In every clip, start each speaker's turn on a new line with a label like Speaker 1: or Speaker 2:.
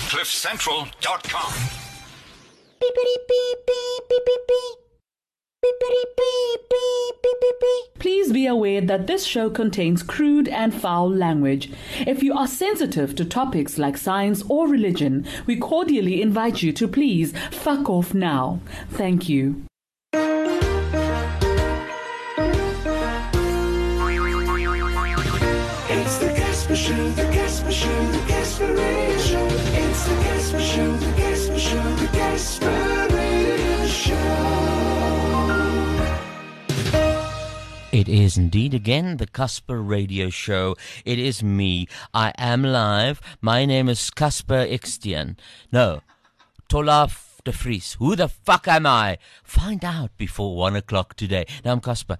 Speaker 1: CliffCentral.com.
Speaker 2: Please be aware that this show contains crude and foul language. If you are sensitive to topics like science or religion, we cordially invite you to please fuck off now. Thank you.
Speaker 3: It's the Casper Show, the Casper Show, the Casper Radio Show. It's the Casper Show, the Casper Show, the Casper Radio Show.
Speaker 4: It is indeed again the Casper Radio Show. It is me. I am live. My name is Casper Ekstien. No, Tolaf de Vries. Who the fuck am I? Find out before 1 o'clock today. Now I'm Casper.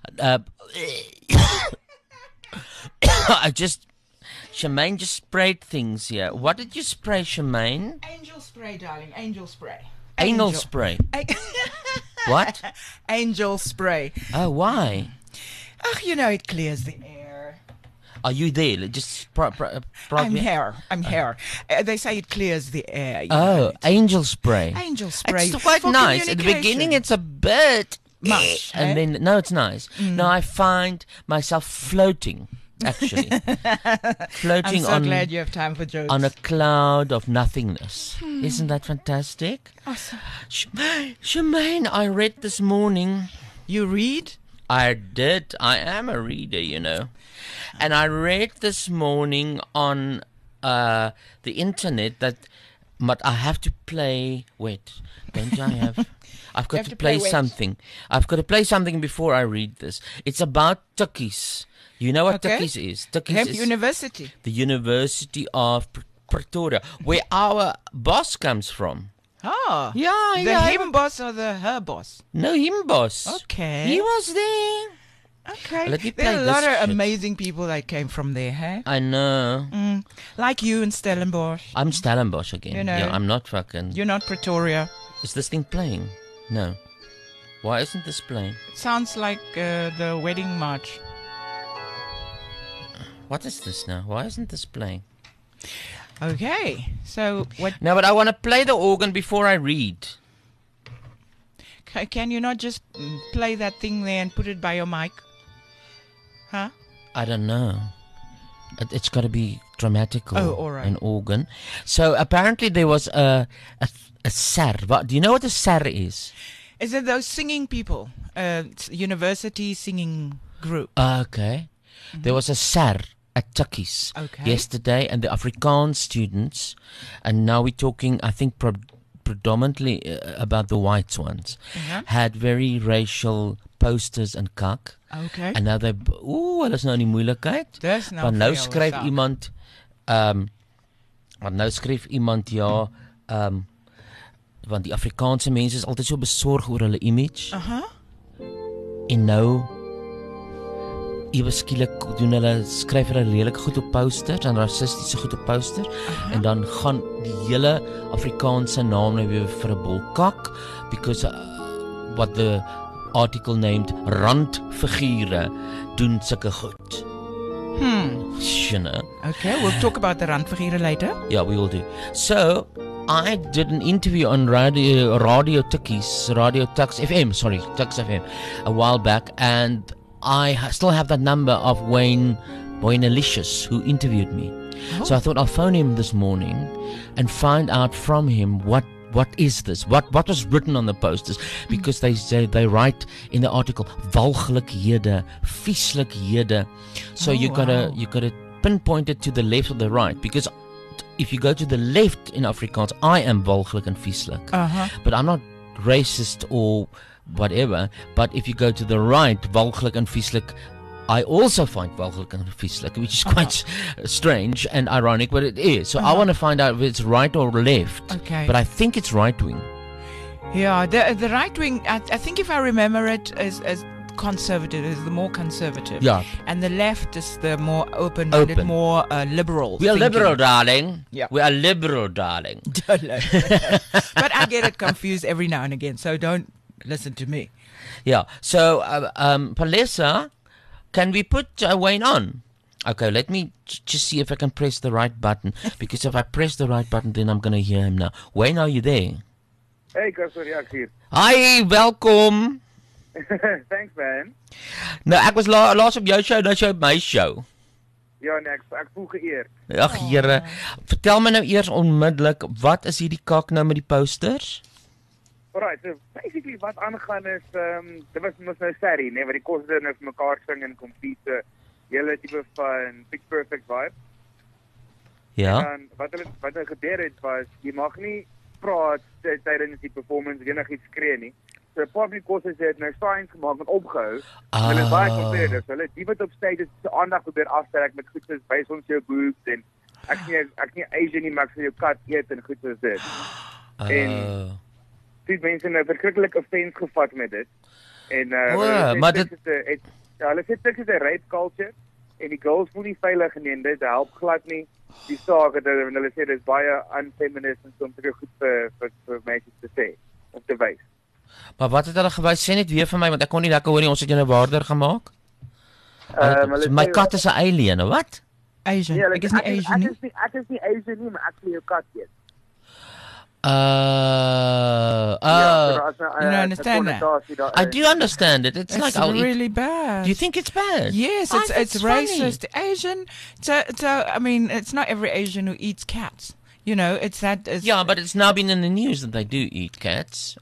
Speaker 4: Shemaine just sprayed things here. What did you spray, Shemaine?
Speaker 5: Angel spray, darling. Angel spray.
Speaker 4: Anal spray. What?
Speaker 5: Angel spray.
Speaker 4: Oh, why?
Speaker 5: Ach, you know, it clears the air.
Speaker 4: Are you there? Just
Speaker 5: I'm here. They say it clears the air. You
Speaker 4: Oh,
Speaker 5: know.
Speaker 4: angel spray.
Speaker 5: Angel spray.
Speaker 4: It's quite
Speaker 5: for
Speaker 4: nice. At the beginning, it's a bit
Speaker 5: much,
Speaker 4: and then no, it's nice. No, I find myself floating. Actually, floating
Speaker 5: I'm so glad you have time for jokes.
Speaker 4: on a cloud of nothingness. Isn't that fantastic?
Speaker 5: Awesome.
Speaker 4: Shemaine, I read this morning.
Speaker 5: You read?
Speaker 4: I did. I am a reader, you know. And I read this morning on the internet that, but I have to play. Wait, don't I have? I've got to play something. I've got to play something before I read this. It's about Tukkies. You know what Tukkies is? Tukkies is
Speaker 5: University.
Speaker 4: the University of Pretoria, where our boss comes from.
Speaker 5: Oh.
Speaker 4: Yeah,
Speaker 5: The him boss or the her boss?
Speaker 4: No, him boss.
Speaker 5: Okay.
Speaker 4: He was there.
Speaker 5: Okay.
Speaker 4: Let me
Speaker 5: There are
Speaker 4: play
Speaker 5: a lot
Speaker 4: this
Speaker 5: of
Speaker 4: shit.
Speaker 5: amazing people that came from there, hey?
Speaker 4: I know.
Speaker 5: Like you in Stellenbosch.
Speaker 4: I'm Stellenbosch again.
Speaker 5: You know.
Speaker 4: Yeah, I'm not fucking.
Speaker 5: You're not Pretoria.
Speaker 4: Is this thing playing? No. Why isn't this playing?
Speaker 5: Sounds like the wedding march.
Speaker 4: What is this now? Why isn't this playing?
Speaker 5: Okay. So what?
Speaker 4: No, but I want to play the organ before I read.
Speaker 5: Can you not just play that thing there and put it by your mic? Huh?
Speaker 4: I don't know. It's got to be dramatical.
Speaker 5: Oh, all right.
Speaker 4: An organ. So apparently there was a SAR. Do you know what a SAR is?
Speaker 5: Is it those singing people? University singing group.
Speaker 4: Okay. There was a SAR at Tukkies
Speaker 5: Okay.
Speaker 4: yesterday, and the Afrikaans students, and now we're talking, I think, predominantly about the white ones, had very racial posters and kak.
Speaker 5: Okay.
Speaker 4: En nou hulle is nou in die moeilikheid.
Speaker 5: Dis nou
Speaker 4: Want nou
Speaker 5: vir jou
Speaker 4: skryf
Speaker 5: saak.
Speaker 4: iemand want die Afrikaanse mense is altyd so besorg oor hulle image. En nou ewe skielik skryf hulle lelik goed op posters en rassistiese goed op posters en dan gaan die hele Afrikaanse naam nou weer vir 'n bolkak because what the article named randfigure doen sulke goed. You know.
Speaker 5: Okay, we'll talk about the randfigure later.
Speaker 4: Yeah, we will do. So, I did an interview on Radio Tukkies, Tux FM, a while back, and I still have that number of Wayne Alicious, who interviewed me. So I thought I'll phone him this morning and find out from him what is this? What was written on the posters? Because they write in the article walglikhede, vieslikhede. So you gotta pinpoint it to the left or the right, because if you go to the left in Afrikaans, I am walglik and vieslik. But I'm not racist or whatever. But if you go to the right, walglik and vieslik, I also find walglik and vieslik, which is quite strange and ironic, but it is. So I want to find out if it's right or left.
Speaker 5: Okay.
Speaker 4: But I think it's right wing.
Speaker 5: Yeah, the right wing, I think if I remember it, is conservative, is the more conservative.
Speaker 4: Yeah.
Speaker 5: And the left is the more open-minded,
Speaker 4: Open.
Speaker 5: more liberal.
Speaker 4: We are
Speaker 5: thinking.
Speaker 4: liberal, darling.
Speaker 5: Yeah.
Speaker 4: We are liberal, darling.
Speaker 5: But I get it confused every now and again, so don't listen to me.
Speaker 4: Yeah. So, Palesa, can we put Wayne on? Okay, let me just see if I can press the right button. Because if I press the right button, then I'm going to hear him now. Wayne, are you there?
Speaker 1: Hey, Casper, ja, ek hier.
Speaker 4: Hi, welkom.
Speaker 1: Thanks, man.
Speaker 4: Nou, ek was laas op jou show, nou is jy op my show.
Speaker 1: Ja, nee, ek voel geëerd.
Speaker 4: Ag, Here. Vertel my nou eers onmiddellik, wat is hierdie kak nou met die posters?
Speaker 1: Alright, so basically wat aangaan is, dit was mos nou Saturday, nee, wat die koste nou vir mekaar sing en compete, hele tipe van Pitch Perfect vibe.
Speaker 4: Ja.
Speaker 1: En wat nou gebeur het was, jy mag nie praat tydens die performance of enigiets skree nie. So 'n paar kos het nou signs gemaak en opgehou. Hulle is baie competitive. Hulle die wat op stage is se aandag probeer aftrek met goed soos wys ons jou boobs en ek nie Asian nie, maar ek sal jou kat eet en goed soos dit. En die mense nou verskriklik offense gevat met dit. En
Speaker 4: maar dit
Speaker 1: hulle sê dit is 'n rape culture en die girls voel nie veilig nie en dit help glad nie. Die saak het hulle sê dis baie unfeminist en soms ook goed vir meisies te sê of te wys.
Speaker 4: Maar wat het hulle gewys? Sê net weer vir my want ek kon nie lekker hoor nie. Ons het jou nou waarder gemaak. My kat is 'n alien, of wat?
Speaker 5: Asian.
Speaker 1: Ja,
Speaker 5: Ek is nie Asian nie.
Speaker 1: Ek is nie Asian nie, maar ek sê jou kat eet.
Speaker 5: You don't understand that?
Speaker 4: I do understand it. It's like
Speaker 5: really bad.
Speaker 4: Do you think it's bad?
Speaker 5: Yes, it's racist. Asian. So I mean, it's not every Asian who eats cats. You know, it's that.
Speaker 4: Yeah, but it's now been in the news that they do eat cats.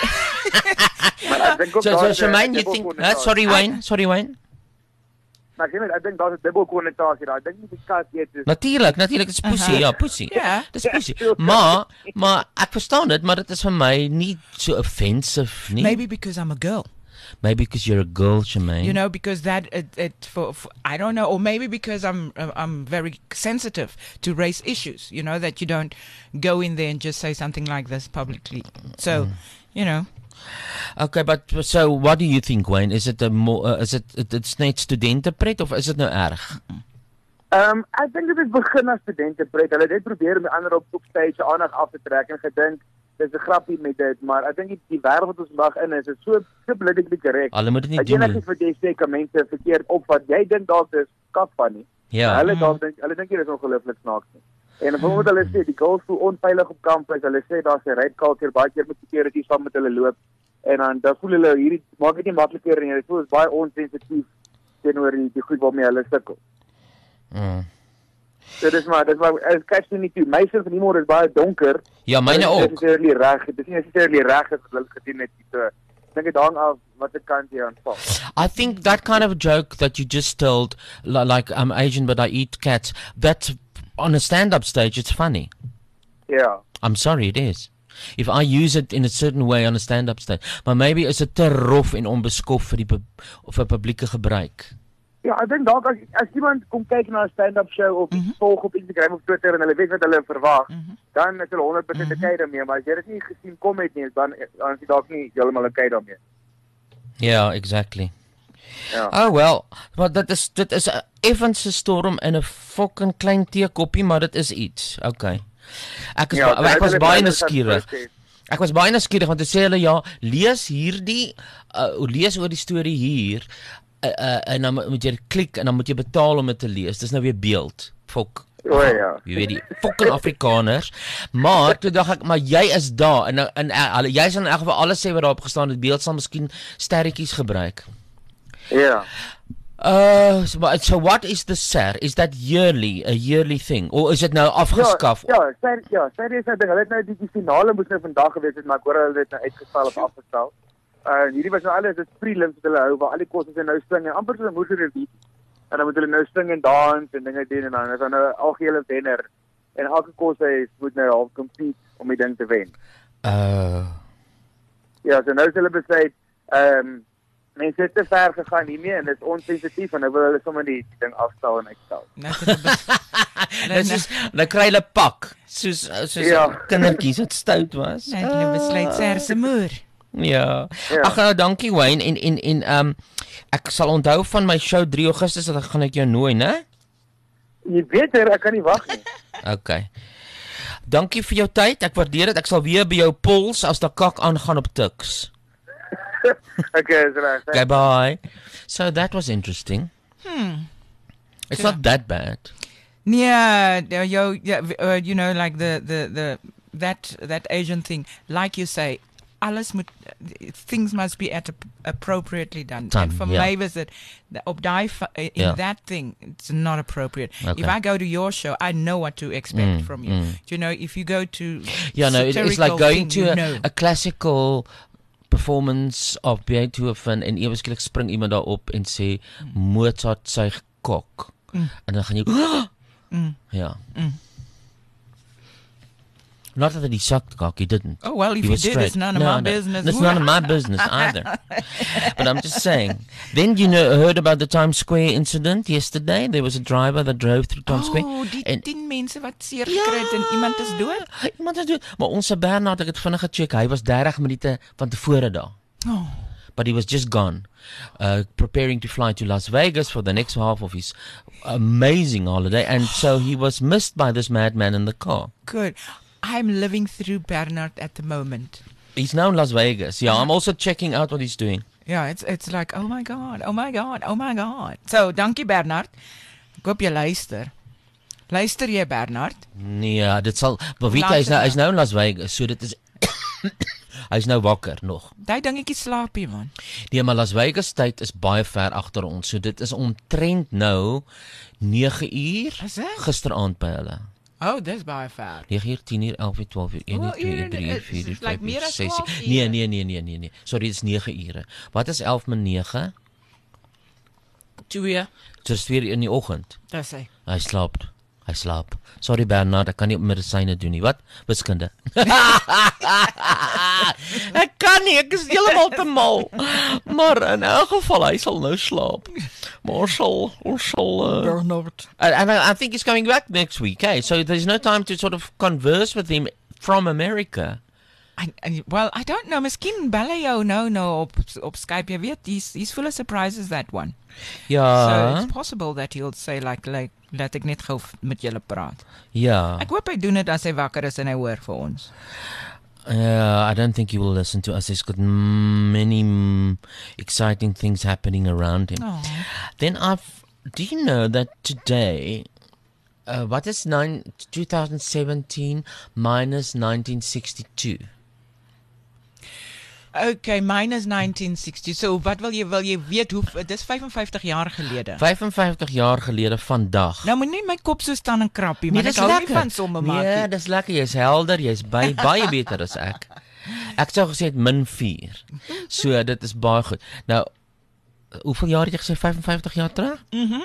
Speaker 4: So Shemaine, you think? Sorry, Wayne.
Speaker 1: Maar ek dink daar's 'n dubbel konnotasie daar. Ek dink nie die kat eet is.
Speaker 4: Natuurlik, dit's pussy, ja, pussy.
Speaker 5: Ja.
Speaker 4: Dis pussy. Maar ek verstaan dit, maar dit is vir my nie so offensive nie.
Speaker 5: Maybe because I'm a girl.
Speaker 4: Maybe because you're a girl, Shemaine.
Speaker 5: You know, because that for I don't know, or maybe because I'm very sensitive to race issues. You know, that you don't go in there and just say something like this publicly. So, you know.
Speaker 4: Okay, but so what do you think, Wayne? Is it it's net studentepret of is dit nou erg?
Speaker 1: Ek dink dit het begin as studentepret. Hulle het net probeer om die ander op stage aandag af te trek en gedink dis 'n grappie met dit, maar ek dink die wêreld wat ons vandag in is so politically correct.
Speaker 4: Hulle moet dit nie doen nie.
Speaker 1: Ek vir jy sê kan mense verkeerd opvat. Jy dink dalk dis kak van nie.
Speaker 4: Ja.
Speaker 1: Hulle dink dit is ongelooflik snaaks nie. En bijvoorbeeld hulle sê die girls voel onveilig op kampus. Hulle sê daar's 'n rape culture, baie keer met security saam met hulle loop. En dan voel hulle hierdie maak dit nie makliker nie. Hulle voel is baie onsensitief teenoor die goed waarmee hulle sukkel. So dis maar as catch nie toe. My sin van humor is baie donker.
Speaker 4: Ja, myne ook.
Speaker 1: Dit is nie reg. Dit is nie necessarily reg as hulle gedoen het. So ek dink dit hang af watter kant jy aanval.
Speaker 4: I think that kind of a joke that you just told, like I'm Asian but I eat cats, that's on a stand-up stage, it's funny.
Speaker 1: Yeah.
Speaker 4: I'm sorry, it is. If I use it in a certain way on a stand-up stage. Maar maybe is dit te rof en onbeskof vir vir publieke gebruik.
Speaker 1: Ja, ek dink dalk as iemand kom kyk na 'n stand-up show of volg op Instagram of Twitter en hulle weet wat hulle verwag, dan is hulle 100% okay daarmee, maar as jy dit nie gesien kom het nie, dan is dit dalk nie heeltemal okay daarmee.
Speaker 4: Yeah, exactly.
Speaker 1: Ja.
Speaker 4: Oh well, maar dit is 'n effense storm in 'n fucking klein teekoppie, maar dit is iets. Okay. Ek was baie nuuskierig. Ek was baie nuuskierig want hulle sê hulle lees lees oor die storie hier en dan moet jy klik en dan moet jy betaal om dit te lees. Dis nou weer beeld. Fok.
Speaker 1: Ja.
Speaker 4: Jy weet die fucking Afrikaners. Maar toe dink ek, maar jy is daar en jy sal in elk geval alles sê wat daarop gestaan het. Beeld sal miskien sterretjies gebruik.
Speaker 1: Ja.
Speaker 4: So what is the SER? Is that a yearly thing? Or is it nou afgeskaf?
Speaker 1: Serieus, ek dink hulle het nou die finale moes nou vandag gewees het, maar ek hoor hulle het nou uitgestel of afgestel. Hierdie was nou alles dit prelims wat hulle hou waar al die kosses nou sing en amper so 'n moederlied. En dan moet hulle nou sing en dans en dinge doen en dan is daar nou 'n algehele wenner en elke kos moet nou half compete om die ding te wen. Ja, so nou is hulle besluit mense het te ver gegaan hiermee en dit is onsensitief en nou wil hulle sommer die ding afstel en uitstel.
Speaker 4: Nou kry hulle pak soos kindertjies wat stout was.
Speaker 5: Nee, hulle besluit Ser se moer.
Speaker 4: Ja. Ag nou dankie Wayne en ek sal onthou van my show 3 Augustus dat gaan ek jou nooi, né?
Speaker 1: Jy weet ek kan nie wag nie.
Speaker 4: Okay. Dankie vir jou tyd. Ek waardeer dit. Ek sal weer by jou pols as daar kak aangaan op Tuks.
Speaker 1: Okay, is reg.
Speaker 4: Okay, bye. So that was interesting. It's not that bad.
Speaker 5: Yeah, you know, like that Asian thing, like you say, things must be appropriately done.
Speaker 4: Done,
Speaker 5: And for
Speaker 4: yeah.
Speaker 5: my visit, that thing, it's not appropriate.
Speaker 4: Okay.
Speaker 5: If I go to your show, I know what to expect from you. You know, if you go to
Speaker 4: Yeah, no, it's like
Speaker 5: satirical
Speaker 4: going
Speaker 5: thing,
Speaker 4: to
Speaker 5: you know.
Speaker 4: a classical performance of Beethoven en ewe skielik spring iemand daar op en sê Mozart sy kok. En dan gaan jy ja. Not that he sucked cock, he didn't.
Speaker 5: Oh, well, if
Speaker 4: He
Speaker 5: you
Speaker 4: was
Speaker 5: did,
Speaker 4: straight.
Speaker 5: it's none of my business.
Speaker 4: It's none of my business either. But I'm just saying. Then you heard about the Times Square incident yesterday? There was a driver that drove through Times Square.
Speaker 5: Oh, die
Speaker 4: En-
Speaker 5: 10 mense wat seer gekry het en iemand is dood?
Speaker 4: Iemand is dood. Maar ons Bernard, ek het vinnig gecheck, hy was 30 minute van tevore daar.
Speaker 5: Oh.
Speaker 4: But he was just gone, preparing to fly to Las Vegas for the next half of his amazing holiday. And so he was missed by this madman in the car.
Speaker 5: Good. I'm living through Bernard at the moment.
Speaker 4: He's now in Las Vegas. Yeah, I'm also checking out what he's doing.
Speaker 5: Yeah, it's like, oh my God, oh my God, oh my God. So, dankie Bernard. Ek hoop jy luister. Luister jy Bernard?
Speaker 4: Nee, dit sal, maar weet jy, hy's nou in Las Vegas, so dit is hy's nou wakker nog.
Speaker 5: Daai dingetjie slaap jy man.
Speaker 4: Nee, maar Las Vegas tyd is baie ver agter ons. So dit is omtrent nou 9 uur
Speaker 5: Is dit?
Speaker 4: gisteraand by hulle.
Speaker 5: Oh, dis baie ver.
Speaker 4: 9 uur, 10 uur, 11 uur, 12 uur, 1 uur, 2 uur, 3 uur, 4 uur, 5 uur, 6 uur. Nee. Sorry, dit is 9 ure. Wat is 11 min 9?
Speaker 5: 2.
Speaker 4: Dit is 2 uur in die oggend.
Speaker 5: Dis hy.
Speaker 4: Hy slaap. Sorry Bernard, ek kan nie op medisyne doen nie. Wat? Wiskunde. Ek kan nie, ek is heeltemal te mal. Maar in elk geval, hy sal nou slaap. Maar ons sal
Speaker 5: Bernard.
Speaker 4: and I think he's coming back next week, eh? So there's no time to sort of converse with him from America.
Speaker 5: Well, I don't know. Miskien bel hy jou nou op Skype. Jy weet, he's full of surprises, that one.
Speaker 4: Ja.
Speaker 5: So it's possible that he'll say like laat ek net gou met julle praat.
Speaker 4: Ja.
Speaker 5: Ek hoop hy doen dit as hy wakker is en hy hoor vir ons.
Speaker 4: I don't think he will listen to us. He's got many exciting things happening around him.
Speaker 5: Oh.
Speaker 4: Then do you know that today, what is 2017 minus 1962?
Speaker 5: Okay, minus 1960. So wat wil jy weet hoe dis 55 jaar gelede.
Speaker 4: 55 jaar gelede vandag.
Speaker 5: Nou moet nie my kop so staan en krappie, maar
Speaker 4: dis
Speaker 5: ek hou nie
Speaker 4: lekker.
Speaker 5: van somme maak.
Speaker 4: Nee, dis lekker. Jy's helder, jy's baie beter as ek. Ek sou gesê het -4. So dit is baie goed. Nou, hoeveel jaar het jy gesê 55 jaar terug?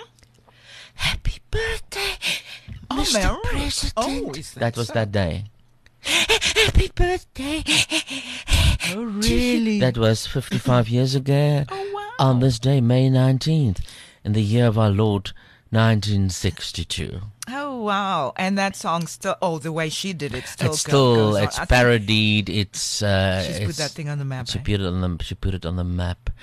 Speaker 4: Happy birthday, Mr.
Speaker 5: Mary.
Speaker 4: President.
Speaker 5: Oh, is
Speaker 4: That was
Speaker 5: so?
Speaker 4: that day. Happy birthday.
Speaker 5: Oh, really?
Speaker 4: That was 55 years ago.
Speaker 5: Oh, wow.
Speaker 4: On this day, May 19th, in the year of our Lord, 1962.
Speaker 5: Oh, wow. And that song still, the way she did it still
Speaker 4: It's
Speaker 5: goes on.
Speaker 4: it's
Speaker 5: I think
Speaker 4: parodied. It's
Speaker 5: she's put
Speaker 4: it's,
Speaker 5: that thing on the map.
Speaker 4: She
Speaker 5: eh?
Speaker 4: put it on the map.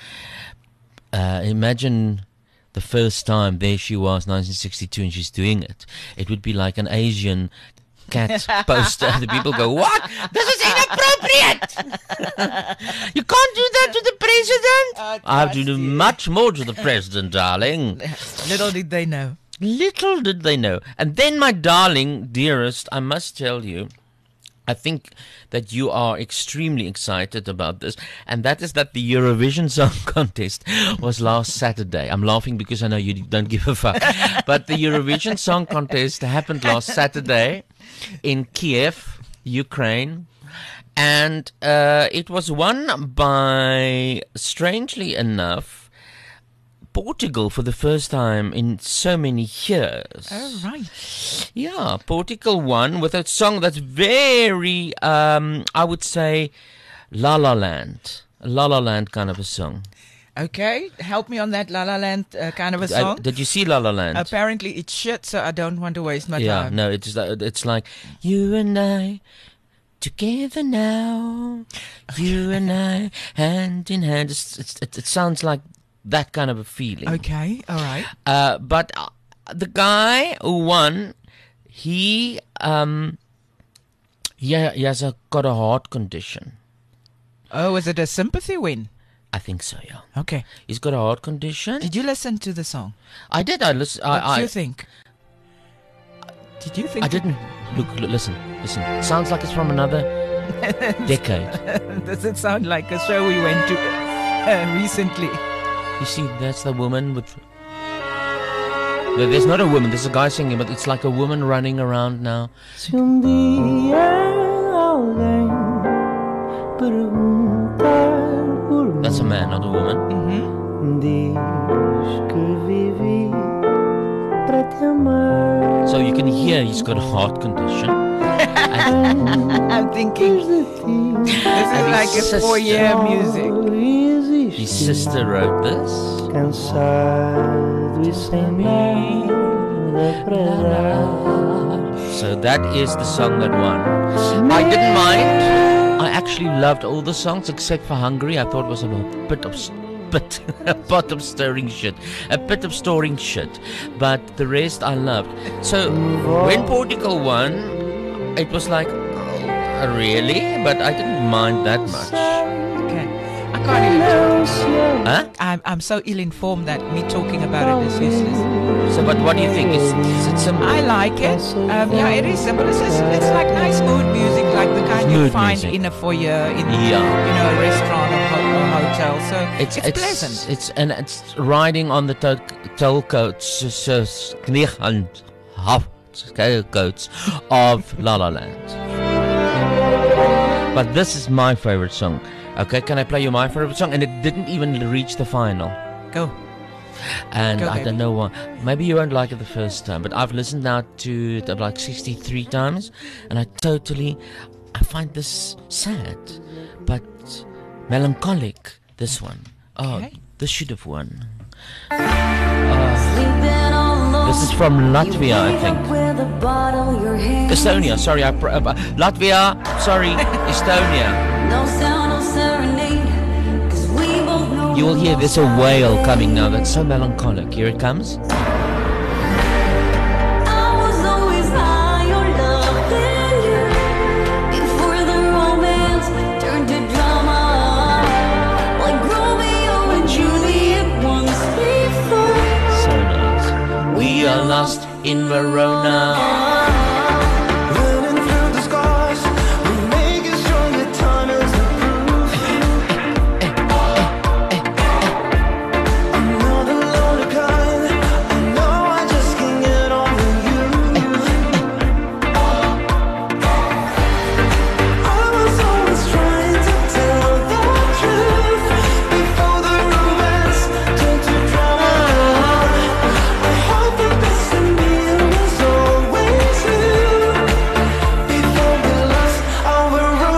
Speaker 4: Imagine the first time there she was, 1962, and she's doing it. It would be like an Asian cat poster. The people go, "What? This is inappropriate! You can't do that to the president." I have to do much more to the president, darling.
Speaker 5: Little did they know.
Speaker 4: Little did they know. And then, my darling, dearest, I must tell you, I think that you are extremely excited about this, and that is that the Eurovision Song Contest was last Saturday. I'm laughing because I know you don't give a fuck. But the Eurovision Song Contest happened last Saturday in Kiev, Ukraine, and it was won by, strangely enough, Portugal for the first time in so many years.
Speaker 5: Oh, right.
Speaker 4: Yeah, Portugal won with a song that's very, I would say, La La Land kind of a song.
Speaker 5: Okay, help me on that La La Land kind of a song.
Speaker 4: Did you see La La Land?
Speaker 5: Apparently it's shit, so I don't want to waste my
Speaker 4: Yeah,
Speaker 5: time.
Speaker 4: no, it's like, you and I, together now, you and I, hand in hand. It sounds like that kind of a feeling.
Speaker 5: Okay, all right.
Speaker 4: But the guy who won, he has got a heart condition.
Speaker 5: Oh, is it a sympathy win?
Speaker 4: I think so, yeah.
Speaker 5: Okay.
Speaker 4: He's got a heart condition.
Speaker 5: Did you listen to the song?
Speaker 4: I did. I listen.
Speaker 5: What do you think? Did you think?
Speaker 4: I didn't. Look, listen. Sounds like it's from another decade.
Speaker 5: Does it sound like a show we went to recently?
Speaker 4: You see, that's the woman with... There's not a woman, there's a guy singing, but it's like a woman running around now.
Speaker 6: Se dia alguém perguntar por mim,
Speaker 4: That's a man, not a woman.
Speaker 6: diz que vivi para te amar.
Speaker 4: So you can hear he's got a heart condition. And
Speaker 5: I'm thinking this is like a
Speaker 4: sister.
Speaker 5: 4-year music.
Speaker 4: his sister wrote this.
Speaker 6: Cansado e sem nada para dar.
Speaker 4: So that is the song that won. I didn't mind. I actually loved all the songs except for Hungry. I thought it was a bit of stirring shit. A bit of storing shit. But the rest I loved. So when Portugal won, it was like, oh, really? But I didn't mind that much.
Speaker 5: Okay. I can't even.
Speaker 4: Huh?
Speaker 5: I'm so ill-informed that me talking about it is useless.
Speaker 4: So, but what do you think? Is it simple?
Speaker 5: I like it. Yeah, it is simple. It's like nice mood music, like the kind you
Speaker 4: Mood
Speaker 5: find
Speaker 4: music.
Speaker 5: in a foyer, in
Speaker 4: Yeah.
Speaker 5: a restaurant or hotel. So it's pleasant.
Speaker 4: It's riding on the tailcoats of La La Land. But this is my favorite song. Okay, can I play you my favorite song? And it didn't even reach the final.
Speaker 5: Go.
Speaker 4: And
Speaker 5: Go,
Speaker 4: I
Speaker 5: baby.
Speaker 4: don't know why. Maybe you won't like it the first time, but I've listened now to it like 63 times, and I find this sad, but melancholic. This one. Oh,
Speaker 5: Okay.
Speaker 4: this should have won. This is from Latvia, I think. Estonia, sorry. Latvia, sorry, Estonia. You will hear there's a whale coming now that's so melancholic. Here it comes. So nice. We are lost in Verona.
Speaker 3: Running through the scars, we make it stronger. Time is the proof. I'm not alone, kind. I know I just can't get over you. I was always trying to tell the truth before the romance turned to drama. I hope the best in me was always you. Before we lost our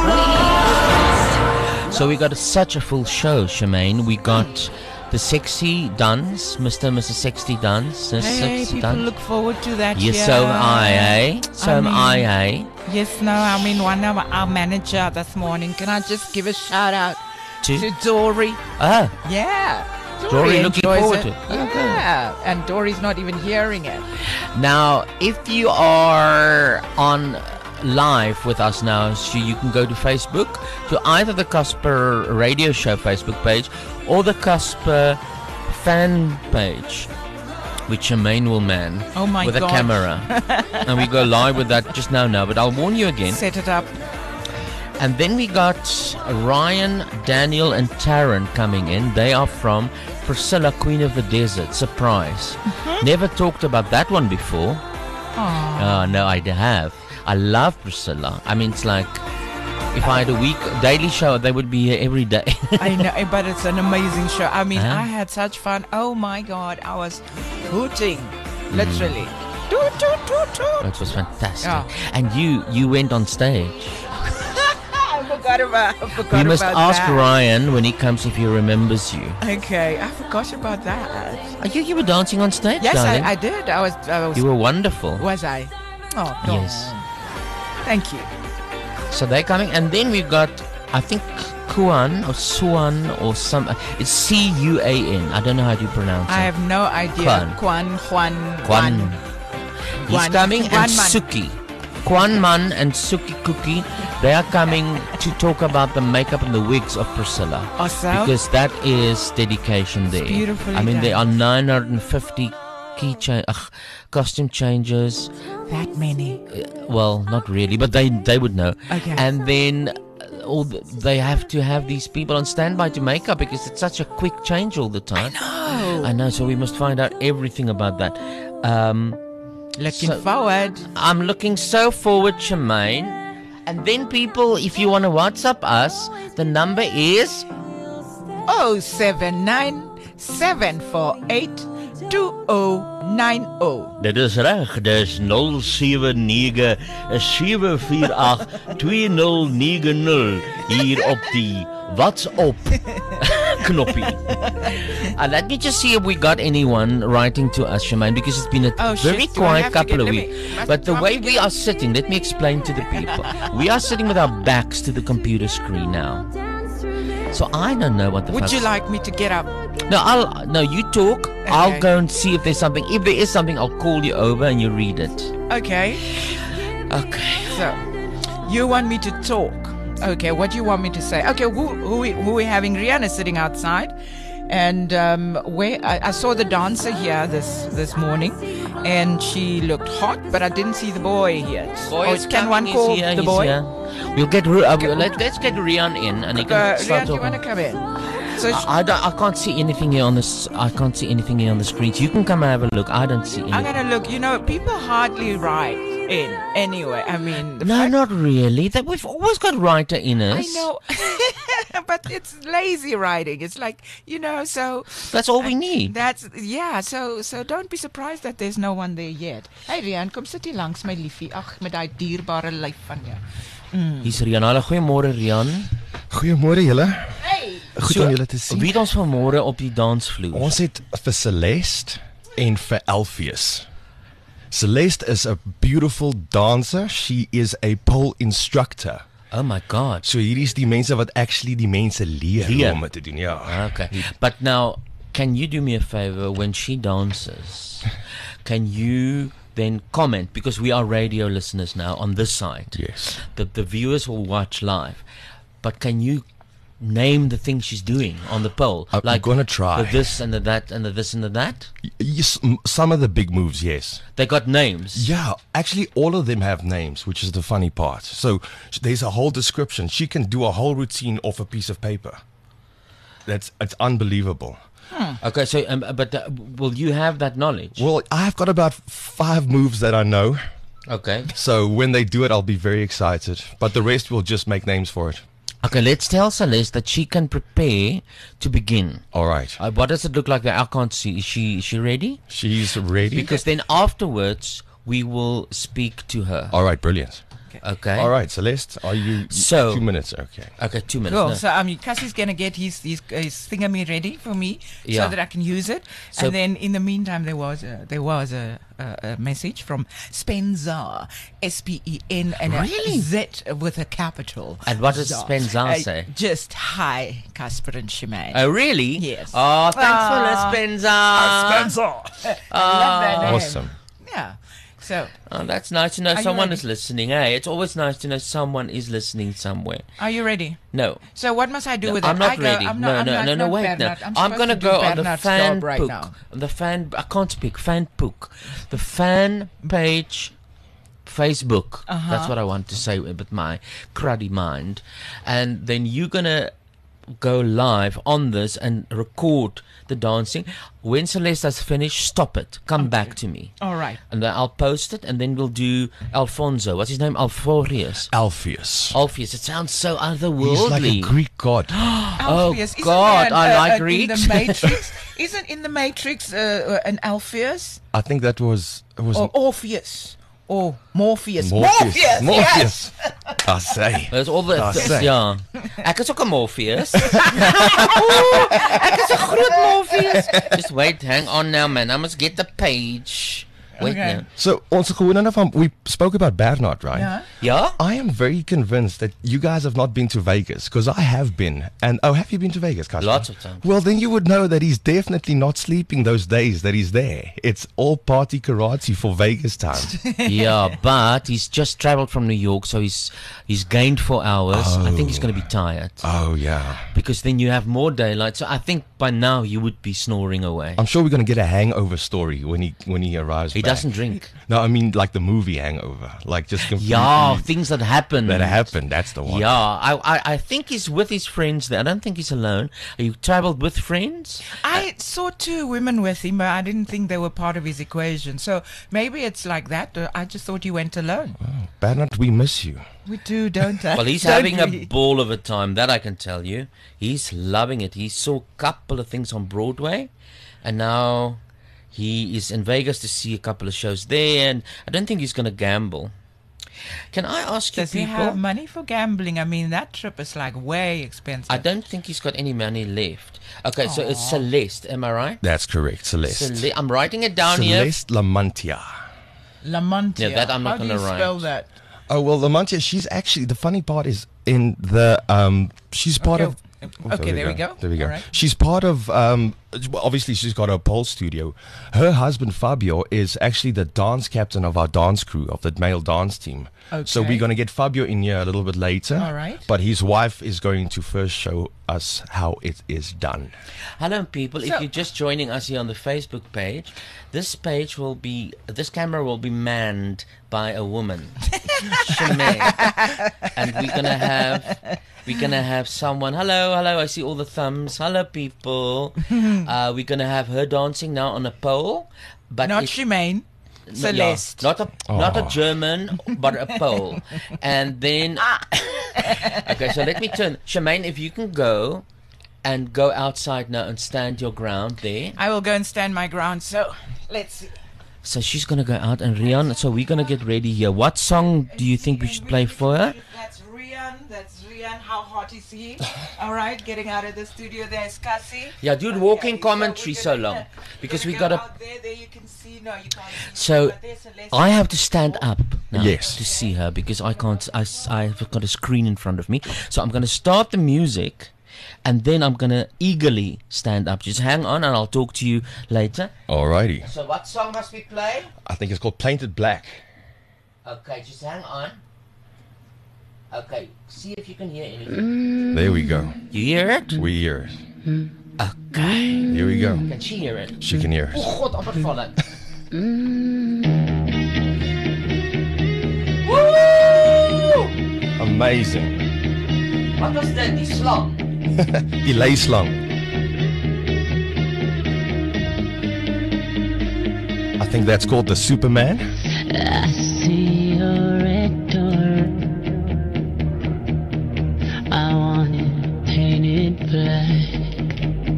Speaker 3: romance.
Speaker 4: So we got such a full show, Shemaine. We got the Sexy Duns, Mr. and Mrs. Sexy Duns.
Speaker 5: Hey,
Speaker 4: Sexy
Speaker 5: people
Speaker 4: Duns.
Speaker 5: look forward to that.
Speaker 4: Yes,
Speaker 5: yeah.
Speaker 4: so am I, eh? So am I, eh?
Speaker 5: Yes, no, I mean, one of our manager this morning. Can I just give a shout out to Dory?
Speaker 4: Ah,
Speaker 5: Yeah.
Speaker 4: Dory looking
Speaker 5: enjoys
Speaker 4: forward
Speaker 5: it.
Speaker 4: to it. Oh, good.
Speaker 5: Yeah, and Dory's not even hearing it.
Speaker 4: now, if you are on live with us now, so you can go to Facebook, to either the Casper Radio Show Facebook page or the Casper fan page, which Shemaine will man
Speaker 5: Oh my
Speaker 4: with
Speaker 5: God.
Speaker 4: a camera. And we go live with that just now, but I'll warn you again.
Speaker 5: Set it up.
Speaker 4: And then we got Ryan, Daniel, and Taryn coming in. They are from Priscilla, Queen of the Desert. Surprise. Never talked about that one before. Oh, no, I have. I love Priscilla. I mean, it's like if I had a daily show, they would be here every day.
Speaker 5: I know, but it's an amazing show. I mean,
Speaker 4: Huh?
Speaker 5: I had such fun. Oh my God, I was hooting, literally. Toot, toot, toot, toot.
Speaker 4: It was fantastic.
Speaker 5: Yeah.
Speaker 4: And you went on stage.
Speaker 5: I forgot about
Speaker 4: We must
Speaker 5: about
Speaker 4: ask
Speaker 5: that.
Speaker 4: Ryan when he comes if he remembers you.
Speaker 5: Okay, I forgot about that.
Speaker 4: You were dancing on stage,
Speaker 5: Yes,
Speaker 4: darling.
Speaker 5: I did. I was.
Speaker 4: You were wonderful.
Speaker 5: Was I? Oh,
Speaker 4: Yes.
Speaker 5: Thank you.
Speaker 4: So they're coming, and then we've got, I think, Kuan or Suan or some. It's Cuan. I don't know how to pronounce
Speaker 5: I
Speaker 4: it.
Speaker 5: have no idea.
Speaker 4: Juan.
Speaker 5: Juan.
Speaker 4: Kwan. He's
Speaker 5: Juan.
Speaker 4: coming,
Speaker 5: Juan
Speaker 4: and
Speaker 5: man.
Speaker 4: Suki. Kwan Man and Suki Cookie, they are coming to talk about the makeup and the wigs of Priscilla.
Speaker 5: Awesome.
Speaker 4: Because that is dedication there.
Speaker 5: beautifully
Speaker 4: I mean,
Speaker 5: done.
Speaker 4: there are 950 costume changes.
Speaker 5: That many.
Speaker 4: Well, not really, but they would know.
Speaker 5: Okay.
Speaker 4: And then they have to have these people on standby to make up because it's such a quick change all the time. I know. So we must find out everything about that.
Speaker 5: Looking forward.
Speaker 4: I'm looking so forward, Shemaine. And then people, if you want to WhatsApp us, the number is
Speaker 5: 079 748 2090.
Speaker 4: Dit is reg, dis 079 748 2090 hier op die WhatsApp knoppie. Let me just see if we got anyone writing to us, Shemaine, because it's been a very
Speaker 5: shit, do I
Speaker 4: quiet
Speaker 5: have to
Speaker 4: couple
Speaker 5: get-
Speaker 4: of
Speaker 5: let
Speaker 4: weeks.
Speaker 5: me-
Speaker 4: But the way
Speaker 5: probably
Speaker 4: we are sitting, let me explain to the people. We are sitting with our backs to the computer screen now. So I don't know what the
Speaker 5: Would
Speaker 4: fuck's-
Speaker 5: you like me to get up?
Speaker 4: No, you talk. I'll
Speaker 5: Okay.
Speaker 4: go and see if there's something. If there is something, I'll call you over and you read it.
Speaker 5: Okay.
Speaker 4: Okay.
Speaker 5: So, you want me to talk? Okay, what do you want me to say? Okay, who we having? Rihanna sitting outside, and where I saw the dancer here this morning, and she looked hot, but I didn't see the boy yet. Can one call the boy?
Speaker 4: We'll get let's get Rian in and he can start
Speaker 5: Rihanna, do you want to
Speaker 4: talking.
Speaker 5: come in? So
Speaker 4: I can't see anything here on this. I can't see anything here on the screens. You can come and have a look. I don't see
Speaker 5: I'm
Speaker 4: anything.
Speaker 5: gonna look. You know, people hardly write in anyway. I mean, the
Speaker 4: No,
Speaker 5: fact-
Speaker 4: not really. That we've always got writer in us.
Speaker 5: I know, but it's lazy writing. It's like, you know, so
Speaker 4: That's all we need.
Speaker 5: So don't be surprised that there's no one there yet. Hey Rian, kom sit hier langs my liefie. Ag, met daai dierbare lyf van jou.
Speaker 4: Hier's Rian. Hallo, goeiemôre Rian.
Speaker 7: Goeiemôre julle. Goed om julle te
Speaker 4: Wie
Speaker 7: sien.
Speaker 4: het ons vanmôre op die dansvloer?
Speaker 7: Ons het vir Celeste en vir Alpheus. Celeste is a beautiful dancer. She is a pole instructor.
Speaker 4: Oh my God.
Speaker 7: So hierdie is die mense wat actually die mense leer
Speaker 4: Leer.
Speaker 7: om dit te doen. Ja.
Speaker 4: Okay. But now, can you do me a favor when she dances? Can you then comment, because we are radio listeners now on this side.
Speaker 7: Yes.
Speaker 4: The viewers will watch live. But can you name the thing she's doing on the pole?
Speaker 7: I'm gonna try.
Speaker 4: The this and the that and the this and the that?
Speaker 7: Yes, some of the big moves, yes.
Speaker 4: They got names.
Speaker 7: Yeah, actually all of them have names, which is the funny part. So there's a whole description. She can do a whole routine off a piece of paper. It's unbelievable.
Speaker 4: Okay, so but will you have that knowledge?
Speaker 7: Well, I've got about 5 moves that I know.
Speaker 4: Okay.
Speaker 7: So when they do it, I'll be very excited. But the rest will just make names for it.
Speaker 4: Okay, let's tell Celeste that she can prepare to begin.
Speaker 7: All right.
Speaker 4: What does it look like there? I can't see. Is she ready?
Speaker 7: She's ready.
Speaker 4: Because then afterwards we will speak to her.
Speaker 7: All right, brilliant.
Speaker 4: Okay.
Speaker 7: All right, Celeste, are you
Speaker 4: So-
Speaker 7: 2 minutes? Okay.
Speaker 4: Okay, 2 minutes.
Speaker 5: Cool.
Speaker 4: No.
Speaker 5: So Cassie's gonna get his thingamy ready for me
Speaker 4: Yeah.
Speaker 5: so that I can use it.
Speaker 4: So-
Speaker 5: And then in the meantime, there was a message from Spenza, SPEN and
Speaker 4: Really?
Speaker 5: a Z with a capital.
Speaker 4: And what does
Speaker 5: Za.
Speaker 4: Spenza say?
Speaker 5: Just hi, Casper and Shemaine.
Speaker 4: Oh, really?
Speaker 5: Yes.
Speaker 4: Oh, thanks for listening, Spenza.
Speaker 5: I love that name.
Speaker 7: Awesome.
Speaker 5: Yeah. So,
Speaker 4: Oh, that's nice to know
Speaker 5: Are you
Speaker 4: someone
Speaker 5: ready?
Speaker 4: is listening. Hey, it's always nice to know someone is listening somewhere.
Speaker 5: are you ready?
Speaker 4: No.
Speaker 5: So what must I do
Speaker 4: No,
Speaker 5: with
Speaker 4: I'm
Speaker 5: it?
Speaker 4: not
Speaker 5: I go,
Speaker 4: ready.
Speaker 5: I'm
Speaker 4: no,
Speaker 5: not,
Speaker 4: no,
Speaker 5: I'm
Speaker 4: no,
Speaker 5: not,
Speaker 4: no,
Speaker 5: not
Speaker 4: wait
Speaker 5: Bernard.
Speaker 4: now. I'm
Speaker 5: supposed
Speaker 4: going to
Speaker 5: do
Speaker 4: go on the
Speaker 5: Bernard's
Speaker 4: fan
Speaker 5: job right
Speaker 4: book.
Speaker 5: now.
Speaker 4: The fan, I can't speak, fan book. The fan page Facebook. That's what I want to say with my cruddy mind. And then you're going to go live on this and record the dancing. When Celeste has finished, stop it. Come back to me.
Speaker 5: All right.
Speaker 4: And then I'll post it, and then we'll do Alfonso. What's his name? Alphorius.
Speaker 7: Alpheus.
Speaker 4: Alpheus. It sounds so
Speaker 7: He's
Speaker 4: otherworldly.
Speaker 7: like a Greek god.
Speaker 5: Alpheus. Isn't
Speaker 4: God,
Speaker 5: there
Speaker 4: I like
Speaker 5: In
Speaker 4: Greeks.
Speaker 5: the Matrix, isn't in the Matrix an Alpheus
Speaker 7: I think that was
Speaker 5: or Orpheus or Morpheus?
Speaker 7: Morpheus.
Speaker 5: Yes.
Speaker 7: Morpheus. I say.
Speaker 4: There's all the
Speaker 7: Daar sê.
Speaker 4: ja. Ek is ook 'n Morpheus. Ek is 'n groot Morpheus. Just wait, hang on now, man. I must get the page. Wait
Speaker 5: Okay.
Speaker 4: now.
Speaker 7: So, also, we spoke about Bernard, right?
Speaker 5: Yeah.
Speaker 4: Yeah?
Speaker 7: I am very convinced that you guys have not been to Vegas, because I have been. And have you been to Vegas, Casper?
Speaker 4: Lots of times.
Speaker 7: Well, then you would know that he's definitely not sleeping those days that he's there. It's all party karate for Vegas time.
Speaker 4: Yeah, but he's just traveled from New York, so he's gained 4 hours. I think he's going to be tired
Speaker 7: Oh yeah.
Speaker 4: because then you have more daylight. So I think by now you would be snoring away.
Speaker 7: I'm sure we're gonna get a hangover story when he arrives.
Speaker 4: He
Speaker 7: back.
Speaker 4: doesn't drink.
Speaker 7: No, I mean like the movie Hangover, like just completely
Speaker 4: Yeah, things that happen.
Speaker 7: that happened. That's the one.
Speaker 4: Yeah, I think he's with his friends there. I don't think he's alone. You traveled with friends?
Speaker 5: I saw 2 women with him, but I didn't think they were part of his equation. So maybe it's like that. I just thought he went alone.
Speaker 7: Bernard, we miss you.
Speaker 5: We do, don't I?
Speaker 4: Well, he's
Speaker 5: Don't
Speaker 4: having a
Speaker 5: we?
Speaker 4: ball of a time, that I can tell you. He's loving it. He saw a couple of things on Broadway, and now he is in Vegas to see a couple of shows there, and I don't think he's going to gamble. Can I ask you
Speaker 5: Does he
Speaker 4: people?
Speaker 5: have money for gambling? I mean, that trip is like way expensive.
Speaker 4: I don't think he's got any money left. Okay, so it's Celeste, am I right?
Speaker 7: That's correct, Celeste.
Speaker 4: I'm writing it down here.
Speaker 7: Celeste Lamantia.
Speaker 5: Lamontia.
Speaker 4: Yeah, that I'm not
Speaker 5: How do
Speaker 4: gonna
Speaker 5: you
Speaker 4: write.
Speaker 5: spell that?
Speaker 7: Oh well, Lamantia. She's actually the funny part is in the She's part
Speaker 5: Okay.
Speaker 7: of.
Speaker 5: Okay, there we go.
Speaker 7: There we go.
Speaker 5: All right.
Speaker 7: She's part of. Well, obviously, she's got her pole studio. Her husband Fabio is actually the dance captain of our dance crew of the male dance team. So
Speaker 5: Okay.
Speaker 7: we're going to get Fabio in here a little bit later.
Speaker 5: All right.
Speaker 7: But his wife is going to first show us how it is done.
Speaker 4: Hello, people. If
Speaker 5: So-
Speaker 4: you're just joining us here on the Facebook page, this camera will be manned by a woman, Shemaine, and we're gonna have someone. Hello. I see all the thumbs. Hello, people. We're gonna have her dancing now on a pole, but
Speaker 5: Not
Speaker 4: it's-
Speaker 5: Shemaine.
Speaker 4: no,
Speaker 5: Celeste.
Speaker 4: yeah, not a German, but a Pole. And then, okay, so let me turn. Shemaine, if you can go outside now and stand your ground there.
Speaker 5: I will go and stand my ground. So let's see.
Speaker 4: So she's gonna go out, and Rian. So we're gonna get ready here. What song do you think we should play for her?
Speaker 5: That's Rian. How hot is he? All right, getting out of the studio. There's Cassie.
Speaker 4: Yeah, dude, walking
Speaker 5: Okay,
Speaker 4: commentary
Speaker 5: we're
Speaker 4: so
Speaker 5: gonna-
Speaker 4: long because we
Speaker 5: go
Speaker 4: gotta.
Speaker 5: out there you can see. No, you can't see.
Speaker 4: So
Speaker 5: But there's Celeste.
Speaker 4: I have to stand up now
Speaker 7: Yes.
Speaker 4: to see her because I can't. I've got a screen in front of me. So I'm gonna start the music, and then I'm gonna eagerly stand up. Just hang on, and I'll talk to you later.
Speaker 7: Alrighty.
Speaker 4: So what song must we play?
Speaker 7: I think it's called Painted Black.
Speaker 4: Okay, just hang on. Okay, see if you can hear anything.
Speaker 7: There we go.
Speaker 4: You hear it?
Speaker 7: We hear it.
Speaker 4: Okay.
Speaker 7: Here we go.
Speaker 4: Can she hear it?
Speaker 7: She can hear us.
Speaker 4: Oh God, I'm vallen.
Speaker 7: Amazing.
Speaker 4: Wat was dit? Die slang?
Speaker 7: Die leislang. I think that's called the Superman.
Speaker 6: I see your red door. I want it painted black.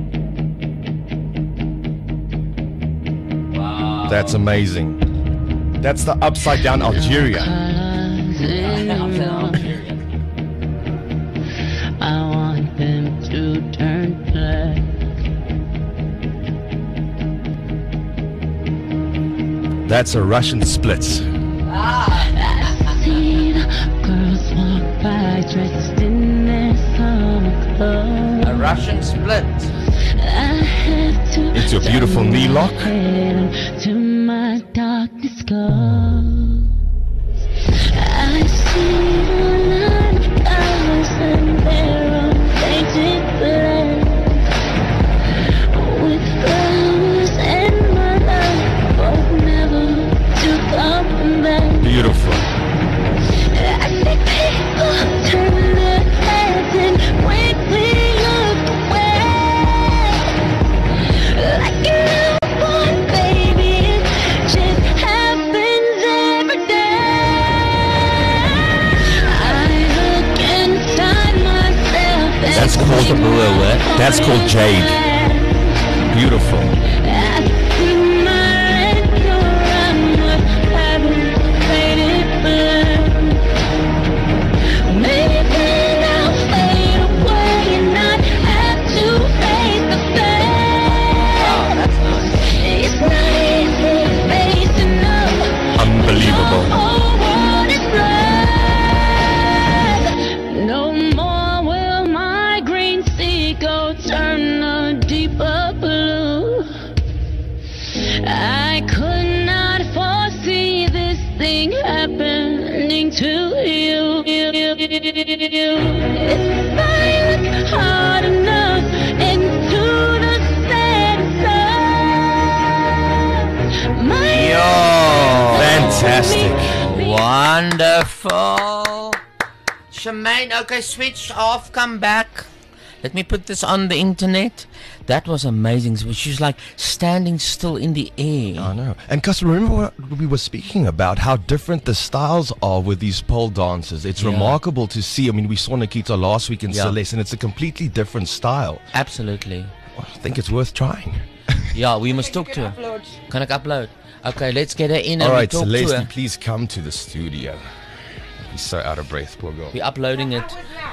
Speaker 4: Wow.
Speaker 7: That's amazing. That's the upside down Algeria.
Speaker 6: Colors in
Speaker 4: Algeria.
Speaker 6: I want them to turn black.
Speaker 7: That's a Russian split.
Speaker 6: Seen girls walk by dressed in their summer clothes.
Speaker 4: A Russian split.
Speaker 6: I have to
Speaker 7: It's your beautiful knee lock.
Speaker 6: to my darkness goes. I see the line of colors and they're all painted black. With flowers and my love, both never to come back.
Speaker 7: Beautiful.
Speaker 6: I see people turn their heads and quickly look away. Like a newborn baby, it just happens every day. I look inside myself.
Speaker 7: That's called the
Speaker 4: Boer,
Speaker 7: That's called jade. Beautiful.
Speaker 6: I see my red door, I'm not having faded black. Maybe I'll fade away and not have to face the fact.
Speaker 4: Wow, that's nice.
Speaker 6: It's not easy facing If I look hard enough into the setting sun, my
Speaker 4: Yo,
Speaker 7: Fantastic.
Speaker 4: wonderful. Shemaine, okay, switch off, come back. Let me put this on the internet. That was amazing. She's like standing still in the air.
Speaker 7: I know. And Gus, remember what we were speaking about, how different the styles are with these pole dances. It's
Speaker 4: Yeah.
Speaker 7: remarkable to see. I mean, we saw Nikita last week in
Speaker 4: Yeah.
Speaker 7: Celeste, and it's a completely different style.
Speaker 4: Absolutely.
Speaker 7: I think it's worth trying.
Speaker 4: Yeah, we must talk to her. Can I upload? Okay, let's get her in and
Speaker 7: All
Speaker 4: we
Speaker 7: right,
Speaker 4: talk to
Speaker 7: Celeste,
Speaker 4: her.
Speaker 7: please come to the studio. He's so out of breath, poor girl.
Speaker 4: We're uploading it.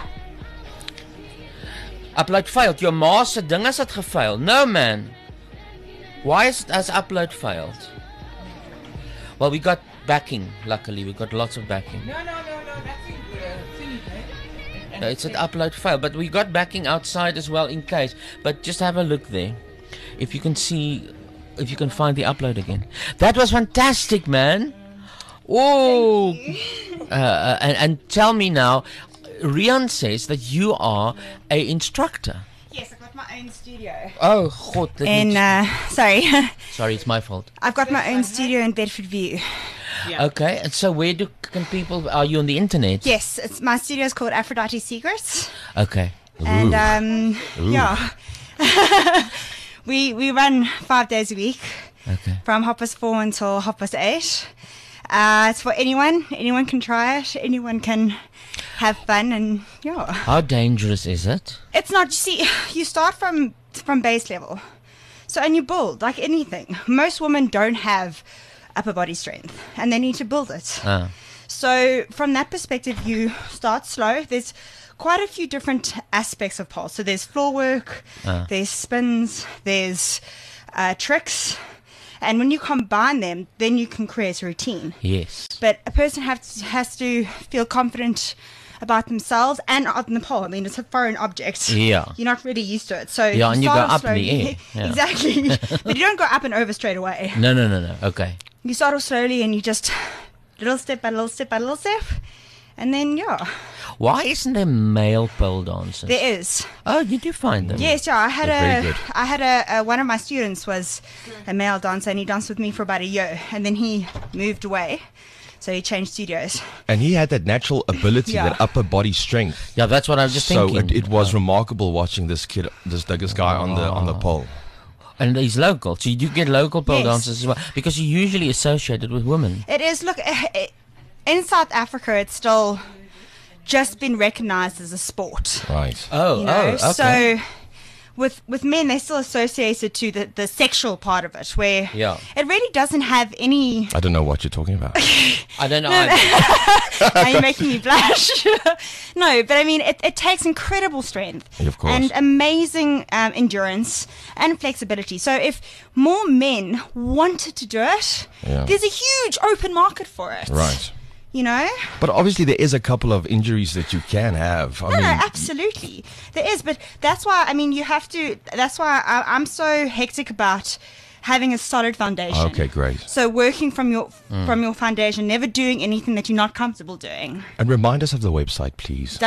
Speaker 4: Upload failed. Your ma se ding as het gefailed. No man. Why is it as upload failed? Well, we got backing. Luckily, we got lots of backing.
Speaker 5: No, that's thingy, eh?
Speaker 4: It's an upload failed, but we got backing outside as well in case. But just have a look there. If you can see, if you can find the upload again. That was fantastic, man. Oh, and tell me now, Rian says that you are a instructor.
Speaker 8: Yes, I've got my own studio.
Speaker 4: Oh, God.
Speaker 8: Sorry,
Speaker 4: Sorry, it's my fault.
Speaker 8: I've got my own studio in Bedford View.
Speaker 4: Okay, and so where can people, are you on the internet?
Speaker 8: Yes, my studio is called Aphrodite Secrets,
Speaker 4: Okay.
Speaker 8: and yeah, we run 5 days a week
Speaker 4: Okay.
Speaker 8: from 4:30 until 8:30. It's for anyone. Anyone can try it. Anyone can have fun, and yeah,
Speaker 4: How dangerous is it?
Speaker 8: it's not. You see, you start from base level, so and you build like anything. Most women don't have upper body strength, and they need to build it.
Speaker 4: Ah.
Speaker 8: So from that perspective, you start slow. There's quite a few different aspects of pole. So there's floor work, there's spins, there's tricks, and when you combine them, then you can create a routine.
Speaker 4: Yes.
Speaker 8: But a person has to feel confident about themselves and on the pole. I mean, it's a foreign object.
Speaker 4: Yeah.
Speaker 8: You're not really used to it. So
Speaker 4: Yeah, and you
Speaker 8: start
Speaker 4: go
Speaker 8: off
Speaker 4: up in the
Speaker 8: slowly.
Speaker 4: air. Yeah.
Speaker 8: Exactly. But you don't go up and over straight away.
Speaker 4: No. Okay.
Speaker 8: You start off slowly and you just little step by little step by little step. And then, yeah,
Speaker 4: Why isn't there male pole dancers?
Speaker 8: there is.
Speaker 4: Oh, did you find them?
Speaker 8: Yes, yeah.
Speaker 7: They're very good.
Speaker 8: I had a one of my students was a male dancer, and he danced with me for about a year, and then he moved away, so he changed studios.
Speaker 7: And he had that natural ability,
Speaker 8: Yeah.
Speaker 7: that upper body strength.
Speaker 4: Yeah, that's what I was just
Speaker 7: So
Speaker 4: thinking.
Speaker 7: it was remarkable watching this kid, this guy on the pole.
Speaker 4: And he's local, so you do get local pole
Speaker 8: Yes.
Speaker 4: dancers as well, because you're usually associated with women.
Speaker 8: It is. Look, in South Africa, it's still just been recognized as a sport.
Speaker 7: Right.
Speaker 4: Oh,
Speaker 8: You know,
Speaker 4: okay.
Speaker 8: so with men, they're still associated to the sexual part of it, where
Speaker 4: Yeah.
Speaker 8: it really doesn't have any.
Speaker 7: I don't know what you're talking about.
Speaker 4: I don't know. I,
Speaker 8: Are you making me blush? No, but I mean, it takes incredible strength
Speaker 7: Of course.
Speaker 8: and amazing endurance and flexibility. So if more men wanted to do it,
Speaker 7: Yeah.
Speaker 8: there's a huge open market for it.
Speaker 7: Right.
Speaker 8: You know?
Speaker 7: But obviously there is a couple of injuries that you can have. I
Speaker 8: No,
Speaker 7: mean,
Speaker 8: absolutely. There is, but that's why, I mean, you have to, that's why I'm so hectic about having a solid foundation.
Speaker 7: Okay, great.
Speaker 8: So working from your foundation, never doing anything that you're not comfortable doing.
Speaker 7: And remind us of the website, please.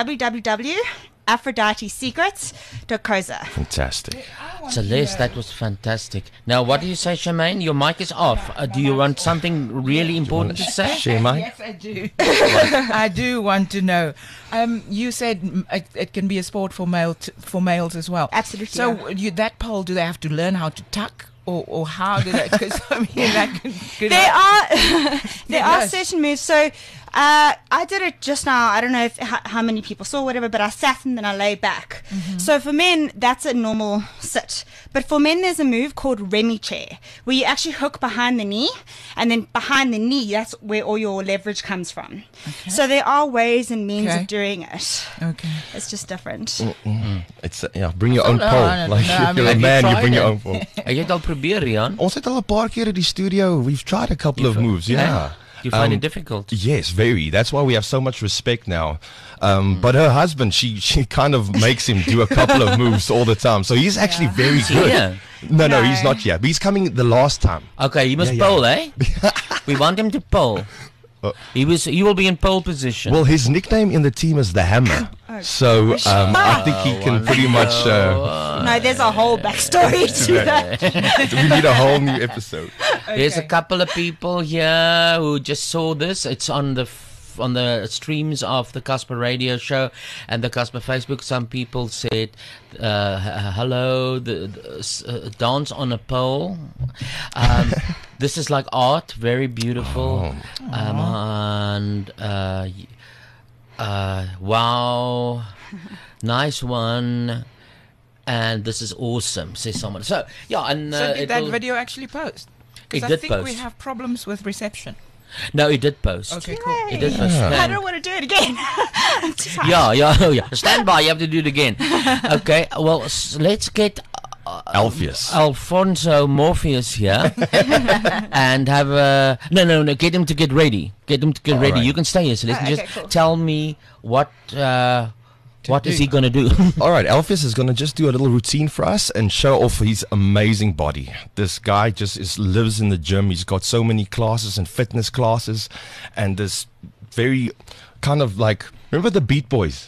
Speaker 8: www.aphroditesecrets.co.za.
Speaker 7: Fantastic.
Speaker 4: Celeste, that was fantastic. Now, what do you say, Charmaine? Your mic is off. Do you want something really important to say?
Speaker 7: Share mine?
Speaker 5: Yes, I do. I do want to know. You said it can be a sport for males as well.
Speaker 8: Absolutely,
Speaker 5: So that pole, do they have to learn how to tuck, or how do they? Because I mean, that could
Speaker 8: There are
Speaker 5: Yes.
Speaker 8: certain moves. So I did it just now. I don't know how many people saw whatever, but I sat and then I lay back. So for men, that's a normal sit. But for men, there's a move called Remy chair, where you actually hook behind the knee, and then behind the knee, that's where all your leverage comes from. So there are ways and means
Speaker 5: Okay.
Speaker 8: of doing it.
Speaker 5: Okay.
Speaker 8: It's just different.
Speaker 7: It's bring your own
Speaker 5: no,
Speaker 7: pole.
Speaker 5: no,
Speaker 7: Like
Speaker 5: no, I
Speaker 7: if
Speaker 5: mean,
Speaker 7: you're a
Speaker 4: have you
Speaker 7: man, you
Speaker 4: tried
Speaker 7: bring your
Speaker 4: it?
Speaker 7: own pole.
Speaker 4: Jy het al probeer, Rian?
Speaker 7: Ons het al 'n paar keer at die studio. We've tried a couple of moves. Yeah.
Speaker 4: You find it difficult?
Speaker 7: Yes, very. That's why we have so much respect now. But her husband, she kind of makes him do a couple of moves all the time. So he's actually very
Speaker 4: he
Speaker 7: good.
Speaker 4: here?
Speaker 7: No,
Speaker 8: No.
Speaker 7: he's not yet. But he's coming the last time.
Speaker 4: Okay, you must
Speaker 7: Yeah, yeah.
Speaker 4: pull, eh? We want him to pull. He will be in pole position.
Speaker 7: Well, his nickname in the team is the Hammer. So I think he can pretty much.
Speaker 8: No, there's a whole backstory to that.
Speaker 7: We need a whole new episode.
Speaker 4: There's a couple of people here who just saw this. It's on the streams of the Casper Radio Show and the Casper Facebook. Some people said, hello, dance on a pole. This is like art, very beautiful. And wow, nice one. And this is awesome, says someone. So, yeah. And,
Speaker 5: So did that video actually post?
Speaker 4: It
Speaker 5: Because I
Speaker 4: did
Speaker 5: think we
Speaker 4: post.
Speaker 5: have problems with reception.
Speaker 4: No, it did post.
Speaker 5: Okay, cool.
Speaker 4: It did post.
Speaker 8: I don't want to do it again. I'm too tired.
Speaker 4: Yeah. Stand by. You have to do it again. Okay. Well, let's get
Speaker 7: Alpheus.
Speaker 4: Alfonso Morpheus here and have a no. Get him to get ready. Get him to get ready.
Speaker 7: right.
Speaker 4: You can stay here. So let's
Speaker 8: Okay,
Speaker 4: just
Speaker 8: cool.
Speaker 4: tell me what is he gonna do?
Speaker 7: All right, Alpheus is going to just do a little routine for us and show off his amazing body. This guy just lives in the gym. He's got so many classes and fitness classes and this very kind of like, remember the Beat Boys?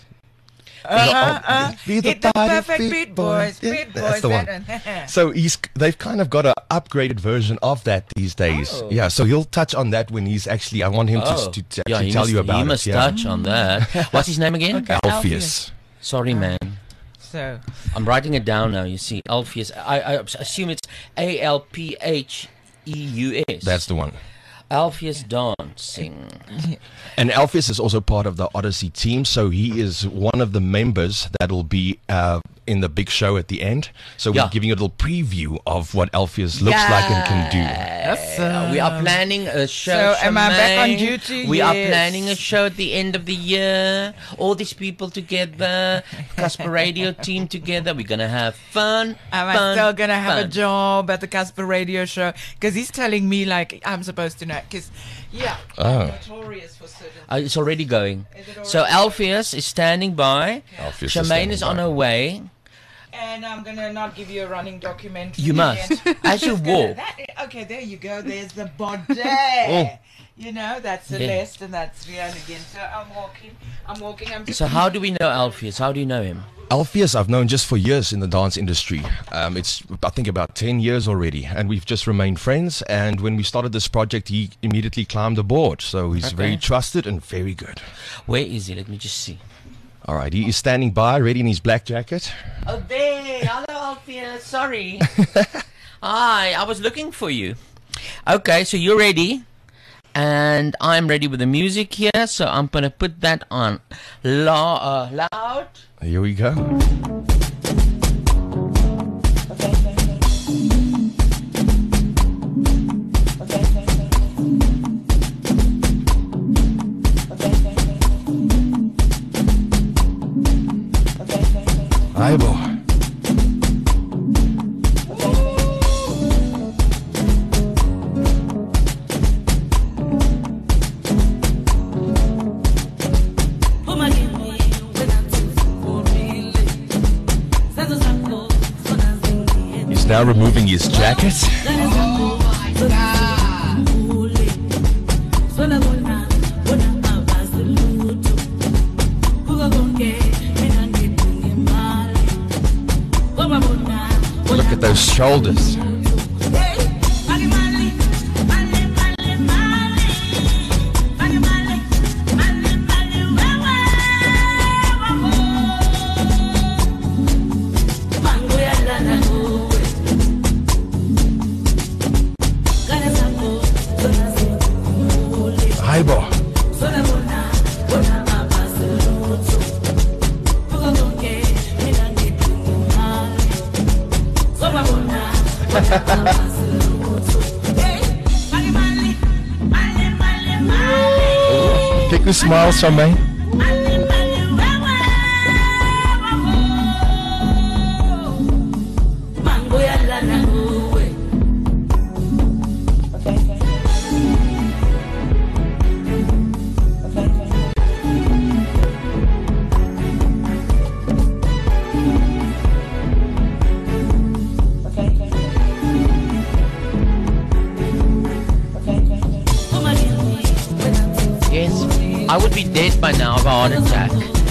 Speaker 7: Be
Speaker 5: Hit the
Speaker 7: body
Speaker 5: perfect beat, boys.
Speaker 7: Yeah,
Speaker 5: Beat
Speaker 7: that's
Speaker 5: boys.
Speaker 7: the one.
Speaker 5: that
Speaker 7: So they've kind of got an upgraded version of that these days.
Speaker 4: Oh.
Speaker 7: Yeah, so he'll touch on that when he's actually, I want him to actually tell you about
Speaker 4: he
Speaker 7: it.
Speaker 4: must
Speaker 7: yeah.
Speaker 4: touch on that. What's his name again?
Speaker 7: Alpheus.
Speaker 4: Sorry, man.
Speaker 5: So,
Speaker 4: I'm writing it down now. You see, Alpheus. I assume it's Alpheus.
Speaker 7: That's the one.
Speaker 4: Alpheus dancing.
Speaker 7: And Alpheus is also part of the Odyssey team, so he is one of the members that will be in the big show at the end. So
Speaker 4: Yeah.
Speaker 7: we're giving you a little preview of what Alpheus looks like and can do.
Speaker 4: We are planning a show.
Speaker 5: So, am I back on
Speaker 4: Charmaine.
Speaker 5: duty?
Speaker 4: We are
Speaker 5: Yes.
Speaker 4: planning a show at the end of the year. All these people together, Casper Radio team together. We're gonna have fun.
Speaker 5: am I
Speaker 4: fun,
Speaker 5: still going to have a
Speaker 4: fun.
Speaker 5: job at the Casper Radio Show? Because he's telling me, like, I'm supposed to know. Because, yeah, I'm notorious for certain.
Speaker 4: It's already going.
Speaker 5: Is it
Speaker 4: So
Speaker 5: already
Speaker 4: Alpheus is standing by.
Speaker 7: Alpheus is
Speaker 4: Charmaine
Speaker 7: standing
Speaker 4: is on
Speaker 7: by.
Speaker 4: her way.
Speaker 5: And I'm going to not give you a running documentary.
Speaker 4: You must.
Speaker 5: again.
Speaker 4: As you
Speaker 5: Just gonna-
Speaker 4: walk.
Speaker 5: okay, there you go. There's the body. You know, that's
Speaker 4: Yeah.
Speaker 5: Celeste and that's Rihanna again. So I'm walking. I'm just
Speaker 4: So how do we know Alpheus? How do you know him?
Speaker 7: Alpheus I've known just for years in the dance industry. It's, I think, about 10 years already, and we've just remained friends. And when we started this project, he immediately climbed aboard. So he's very trusted and very good.
Speaker 4: Where is he? Let me just see.
Speaker 7: All right, he is standing by, ready in his black jacket.
Speaker 4: Oh, there. Hello, Alpheus. Sorry. Hi, I was looking for you. Okay, so you're ready. And I'm ready with the music here, so I'm going to put that on loud.
Speaker 7: Here we go. Aibo. He's now removing his jacket. Look at those shoulders. Aibo. Take a smile, Charmaine.
Speaker 4: I would be dead by now of a heart attack.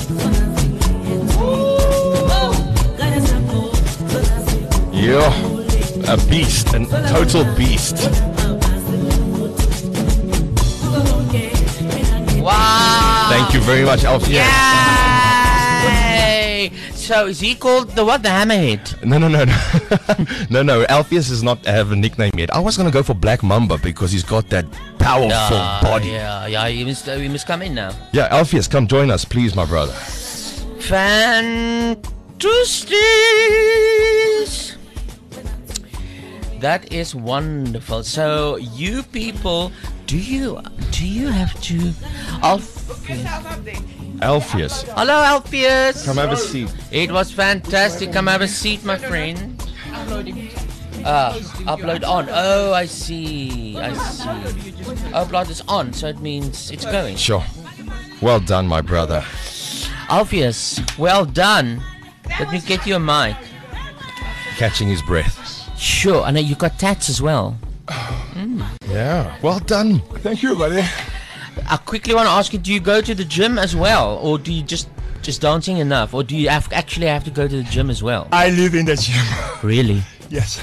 Speaker 7: Yeah, a beast, a total beast.
Speaker 4: Wow!
Speaker 7: Thank you very much, Alfie.
Speaker 4: Yay! So is he called the what? The Hammerhead?
Speaker 7: No. No. Alpheus does not have a nickname yet. I was gonna go for Black Mamba because he's got that powerful body.
Speaker 4: Yeah. He must come in now.
Speaker 7: Yeah, Alpheus, come join us, please, my brother.
Speaker 4: Fantastic! That is wonderful. So you people, do you have to?
Speaker 7: Alpheus,
Speaker 4: Hello, Alpheus.
Speaker 7: come have a seat.
Speaker 4: It was fantastic. Come have a seat, my friend. Upload on. Oh, I see. Upload is on, so it means it's going.
Speaker 7: Sure. Well done, my brother.
Speaker 4: Alpheus, well done. Let me get you a mic.
Speaker 7: Catching his breath.
Speaker 4: Sure, I know you got tats as well.
Speaker 7: Yeah. Well done.
Speaker 9: Thank you, buddy.
Speaker 4: I quickly want to ask you: do you go to the gym as well, or do you just dancing enough, or do you actually have to go to the gym as well?
Speaker 9: I live in the gym.
Speaker 4: Really?
Speaker 9: Yes.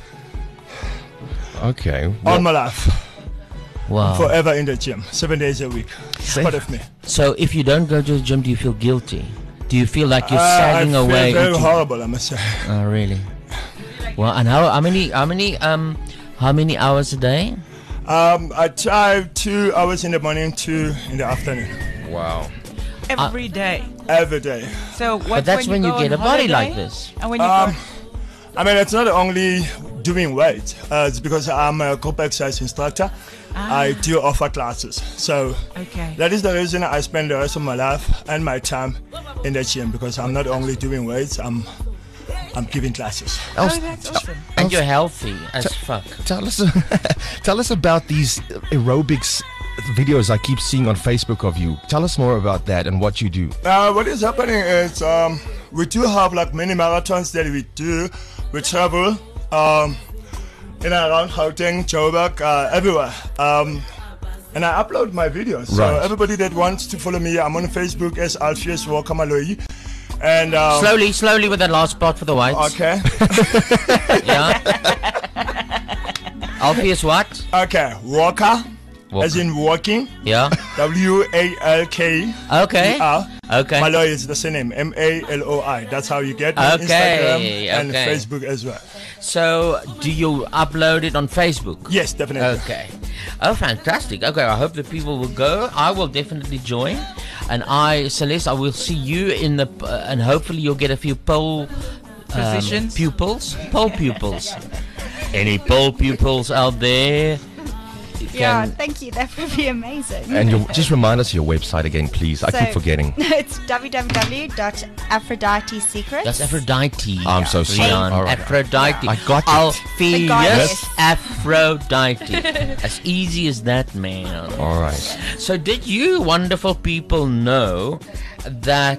Speaker 7: Okay.
Speaker 9: All my life.
Speaker 4: Wow.
Speaker 9: Forever in the gym. 7 days a week. Part of me.
Speaker 4: So if you don't go to the gym, do you feel guilty? Do you feel like you're
Speaker 9: I
Speaker 4: sagging
Speaker 9: feel
Speaker 4: away?
Speaker 9: very horrible, I must say.
Speaker 4: Oh, really? Well, and how many hours a day?
Speaker 9: I try 2 hours in the morning, 2 in the afternoon.
Speaker 7: Wow.
Speaker 5: Every day.
Speaker 9: Every day.
Speaker 5: So what?
Speaker 4: But that's when you
Speaker 5: go
Speaker 4: get a
Speaker 5: on
Speaker 4: body
Speaker 5: holiday?
Speaker 4: like this.
Speaker 5: And when you
Speaker 9: I mean, it's not only doing weight. It's because I'm a group exercise instructor. I do offer classes. So
Speaker 5: Okay.
Speaker 9: that is the reason I spend the rest of my life and my time in the gym, because I'm not only doing weights, I'm giving classes.
Speaker 5: Oh, that's awesome.
Speaker 4: And you're healthy as fuck.
Speaker 7: Tell us about these aerobics videos I keep seeing on Facebook of you. Tell us more about that and what you do.
Speaker 9: What is happening is we do have like mini marathons that we do. We travel in and around Gauteng, Joburg, everywhere. And I upload my videos. So
Speaker 7: Right.
Speaker 9: everybody that wants to follow me, I'm on Facebook as Alpheus Walker Maloi. And
Speaker 4: Slowly with that last part for the whites.
Speaker 9: okay,
Speaker 4: Yeah. Alpheus what?
Speaker 9: okay, Walker,
Speaker 4: Walker.
Speaker 9: as in walking,
Speaker 4: Yeah.
Speaker 9: WALK.
Speaker 4: Okay. Okay.
Speaker 9: Maloi is the surname, MALOI. That's how you get me on
Speaker 4: Okay,
Speaker 9: Instagram and
Speaker 4: okay.
Speaker 9: Facebook as well.
Speaker 4: So, do you upload it on Facebook?
Speaker 9: Yes, definitely.
Speaker 4: Okay. Oh, fantastic. Okay, I hope the people will go. I will definitely join. And Celeste, I will see you in the... and hopefully you'll get a few pole...
Speaker 5: Positions?
Speaker 4: Pupils? Pole pupils. Any pole pupils out there?
Speaker 8: Yeah,
Speaker 4: Can-
Speaker 8: thank you. That would be amazing.
Speaker 7: And just remind us your website again, please. I keep
Speaker 8: So-
Speaker 7: forgetting.
Speaker 8: It's www.aphroditesecrets.
Speaker 4: That's Aphrodite.
Speaker 7: I'm so sorry.
Speaker 4: Rian,
Speaker 7: All right.
Speaker 4: Aphrodite.
Speaker 7: I got it.
Speaker 8: The goddess.
Speaker 4: Alpheus Aphrodite. As easy as that, man.
Speaker 7: All right.
Speaker 9: So
Speaker 4: Did you wonderful people know that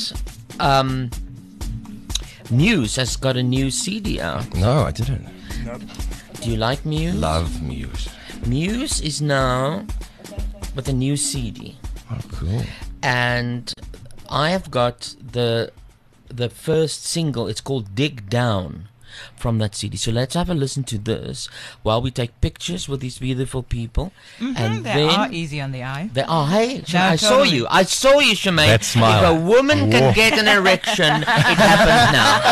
Speaker 4: Muse has got a new CD out?
Speaker 7: No, I didn't.
Speaker 4: Do you like Muse?
Speaker 7: Love Muse.
Speaker 4: Muse is now with a new CD,
Speaker 7: Oh, cool.
Speaker 4: and I have got the first single. It's called "Dig Down" from that CD. So let's have a listen to this while we take pictures with these beautiful people, and
Speaker 5: They
Speaker 4: then
Speaker 5: are easy on the eye.
Speaker 4: they are. Hey,
Speaker 5: No,
Speaker 4: I saw
Speaker 5: totally.
Speaker 4: you. I saw you, Shemaine.
Speaker 7: That smile.
Speaker 4: If a woman can
Speaker 7: Whoa.
Speaker 4: get an erection, it happens now.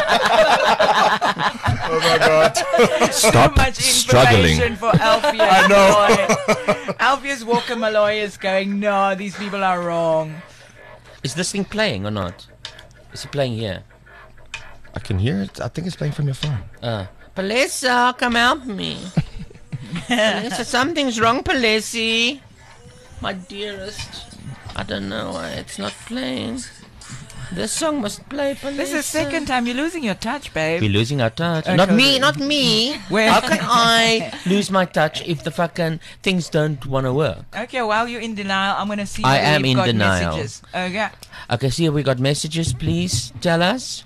Speaker 9: oh my God.
Speaker 5: So
Speaker 7: Stop
Speaker 5: much
Speaker 7: struggling.
Speaker 5: information for Alpheus. I know. Alpheus Walker Malloy is going, no, these people are wrong.
Speaker 4: Is this thing playing or not? Is it playing here?
Speaker 7: I can hear it. I think it's playing from your phone.
Speaker 4: Palesa, come help me. Palesa, something's wrong, Palesi. My dearest. I don't know why it's not playing. This song must play, Palesa.
Speaker 5: This is the second time you're losing your touch, babe.
Speaker 4: We're losing our touch.
Speaker 5: Okay.
Speaker 4: Not me, not me.
Speaker 5: Where-
Speaker 4: How can I lose my touch if the fucking things don't want to work?
Speaker 5: Okay, while you're in denial, I'm going to see
Speaker 4: I
Speaker 5: if
Speaker 4: am
Speaker 5: we've
Speaker 4: in
Speaker 5: got
Speaker 4: denial.
Speaker 5: messages. Okay.
Speaker 4: Okay, see if we got messages, please. Tell us.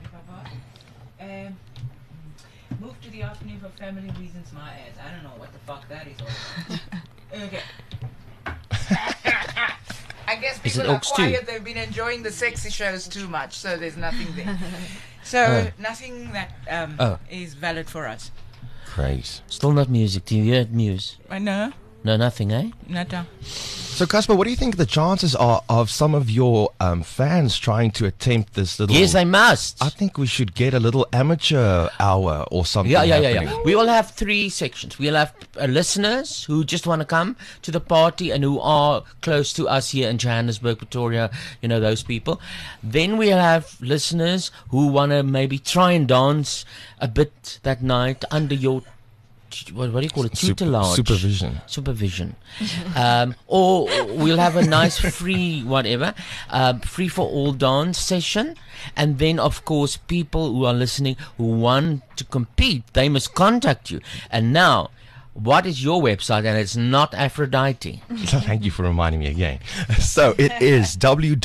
Speaker 5: Move to the afternoon for family reasons, my ass. I don't know what the fuck that is all about. Okay. I guess
Speaker 4: Is it
Speaker 5: people are
Speaker 4: Oaks too?
Speaker 5: quiet. They've been enjoying the sexy shows too much, so there's nothing there. So nothing that is valid for us.
Speaker 7: Praise.
Speaker 4: Still not music. Do you hear it, Muse?
Speaker 5: I know.
Speaker 4: No, nothing, eh?
Speaker 5: Nata.
Speaker 7: So, Casper, what do you think the chances are of some of your fans trying to attempt this little...
Speaker 4: Yes, they must.
Speaker 7: I think we should get a little amateur hour or something
Speaker 4: Yeah.
Speaker 7: happening.
Speaker 4: We will have 3 sections. We'll have listeners who just want to come to the party and who are close to us here in Johannesburg, Pretoria, you know, those people. Then we'll have listeners who want to maybe try and dance a bit that night under your... What do you call it? Tutelage. Supervision. Or we'll have a nice free whatever, free for all dance session. And then, of course, people who are listening who want to compete, they must contact you. And now, what is your website? And it's not Aphrodite.
Speaker 7: Thank you for reminding me again. So it is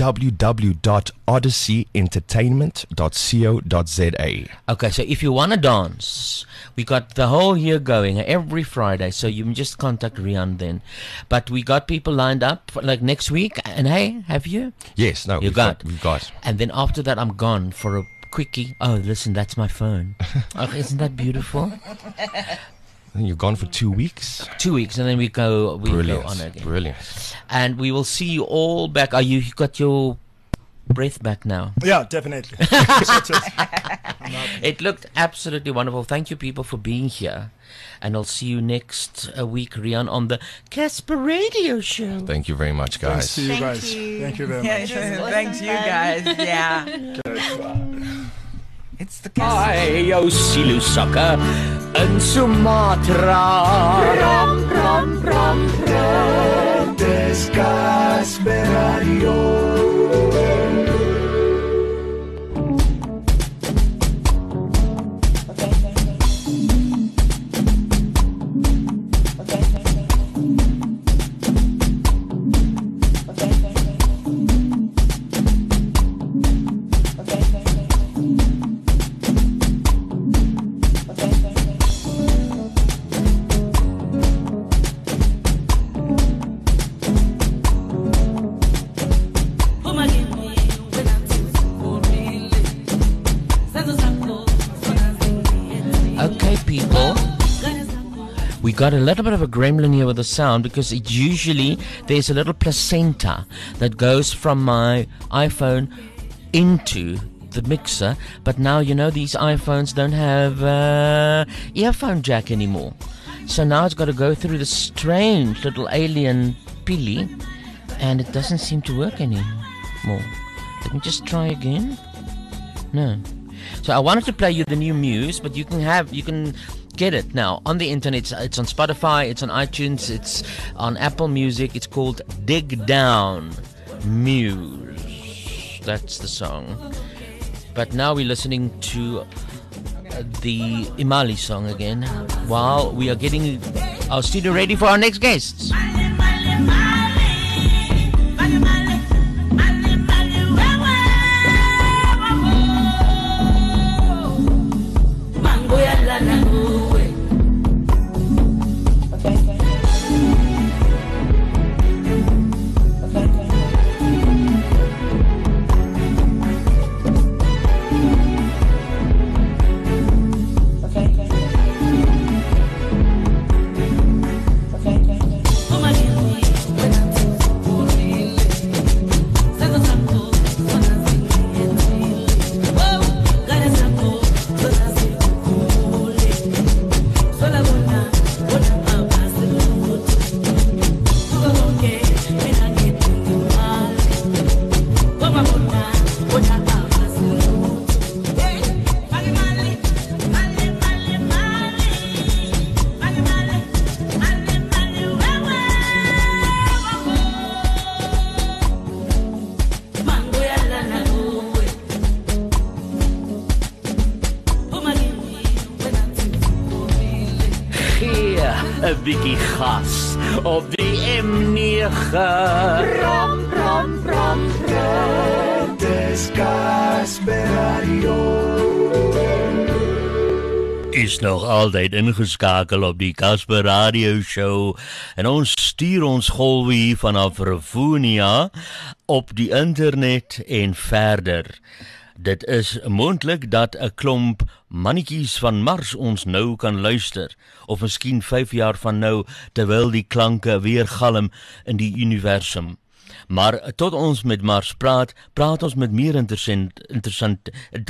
Speaker 7: www.odysseentertainment.co.za.
Speaker 4: Okay, so if you want to dance, we got the whole year going every Friday, so you can just contact Rian then. But we got people lined up for, like next week, and hey, have you?
Speaker 7: Yes, no, we've got.
Speaker 4: And then after that, I'm gone for a quickie. Oh, listen, that's my phone. Oh, isn't that beautiful?
Speaker 7: And you're gone for 2 weeks.
Speaker 4: 2 weeks, and then we go on again.
Speaker 7: Brilliant.
Speaker 4: And we will see you all back. Are you got your breath back now?
Speaker 9: Yeah, definitely.
Speaker 4: It looked absolutely wonderful. Thank you, people, for being here. And I'll see you next week, Rian, on the Casper Radio Show.
Speaker 7: Thank you very much, guys.
Speaker 9: Thanks to you
Speaker 8: Thank
Speaker 9: guys.
Speaker 8: you.
Speaker 9: Thank you very much.
Speaker 5: Thanks you guys. Yeah. It's the Casper.
Speaker 4: Ai, jou silosakke in Sumatra.
Speaker 3: Ram, ram, ram, ram. Dis Casper Radio.
Speaker 4: Okay, people. We got a little bit of a gremlin here with the sound because it usually there's a little placenta that goes from my iPhone into the mixer, but now you know these iPhones don't have earphone jack anymore, so now it's got to go through the strange little alien pilly, and it doesn't seem to work anymore. Let me just try again. No. So I wanted to play you the new Muse, but you can get it now on the internet. It's on Spotify, it's on iTunes, it's on Apple Music. It's called Dig Down Muse. That's the song. But now we're listening to the Imali song again while we are getting our studio ready for our next guests. Een bietjie gas op die M9.
Speaker 3: Ram, ram, ram, ram. Dis Casper Radio.
Speaker 4: is nog altyd ingeskakel op die Casper Radio Show en ons stuur ons golwe hier vanaf Rivonia op die internet en verder. Dit is moontlik dat 'n klomp mannetjies van Mars ons nou kan luister, of miskien 5 jaar van nou, terwyl die klanke weer galm in die universum. Maar tot ons met Mars praat ons met meer interessant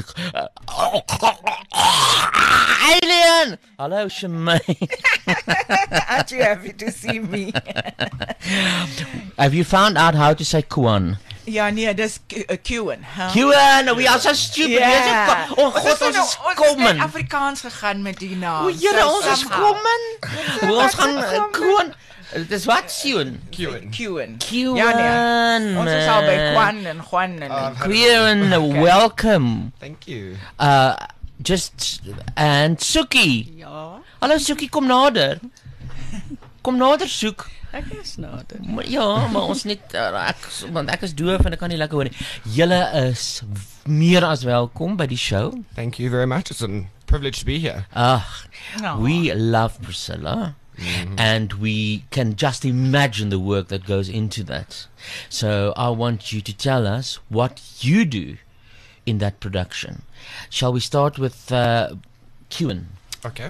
Speaker 4: alien! Hallo Shemaine.
Speaker 5: Aren't you happy to see me?
Speaker 4: Have you found out how to say Kuan?
Speaker 5: Ja, nee, dis Kuan.
Speaker 4: Kuan, we are so stupid.
Speaker 5: Ja.
Speaker 4: Oh God, ons is
Speaker 5: Ons
Speaker 4: kommen.
Speaker 5: het Afrikaans gegaan met die naam.
Speaker 4: O Here, ons is
Speaker 5: somehow.
Speaker 4: kommen. Ons gaan Kuan. Dis wat Kuan.
Speaker 5: Kuan.
Speaker 4: Kuan.
Speaker 5: Ja, nee. Ons is al by
Speaker 4: man.
Speaker 5: Kwan en Juan en
Speaker 4: Kuan, welcome.
Speaker 10: Thank you.
Speaker 4: And Suki.
Speaker 11: Ja,
Speaker 4: Hallo Suki, kom nader. Kom nader, Soek.
Speaker 11: ek is nader.
Speaker 4: Ja, maar ons net want ek is doof en ek kan nie lekker hoor nie. Julle is meer as welkom by die show.
Speaker 10: Thank you very much. It's a privilege to be here.
Speaker 5: No.
Speaker 4: We love Priscilla. And we can just imagine the work that goes into that. So I want you to tell us what you do in that production. Shall we start with Kuan?
Speaker 10: Okay.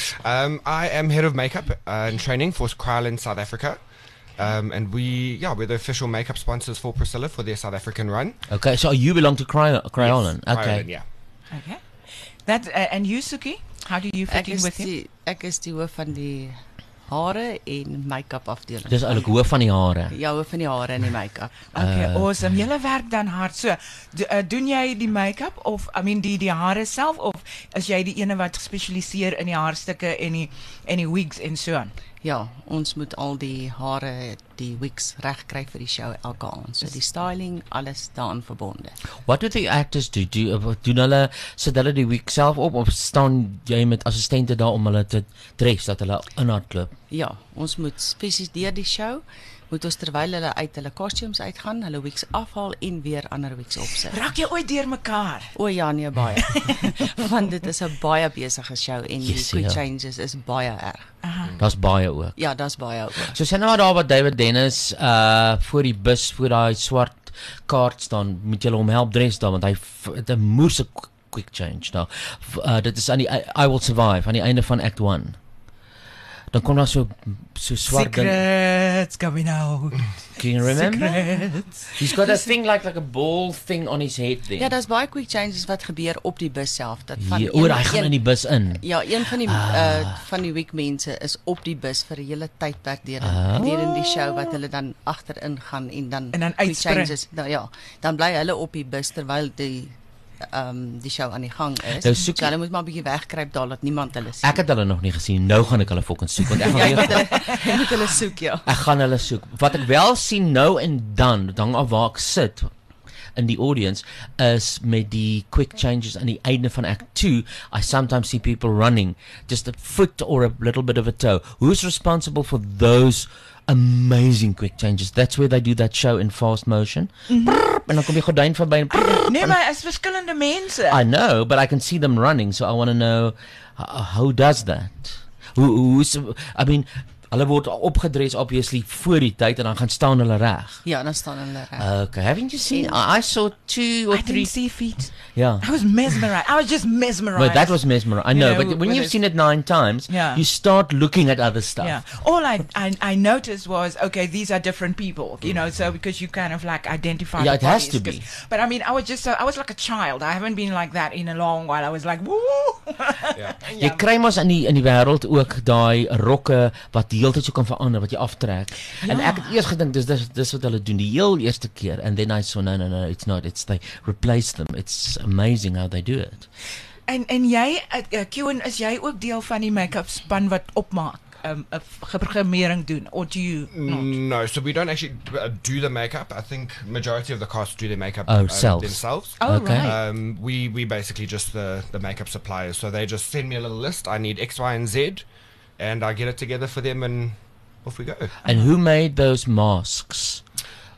Speaker 10: I am head of makeup and training for Krylin South Africa. And we're the official makeup sponsors for Priscilla for their South African run.
Speaker 4: Okay, so you belong to Cryolan.
Speaker 10: Yes,
Speaker 4: Okay.
Speaker 10: Krylin, yeah.
Speaker 5: Okay. That and you, Suki? How do you fit in with him?
Speaker 11: Ek is die hoof van die hare en make-up afdeling.
Speaker 4: Dis eintlik hoof van die hare.
Speaker 11: Ja, hoof van die hare en die make-up.
Speaker 5: Okay, awesome. Julle werk dan hard. So, doen jy die make-up of die hare self of is jy die ene wat gespesialiseer in die haarstukke en die wigs en so aan?
Speaker 11: Ja, ons moet al die hare, die wigs reg kry vir die show elke aand. So die styling, alles daaraan verbonde.
Speaker 4: What do the actors do? Doen hulle sit hulle die week self op of staan jy met assistente daar om hulle te dress dat hulle inhardloop?
Speaker 11: Ja, ons moet spesies deur die show moet ons terwyl hulle uit hulle costumes uitgaan, hulle wigs afhaal en weer ander wigs opsit.
Speaker 5: Raak jy ooit deur mekaar?
Speaker 11: O ja, nee baie. Want dit is 'n baie besige show en die
Speaker 4: Yes,
Speaker 11: quick
Speaker 4: ja.
Speaker 11: changes is baie erg.
Speaker 4: Daar's baie ook.
Speaker 11: Ja, daar's baie ook.
Speaker 4: So sien nou daar wat David Dennis voor die bus voor daai swart kaart staan, moet jy hom help dress daar want hy het 'n moerse quick change daar. Dit is aan die I Will Survive aan die einde van act 1. Dan kom daar so swart ding.
Speaker 5: Secrets coming out.
Speaker 4: Can you remember?
Speaker 5: Secrets.
Speaker 4: He's got a thing like a ball thing on his head thing.
Speaker 11: Ja, daar's baie quick changes wat gebeur op die bus self. Dat van
Speaker 4: Ja, hy gaan in die bus in.
Speaker 11: Ja, een van die week mense is op die bus vir 'n hele tydperk deur in die show wat hulle dan agterin gaan en dan
Speaker 5: dan
Speaker 11: quick
Speaker 5: uitspring.
Speaker 11: changes. Nou ja, dan bly hulle op die bus terwyl die show aan die gang is.
Speaker 4: Nou,
Speaker 11: So hulle moet maar 'n bietjie wegkruip daar dat niemand hulle sien.
Speaker 4: Ek het hulle nog nie gesien. Nou gaan ek hulle fucking soek want ek gaan
Speaker 11: Ja, jy
Speaker 4: weer
Speaker 11: moet hulle soek, ja.
Speaker 4: ek gaan hulle soek. Wat ek wel sien nou en dan, dit hang af waar ek sit in die audience, is met die quick changes aan die einde van act 2, I sometimes see people running just a foot or a little bit of a toe. Who's responsible for those amazing quick changes? That's where they do that show in fast motion. En dan kom die gordyn verby en
Speaker 5: Nee, maar is verskillende mense.
Speaker 4: I know, but I can see them running, so I want to know who does that. Hulle word opgedres obviously voor die tyd en dan gaan staan hulle reg.
Speaker 11: Ja, dan staan hulle reg.
Speaker 4: Okay, haven't you seen? I saw 2 or
Speaker 5: I
Speaker 4: 3.
Speaker 5: didn't see feet.
Speaker 4: Yeah.
Speaker 5: I was mesmerized. I was just mesmerized.
Speaker 4: But that was mesmerizing. I know,
Speaker 5: You know,
Speaker 4: but when
Speaker 5: with
Speaker 4: you've
Speaker 5: it-
Speaker 4: seen it 9 times,
Speaker 5: Yeah.
Speaker 4: you start looking at other stuff.
Speaker 5: Yeah. All I noticed was, okay, these are different people, you know, so because you kind of like identify
Speaker 4: Yeah,
Speaker 5: the
Speaker 4: it has
Speaker 5: bodies,
Speaker 4: to be.
Speaker 5: 'cause- But I mean, I was like a child. I haven't been like that in a long while. I was like, woo!
Speaker 4: Jy kry mos in die wêreld ook daai rokke wat die hele tyd so kan verander wat jy aftrek. En ek het eers gedink dis wat hulle doen die heel eerste keer and then I saw no, it's not. It's they replace them. It's amazing how they do it.
Speaker 5: En jy, Kuan, is jy ook deel van die make-up span wat opmaak? Geprogrammering doen, or do you not?
Speaker 10: No, so we don't actually do the makeup. I think majority of the cast do their makeup themselves.
Speaker 5: Oh,
Speaker 4: Okay.
Speaker 5: right.
Speaker 10: We basically just the makeup suppliers. So they just send me a little list. I need X, Y, and Z, and I get it together for them, and off we go.
Speaker 4: And who made those masks?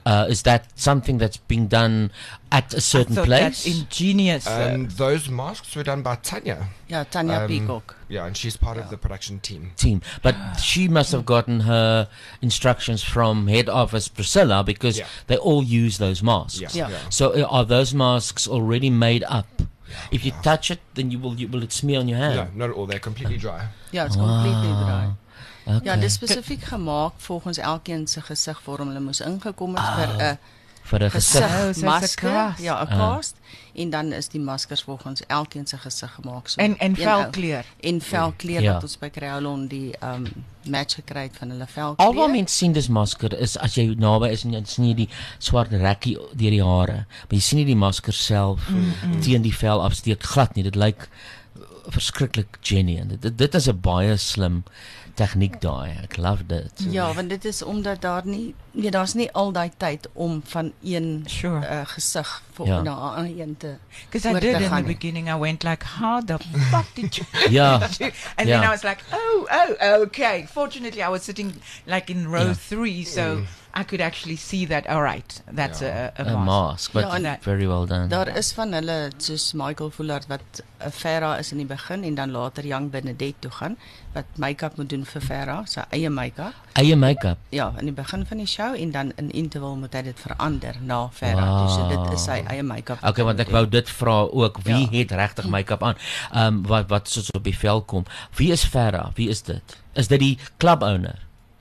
Speaker 4: Is that something that's being done at a certain
Speaker 5: I thought
Speaker 4: place?
Speaker 5: That's ingenious.
Speaker 10: Those masks were done by Tanya.
Speaker 11: Yeah, Tanya Peacock.
Speaker 10: Yeah, and she's part of the production team.
Speaker 4: But she must have gotten her instructions from head office Priscilla, because they all use those masks.
Speaker 11: Yeah.
Speaker 4: So are those masks already made up? If you touch it, then will it smear on your hand?
Speaker 10: No, not at all. They're completely dry.
Speaker 11: Ja, it's completely dry.
Speaker 4: Okay.
Speaker 11: Ja, dis spesifiek gemaak volgens elkeen se gesigvorm. Hulle moes ingekom het vir 'n
Speaker 4: vir 'n gesig.
Speaker 5: soos 'n
Speaker 11: masker,
Speaker 5: cast.
Speaker 11: ja, 'n cast, en dan is die maskers volgens elkeen se gesig gemaak. So
Speaker 5: En
Speaker 11: een
Speaker 5: velkleur.
Speaker 11: ou- En velkleur
Speaker 4: Ja.
Speaker 11: wat ons by Crayola die match gekry het van hulle velkleur.
Speaker 4: Alwaar mense sien dis masker is as jy naby is en jy sien jy die swart rekkie deur die hare, maar jy sien nie die masker self teen die vel afsteek glad nie. Dit lyk verskriklik genuine. Dit is 'n baie slim tegniek daai. Ek love dit.
Speaker 11: Ja, want dit is omdat daar's nie al daai tyd om van een gesig
Speaker 4: Ja.
Speaker 11: na 'n ander een te
Speaker 5: Because I
Speaker 11: oor
Speaker 5: did
Speaker 11: te
Speaker 5: in the
Speaker 11: gaan nie.
Speaker 5: beginning, I went like, how the fuck did you
Speaker 4: Yeah.
Speaker 5: And then I was like, oh, okay. Fortunately, I was sitting like in row 3, so I could actually see that, all right, that's a
Speaker 4: A
Speaker 5: mask.
Speaker 4: mask, but
Speaker 11: Ja, en
Speaker 4: very well done.
Speaker 11: Daar is van hulle soos Michael Fullard wat Farah is in die begin en dan later Young Benedette toe gaan wat make-up moet doen vir Farah, sy eie make-up.
Speaker 4: Eie make-up.
Speaker 11: Ja, in die begin van die show en dan in interval moet hy dit verander na Farah. Dus so dit is sy eie make-up.
Speaker 4: Okay, want ek wou dit vra ook, wie het regtig make-up aan? Wat soos op die vel kom. Wie is Farah? Wie is dit? Is dit die club owner?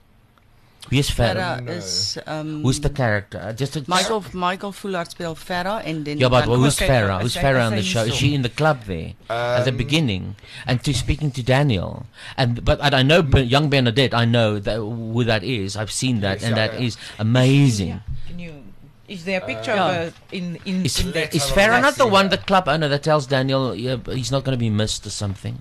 Speaker 4: Wie is Farah?
Speaker 11: Farah is
Speaker 4: Who's the character? Just a
Speaker 11: Michael Fullard speel Farah en dan
Speaker 4: Yeah, but
Speaker 11: dan-
Speaker 4: who's
Speaker 5: Okay,
Speaker 4: Farah?
Speaker 5: I
Speaker 4: Who's
Speaker 5: say-
Speaker 4: Farah
Speaker 5: I
Speaker 4: on the
Speaker 5: say
Speaker 4: show? Is
Speaker 5: so.
Speaker 4: she in the club there at the beginning? And speaking to Daniel, but I know young Benedette. I know who that is. I've seen that, and that is amazing.
Speaker 5: Can you? Is there a picture of her in
Speaker 4: Is
Speaker 5: that?
Speaker 4: Farah not the one, the club owner, that tells Daniel he's not going to be missed or something?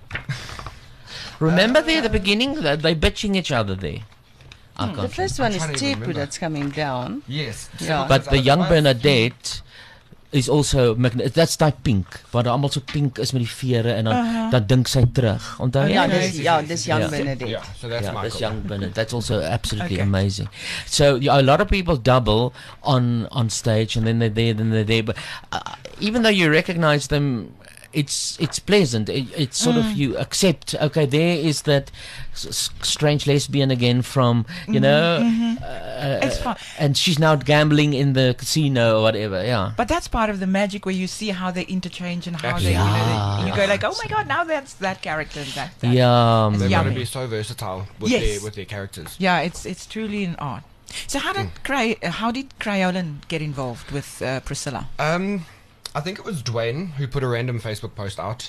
Speaker 4: Remember there at the beginning, they bitching each other there. I
Speaker 11: The
Speaker 4: can't
Speaker 11: first one is
Speaker 10: trying to
Speaker 11: Tepu
Speaker 10: remember.
Speaker 11: that's coming down.
Speaker 10: Yes.
Speaker 11: Ja.
Speaker 4: But the young Bernadette is also that's daai pink, waar almal so pink is met die vere en dan dink sy terug. Onthou jy?
Speaker 11: Ja, dis Young
Speaker 4: Ja.
Speaker 11: Benedict.
Speaker 10: Yeah, so that's
Speaker 4: Yeah,
Speaker 10: Michael.
Speaker 4: that's young Bernard. That's also absolutely
Speaker 5: Okay.
Speaker 4: amazing. So a lot of people double on stage, and then they're there, then they're there. But even though you recognize them, it's pleasant. It's sort of you accept. Okay, there is that strange lesbian again from
Speaker 5: It's fun.
Speaker 4: and she's now gambling in the casino or whatever. Yeah.
Speaker 5: But that's part of the magic where you see how they interchange and how
Speaker 4: Absolutely.
Speaker 5: you go like, oh my god, now that's that character and that.
Speaker 4: Yeah.
Speaker 10: They've got to
Speaker 5: Yummy.
Speaker 10: be so versatile with
Speaker 5: Yes.
Speaker 10: their characters.
Speaker 5: Yeah, it's truly an art. So how did Crayolan get involved with Priscilla?
Speaker 10: I think it was Dwayne who put a random Facebook post out,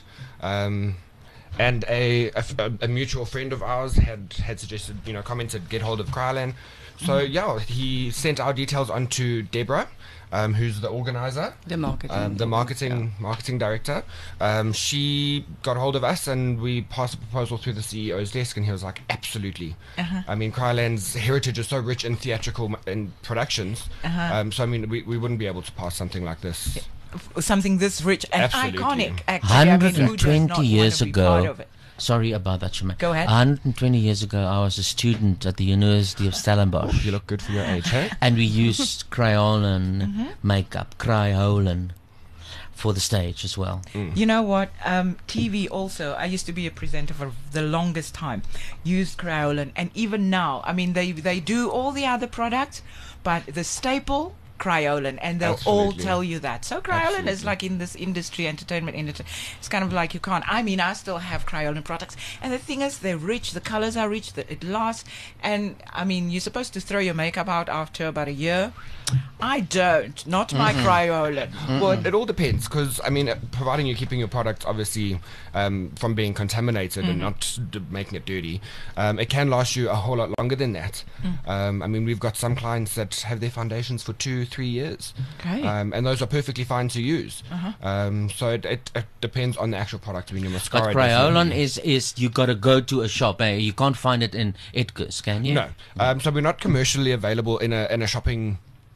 Speaker 10: and a mutual friend of ours had suggested, commented, get hold of Crayolan. So yeah, he sent our details on to Deborah, who's the organizer,
Speaker 11: The marketing.
Speaker 10: the marketing director. She got hold of us and we passed the proposal through the CEO's desk, and he was like, absolutely. I mean, Crayolan's heritage is so rich in theatrical in productions. So I mean, we wouldn't be able to pass something like this.
Speaker 5: Something this rich and
Speaker 10: Absolutely.
Speaker 5: iconic. Actually, I mean, who does
Speaker 4: 120
Speaker 5: not want
Speaker 4: years
Speaker 5: to be part
Speaker 4: ago.
Speaker 5: of it?
Speaker 4: Sorry about that, Shema.
Speaker 5: Go ahead.
Speaker 4: 120 years ago, I was a student at the University of Stellenbosch.
Speaker 10: You look good for your age, hey?
Speaker 4: And we used Crayolan makeup, Crayolan, for the stage as well.
Speaker 5: You know what? TV also. I used to be a presenter for the longest time. Used Crayolan, and even now, I mean, they do all the other products, but the staple. Crayolan, and they'll all
Speaker 10: Absolutely.
Speaker 5: tell you that. So Crayolan is
Speaker 10: Absolutely.
Speaker 5: like in this industry, entertainment industry, it's kind of like you can't. I mean, I still have Crayolan products, and the thing is, they're rich. The colors are rich. It lasts, and I mean, you're supposed to throw your makeup out after about a year. I don't. Not my Crayolan.
Speaker 10: Well, it all depends, because I mean, providing you're keeping your product obviously from being contaminated and not making it dirty, it can last you a whole lot longer than that. I mean, we've got some clients that have their foundations for 2-3 years,
Speaker 5: Okay.
Speaker 10: and those are perfectly fine to use. So it depends on the actual product. I mean, your mascara.
Speaker 4: But Crayolan
Speaker 10: definitely-
Speaker 4: is you got to go to a shop. You can't find it in Edgar's, can you?
Speaker 10: No. So we're not commercially available in a shopping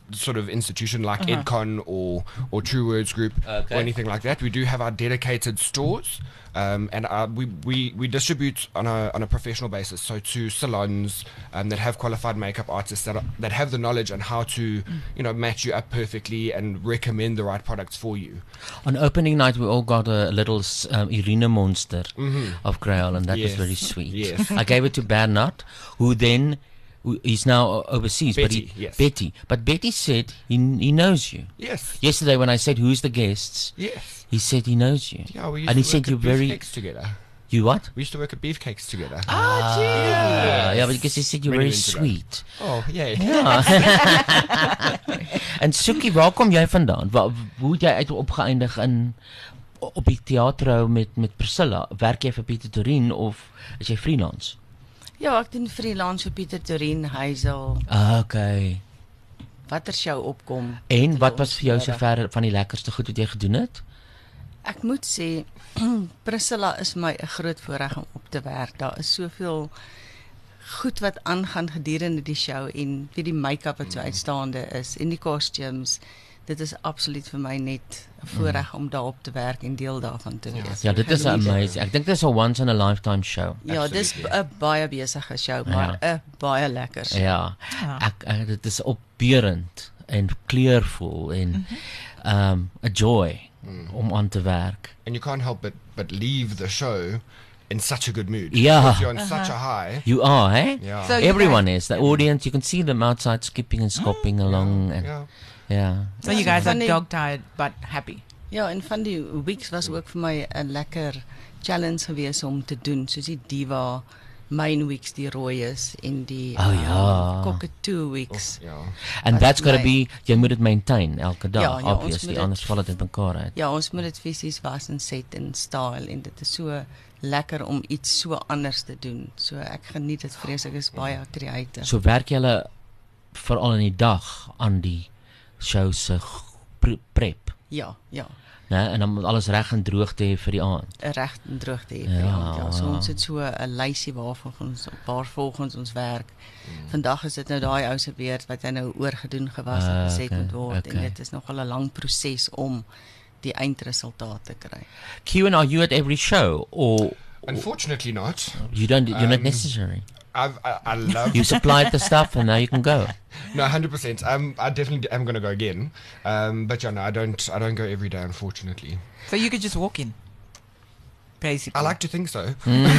Speaker 10: sort of institution like Edcon or True Words Group or anything like that. We do have our dedicated stores, and we distribute on a professional basis, so to salons that have qualified makeup artists that have the knowledge on how to match you up perfectly and recommend the right products for you.
Speaker 4: On opening night, we all got a little Irina monster of Grail, and that was
Speaker 10: Yes.
Speaker 4: very sweet.
Speaker 10: Yes.
Speaker 4: I gave it to Bernard, who is now overseas.
Speaker 10: Betty, yes.
Speaker 4: Betty. But Betty said he knows you.
Speaker 10: Yes.
Speaker 4: Yesterday when I said, who's the guests?
Speaker 10: Yes.
Speaker 4: He said he knows you.
Speaker 10: Yeah, we used
Speaker 4: and he
Speaker 10: to
Speaker 4: said
Speaker 10: work
Speaker 4: you're
Speaker 10: at
Speaker 4: very...
Speaker 10: beefcakes together.
Speaker 4: You what?
Speaker 10: We used to work at beefcakes together.
Speaker 4: Yeah, but because he said you're
Speaker 10: Many
Speaker 4: very
Speaker 10: moons ago.
Speaker 4: sweet.
Speaker 10: Oh, yeah.
Speaker 4: En Sukie, waar kom jy vandaan? Hoe het jy uit opgeëindig op die teaterhou met Priscilla? Werk jy vir Pieter Torin of is jy freelance?
Speaker 11: Ja, ek doen freelance vir Pieter Torin, Hazel,
Speaker 4: Okay.
Speaker 11: watter show opkom.
Speaker 4: En wat was vir jou sover van die lekkerste goed wat jy gedoen het?
Speaker 11: Ek moet sê Priscilla is my 'n groot voorreg om op te werk. Daar is soveel goed wat aangaan gedurende die show en wie die make-up wat so uitstaande is en die costumes. Dit is absoluut vir my net 'n voorreg om daarop te werk en deel daarvan te wees.
Speaker 4: Ja, dit is amazing. Ek dink dit is 'n once in a lifetime show.
Speaker 11: Ja, dis 'n baie besige show, maar 'n baie lekker show.
Speaker 4: Ja. Dit is opbeurend en kleurvol en a joy om aan te werk.
Speaker 10: And you can't help but leave the show in such a good mood.
Speaker 4: Yeah.
Speaker 10: Because you're on such a high.
Speaker 4: You are, eh?
Speaker 10: Yeah.
Speaker 11: So
Speaker 4: Everyone is. The audience, you can see them outside skipping and scopping along. And,
Speaker 10: Yeah.
Speaker 4: yeah.
Speaker 5: So you guys
Speaker 11: Van
Speaker 5: are
Speaker 11: die-
Speaker 5: dog-tired but happy.
Speaker 11: Ja, en van die weeks was ook vir my 'n lekker challenge gewees om te doen, soos die Diva Main Weeks, die rooi is en die Cockatoo Weeks.
Speaker 10: Yeah.
Speaker 4: And
Speaker 11: Wat
Speaker 4: that's got to
Speaker 11: my-
Speaker 4: be, jy moet dit maintain elke dag,
Speaker 11: Ja, ja, ons
Speaker 4: obviously,
Speaker 11: moet dit-
Speaker 4: anders val dit in mekaar uit.
Speaker 11: Ja, ons moet dit fisies was en set en style en dit is so lekker om iets so anders te doen. So ek geniet dit vreeslik, is baie creative.
Speaker 4: So werk julle veral in die dag aan die show se prep,
Speaker 11: Ja, ja.
Speaker 4: né? En dan moet alles reg en droog te hê vir die aand.
Speaker 11: Reg en droog te hê.
Speaker 4: Ja,
Speaker 11: Ja, so
Speaker 4: wow.
Speaker 11: ons het so 'n lysie waar volgens ons werk. Vandag is dit nou daai ou se beurt wat hy nou oorgedoen gewas en geset moet word en dit is nogal 'n lang proses om die eindresultaat te kry.
Speaker 4: Kieran, are you at every show or
Speaker 10: Unfortunately not.
Speaker 4: you're not necessary?
Speaker 10: I love
Speaker 4: You supplied the stuff and now you can go.
Speaker 10: No, 100%. I definitely am going to go again. But yeah, no, I don't go every day, unfortunately.
Speaker 5: So you could just walk in, basically.
Speaker 10: I like to think so.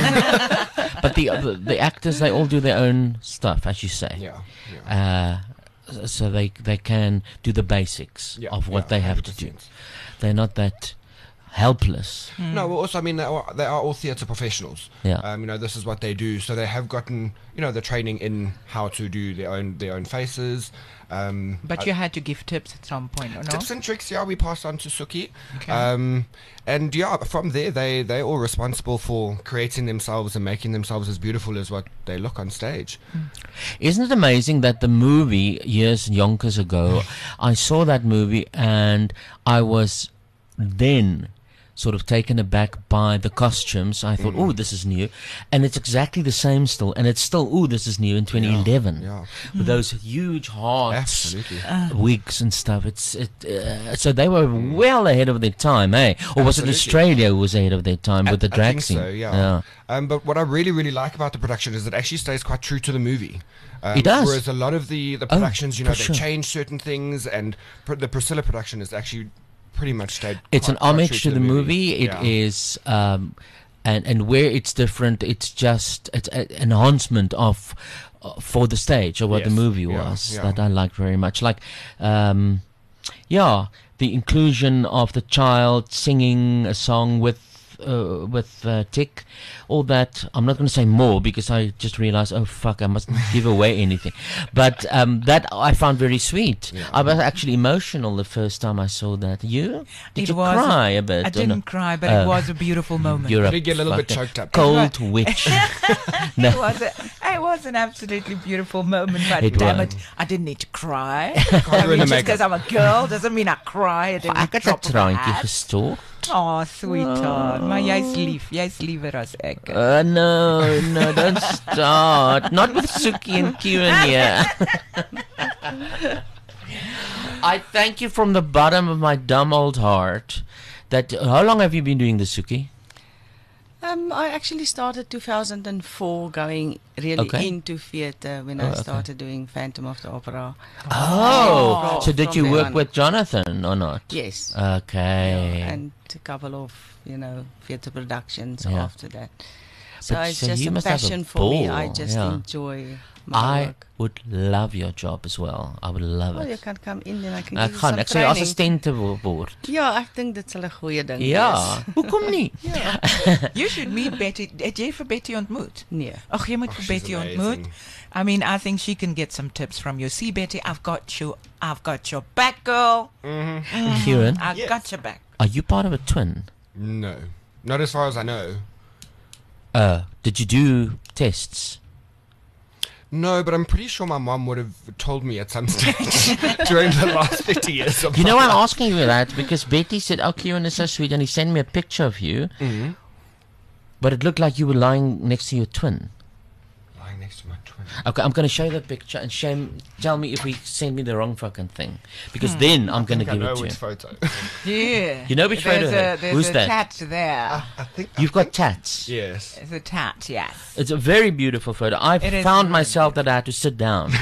Speaker 4: But the actors, they all do their own stuff, as you say.
Speaker 10: Yeah.
Speaker 4: So they can do the basics of what they have to do.
Speaker 10: 100%.
Speaker 4: They're not that helpless.
Speaker 10: No, well, also, I mean, they are all theatre professionals.
Speaker 4: Yeah.
Speaker 10: This is what they do. So they have gotten, the training in how to do their own faces.
Speaker 5: But you had to give tips at some point, or no?
Speaker 10: Tips and tricks, yeah, we passed on to Suki.
Speaker 5: Okay.
Speaker 10: And yeah, from there, they're all responsible for creating themselves and making themselves as beautiful as what they look on stage.
Speaker 4: Isn't it amazing that the movie, years and yonkers ago, I saw that movie and I was then sort of taken aback by the costumes. I thought, oh, this is new. And it's exactly the same still. And it's still, oh, this is new in 2011.
Speaker 10: Yeah.
Speaker 4: With those huge hearts,
Speaker 10: Absolutely.
Speaker 4: wigs and stuff. So they were well ahead of their time, eh? Or was it Australia who was ahead of their time with the
Speaker 10: I
Speaker 4: drag
Speaker 10: think
Speaker 4: scene?
Speaker 10: so, yeah. But what I really, really like about the production is it actually stays quite true to the movie.
Speaker 4: It does.
Speaker 10: Whereas a lot of the productions,
Speaker 4: for
Speaker 10: they
Speaker 4: sure.
Speaker 10: change certain things, and the Priscilla production is actually pretty much stayed.
Speaker 4: It's an
Speaker 10: quite
Speaker 4: homage
Speaker 10: true
Speaker 4: to the movie. It is, and where it's different, it's just it's an enhancement of for the stage or what the
Speaker 10: Yes,
Speaker 4: movie
Speaker 10: yeah,
Speaker 4: was
Speaker 10: yeah.
Speaker 4: that I liked very much. Like, the inclusion of the child singing a song with Tick, all that. I'm not going to say more because I just realized, oh fuck, I mustn't give away anything. But that I found very sweet.
Speaker 10: Yeah.
Speaker 4: I was actually emotional the first time I saw that. You? Did
Speaker 5: It
Speaker 4: you
Speaker 5: was-
Speaker 4: cry a bit?
Speaker 5: I
Speaker 4: or no?
Speaker 5: didn't cry, but it was a beautiful moment.
Speaker 4: You're
Speaker 10: You
Speaker 4: a
Speaker 10: did get a little bit
Speaker 4: fucking
Speaker 10: choked up.
Speaker 4: cold witch. No.
Speaker 5: It was an absolutely beautiful moment, but
Speaker 4: It
Speaker 5: damn
Speaker 4: was.
Speaker 5: it, I didn't need to cry.
Speaker 10: Can't
Speaker 5: I
Speaker 10: ruin
Speaker 5: mean,
Speaker 10: the
Speaker 5: just because
Speaker 10: makeup.
Speaker 5: I'm a girl doesn't mean I cry at every
Speaker 4: Ek het 'n
Speaker 5: drop of a
Speaker 4: traantjie
Speaker 5: hat.
Speaker 4: gestoor.
Speaker 5: Oh, sweetheart. Maar jy's lief. Jy's liewer as ek.
Speaker 4: No, don't start. Not with Suki and Kieran here. I thank you from the bottom of my dumb old heart. How long have you been doing this, Suki?
Speaker 11: I actually started 2004 going really
Speaker 4: Okay.
Speaker 11: into theatre when I started doing Phantom of the Opera.
Speaker 4: Oh, so did
Speaker 11: from
Speaker 4: you
Speaker 11: there
Speaker 4: work
Speaker 11: on.
Speaker 4: with Jonathan or not?
Speaker 11: Yes.
Speaker 4: Okay.
Speaker 11: And a couple of, theatre productions
Speaker 4: Yeah.
Speaker 11: after that. So
Speaker 4: But
Speaker 11: it's
Speaker 4: so
Speaker 11: just
Speaker 4: you
Speaker 11: a
Speaker 4: must have a
Speaker 11: passion for me. I
Speaker 4: ball,
Speaker 11: just
Speaker 4: yeah.
Speaker 11: enjoy my
Speaker 4: I
Speaker 11: work.
Speaker 4: would love your job as well. I would love
Speaker 11: Well, you
Speaker 4: it.
Speaker 11: can come in and I can
Speaker 4: Ek
Speaker 11: give you
Speaker 4: gaan,
Speaker 11: some
Speaker 4: ek sal jou
Speaker 11: training.
Speaker 4: assistente word.
Speaker 11: Ja, ek dink dit sal 'n goeie ding
Speaker 4: Ja,
Speaker 11: wees.
Speaker 4: hoekom nie?
Speaker 5: You should meet Betty. Het jy vir Betty ontmoet?
Speaker 11: Nee.
Speaker 5: Ag, jy moet vir
Speaker 10: she's
Speaker 5: Betty
Speaker 10: amazing.
Speaker 5: ontmoet. I mean, I think she can get some tips from you. See, Betty, I've got your back, girl.
Speaker 4: Kieran,
Speaker 5: I've got your back.
Speaker 4: are you part of a twin?
Speaker 10: No, not as far as I know.
Speaker 4: Did you do tests?
Speaker 10: No, but I'm pretty sure my mom would have told me at some stage during the last 50 years of
Speaker 4: You know,
Speaker 10: my
Speaker 4: I'm
Speaker 10: life.
Speaker 4: asking you that because Betty said, "Oh, Kieran is so sweet," and he sent me a picture of you, but it looked like you were lying next to your twin.
Speaker 10: Lying next to my twin.
Speaker 4: Okay, I'm going to show you the picture and tell me if he sent me the wrong fucking thing, because then I'm going to
Speaker 10: I
Speaker 4: give
Speaker 10: know
Speaker 4: it to
Speaker 10: which
Speaker 4: you.
Speaker 10: photo.
Speaker 5: Yeah.
Speaker 4: You know which photo?
Speaker 5: There's
Speaker 4: Who's
Speaker 5: a
Speaker 4: that?
Speaker 5: tat there.
Speaker 10: I think
Speaker 4: You've got tats.
Speaker 10: yes.
Speaker 5: There's a tat, yes.
Speaker 4: It's a very beautiful photo. I
Speaker 5: It is
Speaker 4: found
Speaker 5: really
Speaker 4: myself that I had to sit down.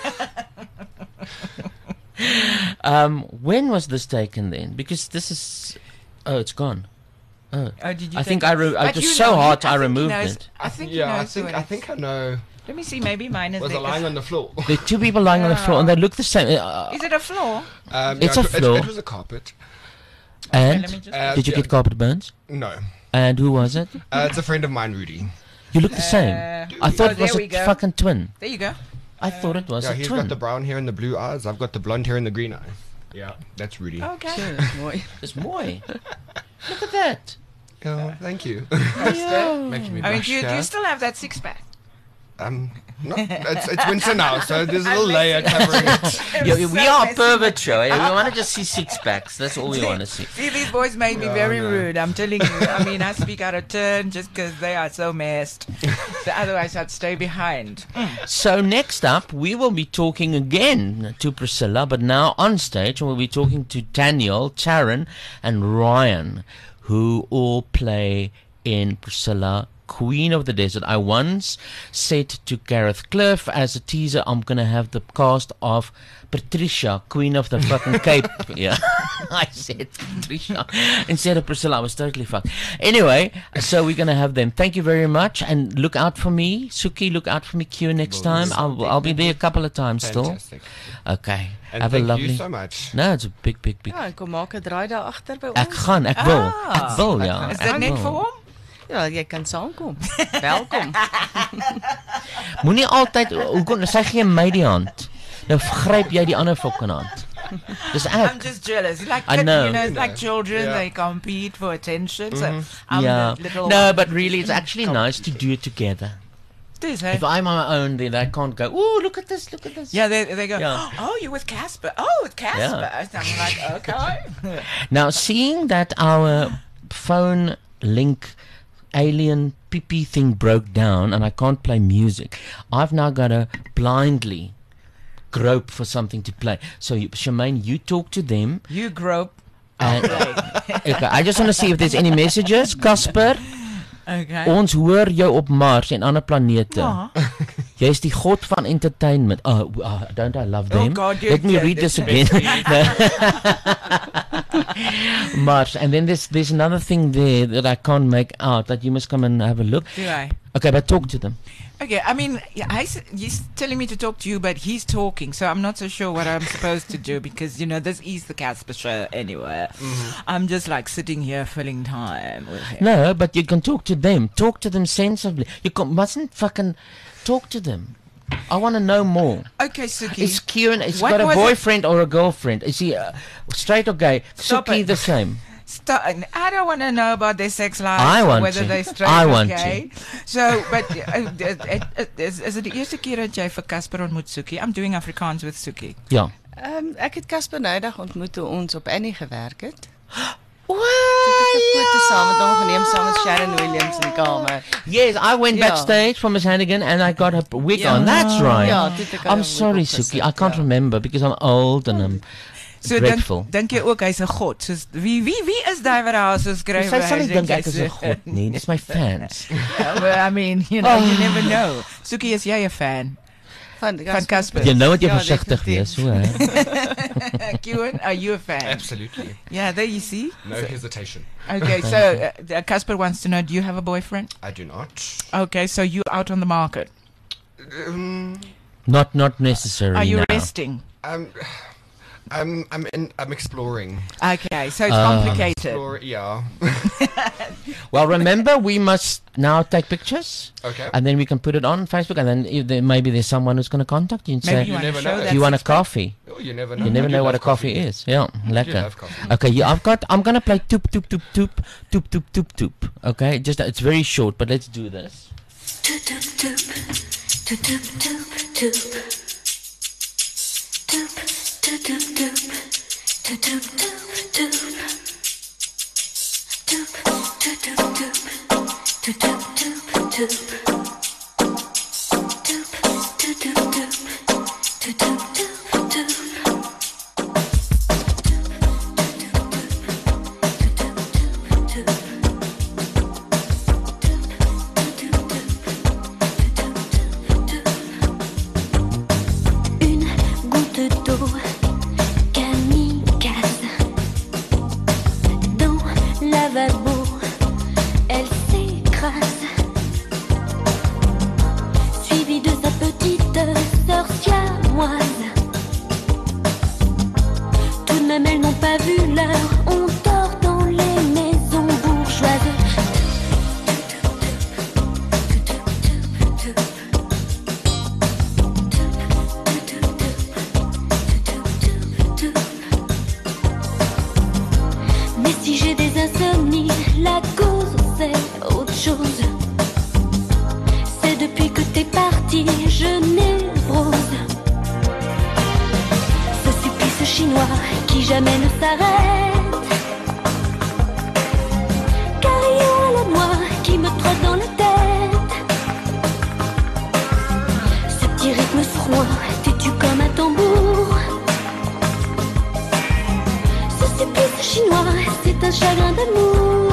Speaker 4: When was this taken then? Because this is... Oh, it's gone. Oh,
Speaker 5: did you
Speaker 4: I think
Speaker 5: take
Speaker 4: I
Speaker 5: it? But
Speaker 4: was
Speaker 5: you
Speaker 4: so
Speaker 5: know,
Speaker 4: hot
Speaker 5: I
Speaker 4: I
Speaker 5: think he
Speaker 4: removed
Speaker 5: knows-
Speaker 4: it.
Speaker 5: I think he
Speaker 10: Yeah, I
Speaker 5: knows who
Speaker 10: think
Speaker 5: it
Speaker 10: I
Speaker 5: is.
Speaker 10: think I know.
Speaker 5: Let me see, maybe mine is
Speaker 10: Was
Speaker 5: there.
Speaker 10: it lying on the floor?
Speaker 4: There are two people lying on the floor and they look the same.
Speaker 5: Is it a floor?
Speaker 4: It's a floor.
Speaker 10: It was a carpet.
Speaker 4: And
Speaker 5: let me just-
Speaker 4: did you
Speaker 10: yeah.
Speaker 4: get carpet burns?
Speaker 10: No.
Speaker 4: And who was it?
Speaker 10: It's a friend of mine, Rudy.
Speaker 4: You look the same. I thought it
Speaker 5: there
Speaker 4: was
Speaker 5: we
Speaker 4: a
Speaker 5: go.
Speaker 4: fucking twin.
Speaker 5: There you go.
Speaker 4: I thought it was
Speaker 10: Yeah,
Speaker 4: a
Speaker 10: he's
Speaker 4: twin.
Speaker 10: got the brown hair and the blue eyes. I've got the blonde hair and the green eye. Yeah, that's Rudy.
Speaker 5: Okay.
Speaker 11: Mooi.
Speaker 4: It's Moy. Look at that.
Speaker 10: Oh, thank you. Making me
Speaker 5: I mean,
Speaker 10: blush.
Speaker 5: do you
Speaker 10: yeah.
Speaker 5: still have that six pack?
Speaker 10: No, it's winter now, so there's a little layer covering it.
Speaker 4: Yeah, we are a pervert show. We want to just see six packs. That's all we want to see.
Speaker 5: See, these boys made me very rude. I'm telling you. I mean, I speak out of turn just because they are so messed. So otherwise, I'd stay behind.
Speaker 4: So next up, we will be talking again to Priscilla, but now on stage, we'll be talking to Daniel, Taron, and Ryan, who all play in Priscilla, Queen of the Desert. I once said to Gareth Cliff as a teaser, I'm going to have the cast of Patricia, Queen of the fucking Cape. Yeah, I said Patricia instead of Priscilla. I was totally fucked. Anyway, so we're going to have them. Thank you very much, and look out for me, Suki. Look out for me, Q, next time. I'll be there a couple of times
Speaker 10: Fantastic.
Speaker 4: still. Okay,
Speaker 10: And
Speaker 4: have a
Speaker 10: thank
Speaker 4: lovely.
Speaker 10: you so much.
Speaker 4: No, it's a big.
Speaker 11: Ja, en kom maak 'n draai daar agter by
Speaker 4: Ek
Speaker 11: ons.
Speaker 4: gaan, ek wil, ja.
Speaker 5: Is that
Speaker 4: ek
Speaker 5: net
Speaker 4: wil.
Speaker 5: for hom?
Speaker 11: Ja, jy kan saamkom. Welkom.
Speaker 4: Moenie altyd hoekom sy gee my die hand. Nou gryp jy die ander fucking hand. Dis
Speaker 5: I'm
Speaker 4: ek.
Speaker 5: just jealous. Like
Speaker 4: I know.
Speaker 5: You know, it's like children.
Speaker 10: Yeah.
Speaker 5: They compete for attention. So I'm
Speaker 4: Yeah.
Speaker 5: the little.
Speaker 4: No, but really it's actually nice to do it together.
Speaker 5: It is, eh?
Speaker 4: If I'm on my own, then I can't go, ooh, look at this, look at this.
Speaker 5: Yeah, they go.
Speaker 4: Yeah.
Speaker 5: Oh, you're with Casper. Oh, with Casper.
Speaker 4: Yeah.
Speaker 5: So I'm like, okay.
Speaker 4: Now, seeing that our phone link alien pee thing broke down and I can't play music, I've now got to blindly grope for something to play. So, Charmaine, you talk to them.
Speaker 5: You grope.
Speaker 4: And, okay, I just want to see if there's any messages. Casper,
Speaker 5: Okay.
Speaker 4: ons hoor jou op Mars en ander planete.
Speaker 5: Aw.
Speaker 4: Jy is die god van entertainment. Don't I love them?
Speaker 5: God, you
Speaker 4: Let me
Speaker 5: did
Speaker 4: read
Speaker 5: this
Speaker 4: this again. Mars, and then there's another thing there that I can't make out that you must come and have a look.
Speaker 5: Do I?
Speaker 4: Okay, but talk to them.
Speaker 5: Okay, I mean, he's telling me to talk to you, but he's talking, so I'm not so sure what I'm supposed to do because, you know, this is the Casper show anyway. I'm just like sitting here filling time with him.
Speaker 4: No, but you can talk to them. Talk to them sensibly. Mustn't fucking talk to them. I want to know more.
Speaker 5: Okay, Suki.
Speaker 4: Is Kieran, has he
Speaker 5: What
Speaker 4: got a
Speaker 5: was it?
Speaker 4: boyfriend or a girlfriend? Is he straight or gay?
Speaker 5: Stop
Speaker 4: Suki
Speaker 5: it.
Speaker 4: the same.
Speaker 5: Stop. I don't want to know about their sex lives.
Speaker 4: I
Speaker 5: or
Speaker 4: want
Speaker 5: whether
Speaker 4: to.
Speaker 5: they're straight
Speaker 4: I
Speaker 5: or
Speaker 4: want
Speaker 5: gay. So, but is it die eerste keer dat jy vir Casper ontmoet, Suki? I'm doing Afrikaans with Suki.
Speaker 4: Ja.
Speaker 11: Ek het Casper Nydag ontmoet toe ons op Annie gewerk het.
Speaker 4: What?
Speaker 11: Ek het 'n foto saam met hom geneem saam met Sharon Williams in die kamer.
Speaker 4: Yes, I went
Speaker 11: Yeah.
Speaker 4: backstage from Miss Hannigan and I got her wig
Speaker 11: Yeah.
Speaker 4: on. That's right.
Speaker 11: Yeah, dit ek
Speaker 4: I'm
Speaker 11: haar
Speaker 4: sorry,
Speaker 11: wig
Speaker 4: Suki.
Speaker 11: opgesit,
Speaker 4: I can't
Speaker 11: ja.
Speaker 4: remember because I'm old and I'm.
Speaker 5: So
Speaker 4: grateful.
Speaker 5: dink jy ook hy's 'n god? Soos wie is daai wat daar so skryf?
Speaker 4: Sy sal nie dink ek is 'n god nie. Dis my fans.
Speaker 5: Well, I mean, you know, you never know. Sukie, is jy 'n fan
Speaker 11: Van
Speaker 5: van Casper?
Speaker 4: Jy nou moet jy
Speaker 11: Ja,
Speaker 4: versigtig wees,
Speaker 11: definitief.
Speaker 4: hoor.
Speaker 5: Kewan, are you a fan?
Speaker 10: Absolutely.
Speaker 5: Yeah, there you see.
Speaker 10: No hesitation.
Speaker 5: Okay, so Casper wants to know, do you have a boyfriend?
Speaker 10: I do not.
Speaker 5: Okay, so you out on the market.
Speaker 4: Not necessarily.
Speaker 5: Are you
Speaker 4: now.
Speaker 5: resting?
Speaker 10: I'm exploring.
Speaker 5: Okay, so it's complicated.
Speaker 10: Yeah.
Speaker 4: Well, remember, we must now take pictures.
Speaker 10: Okay.
Speaker 4: And then we can put it on Facebook, and then if maybe there's someone who's going to contact you and
Speaker 5: Maybe
Speaker 4: say,
Speaker 5: you want to
Speaker 10: never
Speaker 5: show
Speaker 10: know.
Speaker 5: that.
Speaker 4: do you want a
Speaker 5: six-pack?
Speaker 4: coffee?
Speaker 10: Oh, you never know.
Speaker 4: You never
Speaker 10: I do
Speaker 4: know what a
Speaker 10: love
Speaker 4: coffee is. Yeah, lekker.
Speaker 10: love coffee.
Speaker 4: Okay, yeah, I'm gonna play toop toop toop toop toop toop toop toop. Okay, just it's very short, but let's do this.
Speaker 6: Toop toop toop toop toop toop toop toop toop toop toop toop toop toop toop toop toop toop toop toop Une goutte d'eau kamikaze dans la lavabo, elle s'écrase, suivie de sa petite sœur siamoise. Tout de même elles n'ont pas vu l'heure, on dort dans les maisons bourgeoises. Mais si j'ai des insomnies, la cause c'est autre chose. C'est depuis que t'es parti, je névrose. Ce supplice chinois qui jamais ne s'arrête. Carillon à la noix qui me trotte dans la tête. Ce petit rythme froid, têtu comme un tambour. Ce supplice chinois, c'est un chagrin d'amour.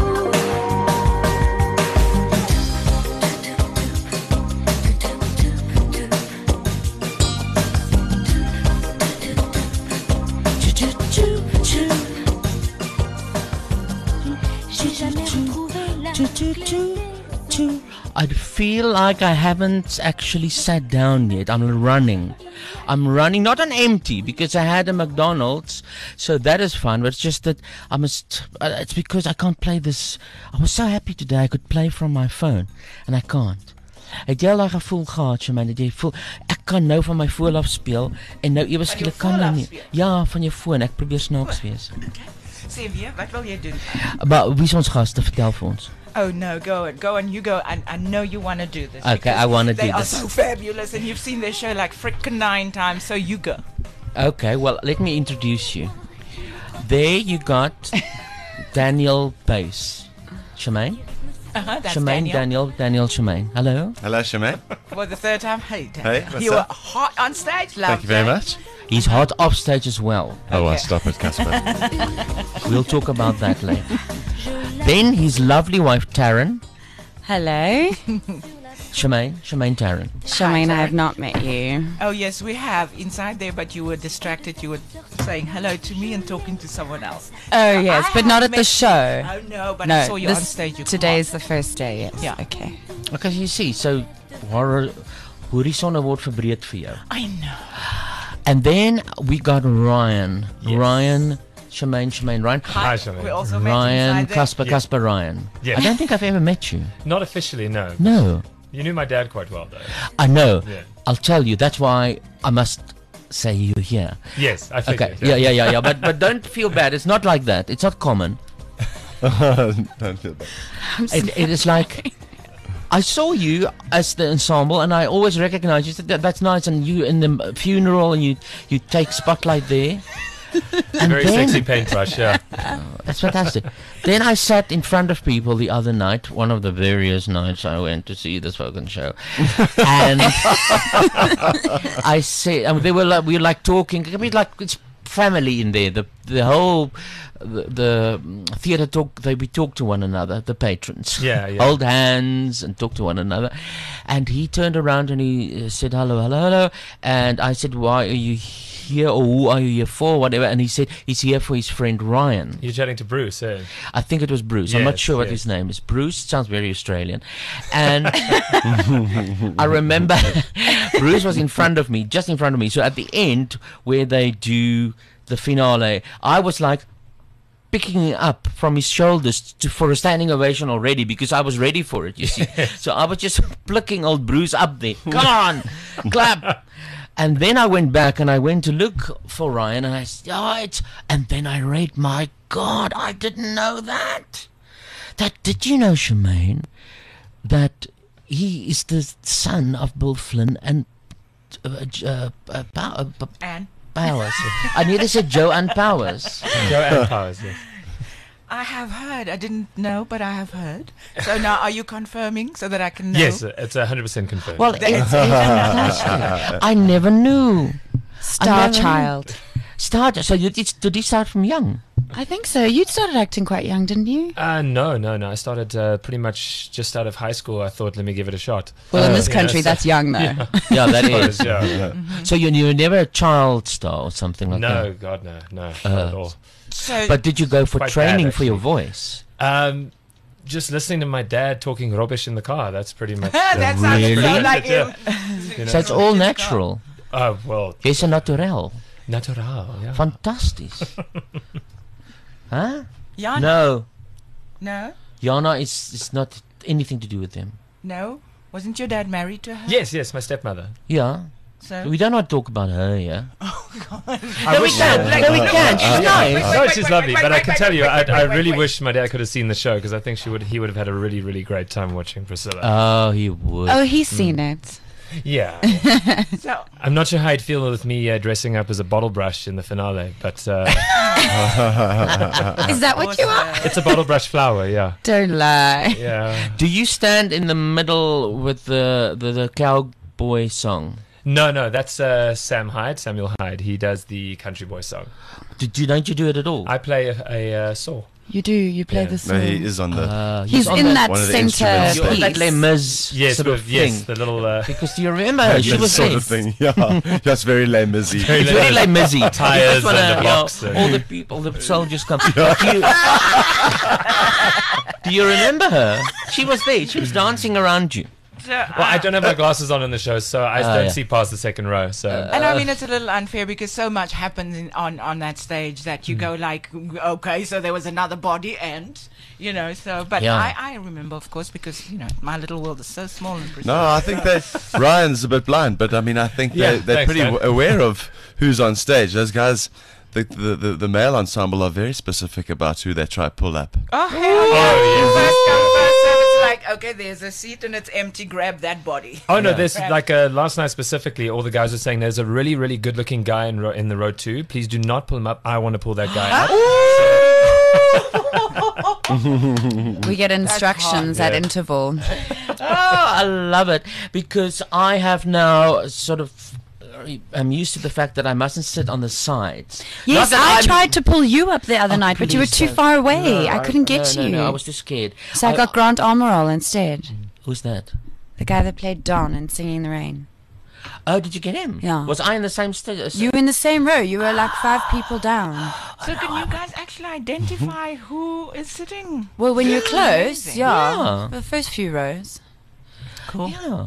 Speaker 6: J'ai jamais retrouvé la
Speaker 4: I feel like I haven't actually sat down yet. I'm running, not on empty because I had a McDonald's, so that is fun. But it's just that I must. It's because I can't play this. I was so happy today I could play from my phone, and I can't. Het jy al daai gevoel gehad, Shemaine, dat jy voel ek kan nou van my foon af speel en nou ewe skielik kan jy nie. Ja, van jou foon. Ek probeer snaaks wees.
Speaker 5: Sê weer, wat wil jy doen?
Speaker 4: Maar wie is ons gaste? Vertel vir ons.
Speaker 5: Oh no, go on, you go. I know you want to do this.
Speaker 4: Okay,
Speaker 5: because
Speaker 4: I wanna
Speaker 5: they
Speaker 4: do
Speaker 5: are
Speaker 4: this.
Speaker 5: so fabulous, and you've seen their show like frickin' 9 times. So you go.
Speaker 4: Okay, well, let me introduce you. There you got Daniel Bass. Shemaine?
Speaker 5: That's
Speaker 4: Shemaine, Daniel Shemaine. Hello.
Speaker 12: Hello, Shemaine.
Speaker 5: For the third time, hey,
Speaker 12: Hey, what's
Speaker 5: you
Speaker 12: up?
Speaker 5: were hot on stage. Love
Speaker 12: Thank you very
Speaker 5: that.
Speaker 12: much.
Speaker 4: He's hot off stage as well.
Speaker 12: Oh,
Speaker 5: Okay.
Speaker 12: stop it, Casper.
Speaker 4: We'll talk about that later. Then his lovely wife, Taryn.
Speaker 13: Hello,
Speaker 4: Shemaine Taryn.
Speaker 13: Charmaine. I have not met you.
Speaker 5: Oh yes, we have inside there, but you were distracted. You were saying hello to me and talking to someone else.
Speaker 13: Oh yes,
Speaker 5: I
Speaker 13: but not
Speaker 5: have
Speaker 13: at the
Speaker 5: met
Speaker 13: show.
Speaker 5: Oh no, but
Speaker 13: no,
Speaker 5: I saw you on
Speaker 13: this-
Speaker 5: stage. You
Speaker 13: today is the first day. Yes.
Speaker 5: Yeah.
Speaker 13: Okay.
Speaker 4: Okay, you see, so horizonne word verbreed vir jou.
Speaker 5: I know.
Speaker 4: And then we got Ryan.
Speaker 14: Yes.
Speaker 4: Ryan, Shemaine, Ryan.
Speaker 14: Hi, Shemaine.
Speaker 5: We also met
Speaker 4: Ryan,
Speaker 5: inside there.
Speaker 4: Casper, Ryan.
Speaker 14: Yes.
Speaker 4: I don't think I've ever met you.
Speaker 14: Not officially, no.
Speaker 4: No,
Speaker 14: You knew my dad quite well, though.
Speaker 4: I know.
Speaker 14: Yeah.
Speaker 4: I'll tell you. That's why I must say you here.
Speaker 14: Yes, I
Speaker 4: Okay.
Speaker 14: figured.
Speaker 4: Yeah. But don't feel bad. It's not like that. It's not common.
Speaker 12: Don't feel bad.
Speaker 4: It is like I saw you as the ensemble, and I always recognize you. That's nice, and you in the funeral, and you take spotlight there. And
Speaker 14: Very
Speaker 4: then-
Speaker 14: sexy paintbrush, yeah.
Speaker 4: That's fantastic. Then I sat in front of people the other night, one of the various nights I went to see the spoken show, and I said, we were like talking. I mean, like it's family in there. The whole the theatre we talk to one another, the patrons.
Speaker 14: Yeah, yeah.
Speaker 4: Hold hands and talk to one another. And he turned around and he said, hello, hello, hello. And I said, why are you here, or who are you here for, whatever? And he said he's here for his friend Ryan.
Speaker 14: You're chatting to Bruce, eh?
Speaker 4: I think it was Bruce. I'm not
Speaker 14: Yes,
Speaker 4: sure what
Speaker 14: yes.
Speaker 4: his name is. Bruce sounds very Australian. And I remember Bruce was in front of me, just in front of me. So at the end, where they do the finale, I was like picking up from his shoulders for a standing ovation already, because I was ready for it, you see. So I was just flicking old Bruce up there. Come on, clap. And then I went back and I went to look for Ryan, and I said, and then I read, my God, I didn't know that. Did you know, Shemaine, that he is the son of Bill Flynn and
Speaker 5: Anne
Speaker 4: Powers? I nearly said Joanne Powers.
Speaker 14: Joanne Powers, yes.
Speaker 5: I have heard. I didn't know, but I have heard. So now, are you confirming so that I can know?
Speaker 14: Yes, it's 100% confirmed.
Speaker 4: Well, it's fantastic. I never knew.
Speaker 13: Star child.
Speaker 4: Star. So did he start from young?
Speaker 13: I think so. You started acting quite young, didn't you?
Speaker 14: No. I started pretty much just out of high school. I thought, let me give it a shot.
Speaker 13: Well, in this
Speaker 14: You know,
Speaker 13: country,
Speaker 14: so-
Speaker 13: that's young, though.
Speaker 14: Yeah,
Speaker 4: Yeah, that
Speaker 14: I
Speaker 4: is.
Speaker 14: suppose, yeah.
Speaker 4: So you were never a child star or something like that?
Speaker 14: No, God, no, not at all.
Speaker 5: So,
Speaker 4: But did you go for
Speaker 14: Quite
Speaker 4: training
Speaker 14: bad,
Speaker 4: for your
Speaker 14: actually.
Speaker 4: voice?
Speaker 14: Just listening to my dad talking rubbish in the car. That's pretty much.
Speaker 5: that sounds
Speaker 4: Really?
Speaker 5: so like
Speaker 14: Yeah.
Speaker 5: him.
Speaker 14: You know?
Speaker 4: So it's all natural.
Speaker 14: Oh, well,
Speaker 4: It's a natural.
Speaker 14: natural, yeah.
Speaker 4: Fantastic. Huh?
Speaker 5: Jana?
Speaker 4: No.
Speaker 5: No?
Speaker 4: Jana is not anything to do with them.
Speaker 5: No? Wasn't your dad married to her?
Speaker 14: Yes, my stepmother.
Speaker 4: Yeah.
Speaker 5: So?
Speaker 4: We don't want to talk about her, yeah.
Speaker 14: I
Speaker 4: No, we can't. No, we can't. She's nice.
Speaker 14: No, she's lovely, but I can tell you, I really
Speaker 5: wait.
Speaker 14: wish my dad could have seen the show, because I think he would have had a really, really great time watching Priscilla.
Speaker 4: Oh, he would.
Speaker 13: Oh, he's seen it.
Speaker 14: Yeah.
Speaker 5: So,
Speaker 14: I'm not sure how I'd feel with me dressing up as a bottle brush in the finale, but
Speaker 13: Is that what you are?
Speaker 14: it's a bottle brush flower, yeah.
Speaker 13: Don't lie.
Speaker 14: Yeah.
Speaker 4: Do you stand in the middle with the cowboy song?
Speaker 14: No, that's Samuel Hyde. He does the country boy song.
Speaker 4: Don't you do it at all?
Speaker 14: I play a saw.
Speaker 13: You do. You play
Speaker 14: Yeah.
Speaker 13: the
Speaker 12: No,
Speaker 13: song.
Speaker 12: he is on the.
Speaker 13: He's
Speaker 4: on
Speaker 13: in
Speaker 4: the-
Speaker 13: that
Speaker 12: one of the
Speaker 13: center
Speaker 12: instruments.
Speaker 4: You're on that Les
Speaker 13: piece.
Speaker 4: Mis
Speaker 14: Yes,
Speaker 4: sort of
Speaker 14: yes,
Speaker 4: thing.
Speaker 14: the little
Speaker 4: Because do you remember her? She
Speaker 12: that
Speaker 4: was
Speaker 12: sort
Speaker 4: there.
Speaker 12: of thing. Yeah, that's very Les Mis-y.
Speaker 4: It's very Les Mis-y.
Speaker 14: Tires
Speaker 4: You just wanna,
Speaker 14: and the
Speaker 4: you know,
Speaker 14: box and-
Speaker 4: all the people, the soldiers come. Do you remember her? She was there. She was dancing around you.
Speaker 14: Well, I don't have my glasses on in the show, so I don't
Speaker 4: yeah.
Speaker 14: see past the second row. So
Speaker 5: and I mean, it's a little unfair because so much happens on that stage that you go like, okay, so there was another body and, you know, so, but
Speaker 4: Yeah.
Speaker 5: I remember, of course, because, you know, my little world is so small and precise.
Speaker 12: No, I think that Ryan's a bit blind, but I mean, I think
Speaker 14: Yeah,
Speaker 12: they're
Speaker 14: thanks,
Speaker 12: pretty
Speaker 14: Dan.
Speaker 12: aware of who's on stage. Those guys, the male ensemble are very specific about who they try to pull up.
Speaker 5: Oh, hell yeah. First come, first serve. It's like, okay, there's a seat and it's empty, grab that body.
Speaker 14: Oh no!
Speaker 4: Yeah.
Speaker 14: There's like last night specifically, all the guys were saying there's a really, really good-looking guy in the row 2. Please do not pull him up. I want to pull that guy up.
Speaker 13: We get instructions
Speaker 14: hot.
Speaker 13: at
Speaker 14: Yeah.
Speaker 13: interval.
Speaker 4: Oh, I love it because I have now sort of. I'm used to the fact that I mustn't sit on the sides.
Speaker 13: Yes,
Speaker 4: Not that
Speaker 13: I
Speaker 4: I'm-
Speaker 13: tried to pull you up the other
Speaker 4: Oh,
Speaker 13: night, but you were
Speaker 4: please
Speaker 13: too
Speaker 4: don't.
Speaker 13: far away.
Speaker 4: No,
Speaker 13: I couldn't get
Speaker 4: no,
Speaker 13: you.
Speaker 4: No, I was too scared.
Speaker 13: So I got Grant Armorall instead.
Speaker 4: Who's that?
Speaker 13: The guy that played Don in Singing in the Rain.
Speaker 4: Oh, did you get him?
Speaker 13: Yeah.
Speaker 4: Was I in the same stage?
Speaker 13: You were in the same row. You were like 5 people down.
Speaker 5: So can you guys actually identify who is sitting?
Speaker 13: Well, when you're close,
Speaker 5: Amazing.
Speaker 13: yeah.
Speaker 4: Yeah.
Speaker 13: The first few rows.
Speaker 5: Cool.
Speaker 4: Yeah.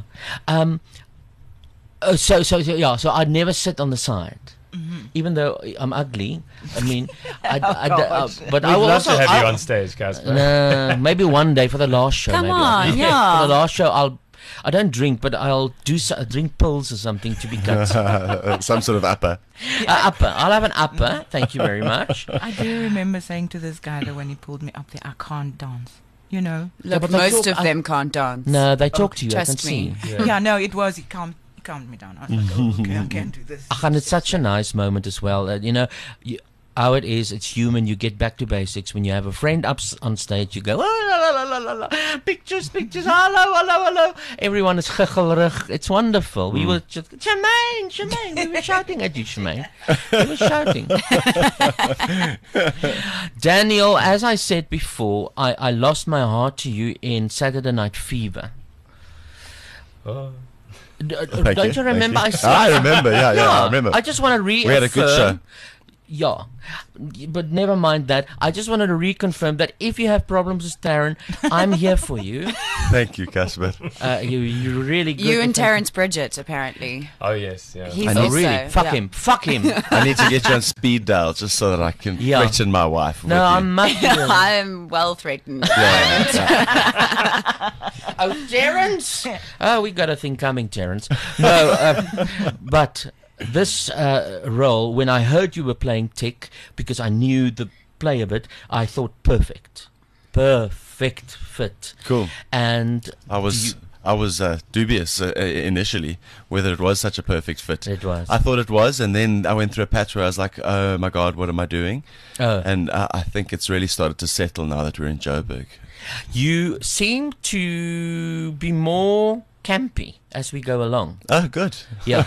Speaker 4: So I'd never sit on the side. Even though I'm ugly, I mean, but I
Speaker 14: We'd
Speaker 4: will
Speaker 14: love
Speaker 4: also
Speaker 14: to have
Speaker 4: I-
Speaker 14: you on stage, Casper.
Speaker 4: No, maybe one day for the last show.
Speaker 13: Come
Speaker 4: maybe
Speaker 13: on,
Speaker 4: For
Speaker 13: yeah.
Speaker 4: the last show, I don't drink, but I'll drink pills or something to be cut.
Speaker 12: Some sort of upper.
Speaker 4: Upper. I'll have an upper. Thank you very much.
Speaker 5: I do remember saying to this guy that when he pulled me up there, I can't dance. You know?
Speaker 13: Look,
Speaker 4: but they
Speaker 13: most
Speaker 4: talk-
Speaker 13: of them can't dance.
Speaker 4: No, they talk to you. I can
Speaker 13: Trust me.
Speaker 4: see.
Speaker 5: Yeah, no, it was, he calmed me down. I was like, oh, okay, I can't do this.
Speaker 4: And it's such a nice moment as well. You know, how it is. It's human. You get back to basics. When you have a friend up on stage, you go, oh, la, la, la, la, la. Pictures, hello. Everyone is chichelrig. It's wonderful. We were just, Jermaine. We were shouting at you, Jermaine. We were shouting. Daniel, as I said before, I lost my heart to you in Saturday Night Fever. Don't you remember?
Speaker 12: I remember, yeah, I remember.
Speaker 4: I just want to reaffirm.
Speaker 12: We had a good show.
Speaker 4: Yeah, but never mind that. I just wanted to reconfirm that if you have problems with Taryn, I'm here for you.
Speaker 12: Thank you, Casper.
Speaker 4: You're really good.
Speaker 13: You and Terence Bridget, apparently.
Speaker 14: Oh, yes, yeah.
Speaker 13: He's
Speaker 12: I know.
Speaker 13: also,
Speaker 4: Really? Fuck him.
Speaker 12: I need to get you on speed dial just so that I can threaten my wife.
Speaker 4: No, I'm not.
Speaker 13: I'm well threatened.
Speaker 4: Oh, Terence! Oh, we got a thing coming, Terence. No, but this role, when I heard you were playing Tick, because I knew the play of it, I thought perfect fit.
Speaker 12: Cool.
Speaker 4: And
Speaker 12: I was dubious initially whether it was such a perfect fit.
Speaker 4: It was.
Speaker 12: I thought it was, and then I went through a patch where I was like, oh my God, what am I doing? And I think it's really started to settle now that we're in Joburg.
Speaker 4: You seem to be more campy as we go along.
Speaker 12: Oh, good.
Speaker 4: Yeah.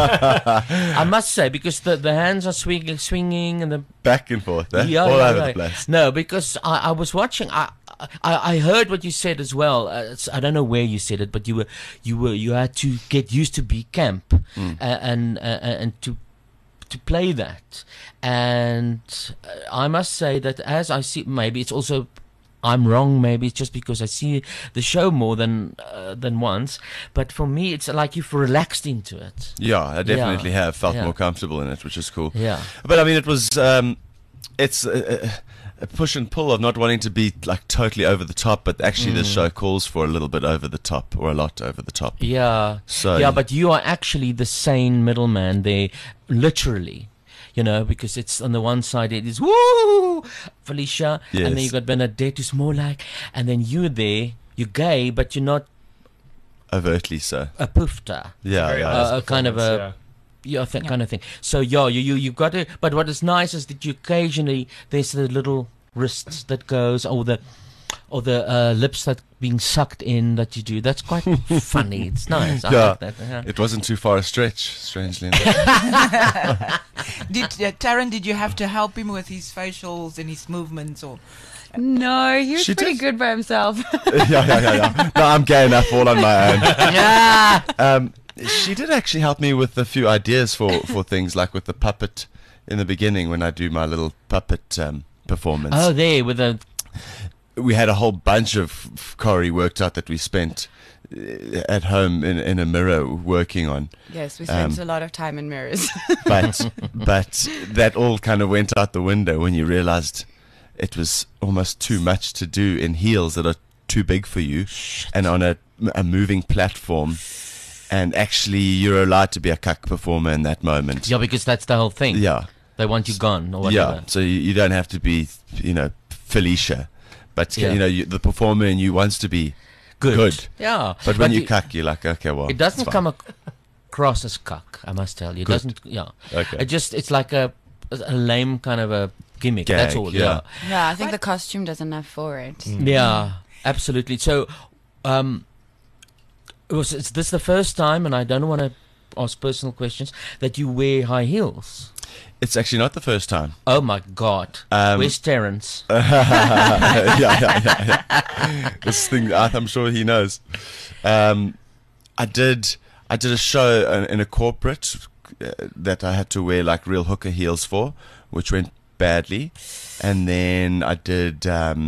Speaker 4: I must say, because the hands are swinging and the
Speaker 12: back and forth, all over the place.
Speaker 4: No, because I was watching. I heard what you said as well. I don't know where you said it, but you had to get used to be camp and to play that. And I must say that as I see, maybe it's also. I'm wrong, maybe it's just because I see the show more than once. But for me, it's like you've relaxed into it.
Speaker 12: Yeah, I definitely have felt more comfortable in it, which is cool.
Speaker 4: Yeah.
Speaker 12: But I mean, it was, it's a push and pull of not wanting to be like totally over the top, but actually this show calls for a little bit over the top, or a lot over the top.
Speaker 4: Yeah.
Speaker 12: So
Speaker 4: yeah, but you are actually the sane middleman there, literally. You know, because it's on the one side it is woo Felicia,
Speaker 12: yes.
Speaker 4: and then you got Bernadette who's more like, and then you're there, you're gay, but you're not
Speaker 12: overtly so.
Speaker 4: A poofter.
Speaker 12: Yeah,
Speaker 4: a kind of a kind of thing. So you've got to. But what is nice is that you occasionally there's the little wrists that goes, or the lips that being sucked in that you do. That's quite funny. It's nice. I like that. Yeah.
Speaker 12: It wasn't too far a stretch, strangely enough.
Speaker 5: Taryn, did you have to help him with his facials and his movements, or?
Speaker 13: No, he was pretty good by himself.
Speaker 12: Yeah. No, I'm gay enough all on my own. She did actually help me with a few ideas for things, like with the puppet in the beginning when I do my little puppet performance.
Speaker 4: Oh, there with the.
Speaker 12: We had a whole bunch of choreo worked out that we spent at home in a mirror working on.
Speaker 13: Yes, we spent a lot of time in mirrors.
Speaker 12: but that all kind of went out the window when you realized it was almost too much to do in heels that are too big for you. Shit. And on a moving platform. And actually, you're allowed to be a cuck performer in that moment.
Speaker 4: Yeah, because that's the whole thing.
Speaker 12: Yeah.
Speaker 4: They want you gone or whatever.
Speaker 12: Yeah, so you don't have to be, Felicia. But, the performer in you wants to be good.
Speaker 4: Yeah.
Speaker 12: But when you cuck, you're like, okay, well.
Speaker 4: It doesn't come across as cuck, I must tell you. It doesn't,
Speaker 12: Okay.
Speaker 4: It's like a lame kind of a gimmick.
Speaker 12: Gag,
Speaker 4: that's all,
Speaker 13: Yeah, I think the costume does enough for it.
Speaker 4: Yeah, absolutely. So, is this the first time, and I don't want to ask personal questions, that you wear high heels?
Speaker 12: It's actually not the first time.
Speaker 4: Oh my God! Where's Terence?
Speaker 12: Yeah. This thing, I'm sure he knows. I did a show in a corporate that I had to wear like real hooker heels for, which went badly, and then I did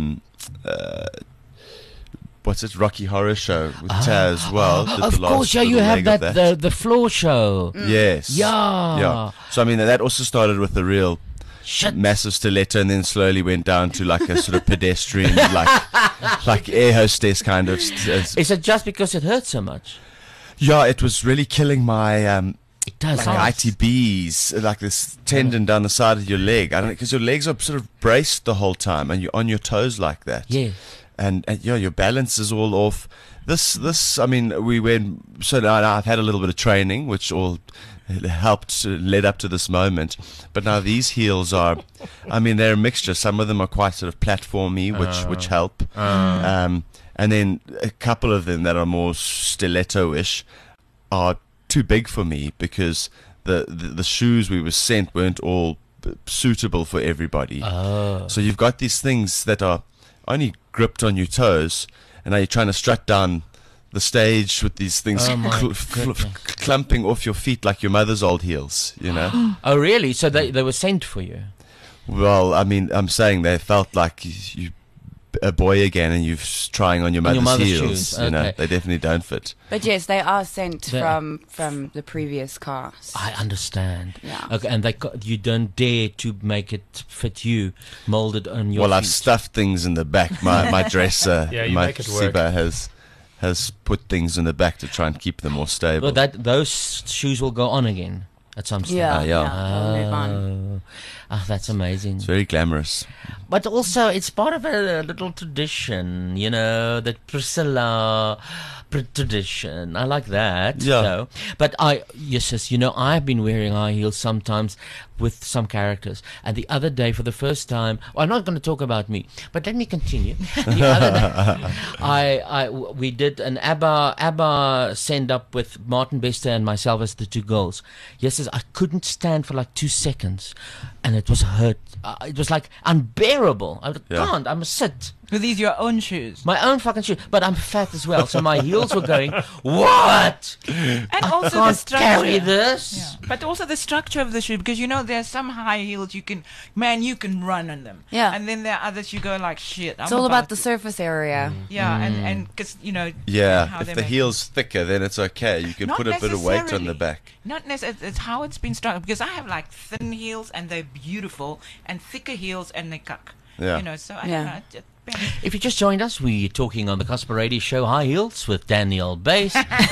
Speaker 12: Rocky Horror Show with Taz as well.
Speaker 4: Of course, you have the floor show.
Speaker 12: Yes.
Speaker 4: Yeah.
Speaker 12: So I mean, that also started with a real massive stiletto, and then slowly went down to like a sort of pedestrian, like air hostess kind of.
Speaker 4: Is it just because it hurts so much?
Speaker 12: Yeah, it was really killing my.
Speaker 4: It does.
Speaker 12: Like ITBs, like this tendon down the side of your leg. I don't know, because your legs are sort of braced the whole time, and you're on your toes like that.
Speaker 4: Yeah.
Speaker 12: And your balance is all off. This, I mean, we went. So now I've had a little bit of training, which all led up to this moment. But now these heels are, I mean, they're a mixture. Some of them are quite sort of platformy, which help. And then a couple of them that are more stiletto-ish are too big for me because the shoes we were sent weren't all suitable for everybody. So you've got these things that are only gripped on your toes, and now you're trying to strut down the stage with these things clumping off your feet like your mother's old heels, you know.
Speaker 4: Oh, really? So they were sent for you?
Speaker 12: Well, I mean, I'm saying they felt like you a boy again, and you're trying on your mother's heels.
Speaker 4: Shoes.
Speaker 12: You know,
Speaker 4: Okay.
Speaker 12: they definitely don't fit.
Speaker 13: But yes, they are sent from the previous cast.
Speaker 4: I understand.
Speaker 13: Yeah.
Speaker 4: Okay, and you don't dare to make it fit you, molded on your
Speaker 12: Well,
Speaker 4: feet.
Speaker 12: I've stuffed things in the back. My dresser,
Speaker 14: Yeah, you
Speaker 12: my
Speaker 14: make it work.
Speaker 12: Siba has put things in the back to try and keep them more stable.
Speaker 4: Well, those shoes will go on again at some stage.
Speaker 13: Yeah,
Speaker 12: yeah.
Speaker 13: we'll move on.
Speaker 4: That's amazing.
Speaker 12: It's very glamorous.
Speaker 4: But also, it's part of a little tradition, you know, the Priscilla tradition. I like that.
Speaker 12: Yeah.
Speaker 4: So. But yes, you know, I've been wearing high heels sometimes with some characters. And the other day, for the first time, I'm not going to talk about me, but let me continue. The other day, we did an ABBA send up with Martin Bester and myself as the two girls. Yes, I couldn't stand for like 2 seconds, and it was hurt. It was like unbearable. I can't. I must sit.
Speaker 5: Were these your own shoes?
Speaker 4: My own fucking shoes. But I'm fat as well, so my heels were going, what?
Speaker 5: And
Speaker 4: I
Speaker 5: also the
Speaker 4: can't
Speaker 5: structure.
Speaker 4: carry this.
Speaker 5: Yeah. But also the structure of the shoe, because you know there's some high heels you can run on them.
Speaker 13: Yeah.
Speaker 5: And then there are others you go like shit.
Speaker 13: It's all about the surface area.
Speaker 5: Yeah, and because you know.
Speaker 12: Yeah,
Speaker 5: how
Speaker 12: if
Speaker 5: they
Speaker 12: the
Speaker 5: make-
Speaker 12: heel's thicker, then it's okay. You can
Speaker 5: Not
Speaker 12: put a bit of weight on
Speaker 5: necessarily.
Speaker 12: the back.
Speaker 5: Not necessarily. It's how it's been structured. Because I have like thin heels and they're beautiful, and thicker heels and they cuck.
Speaker 12: Yeah.
Speaker 5: You know, so I
Speaker 13: Yeah.
Speaker 5: don't know. it depends.
Speaker 4: If you just joined us, we're talking on the Casper Radio Show High Heels with Daniel Bass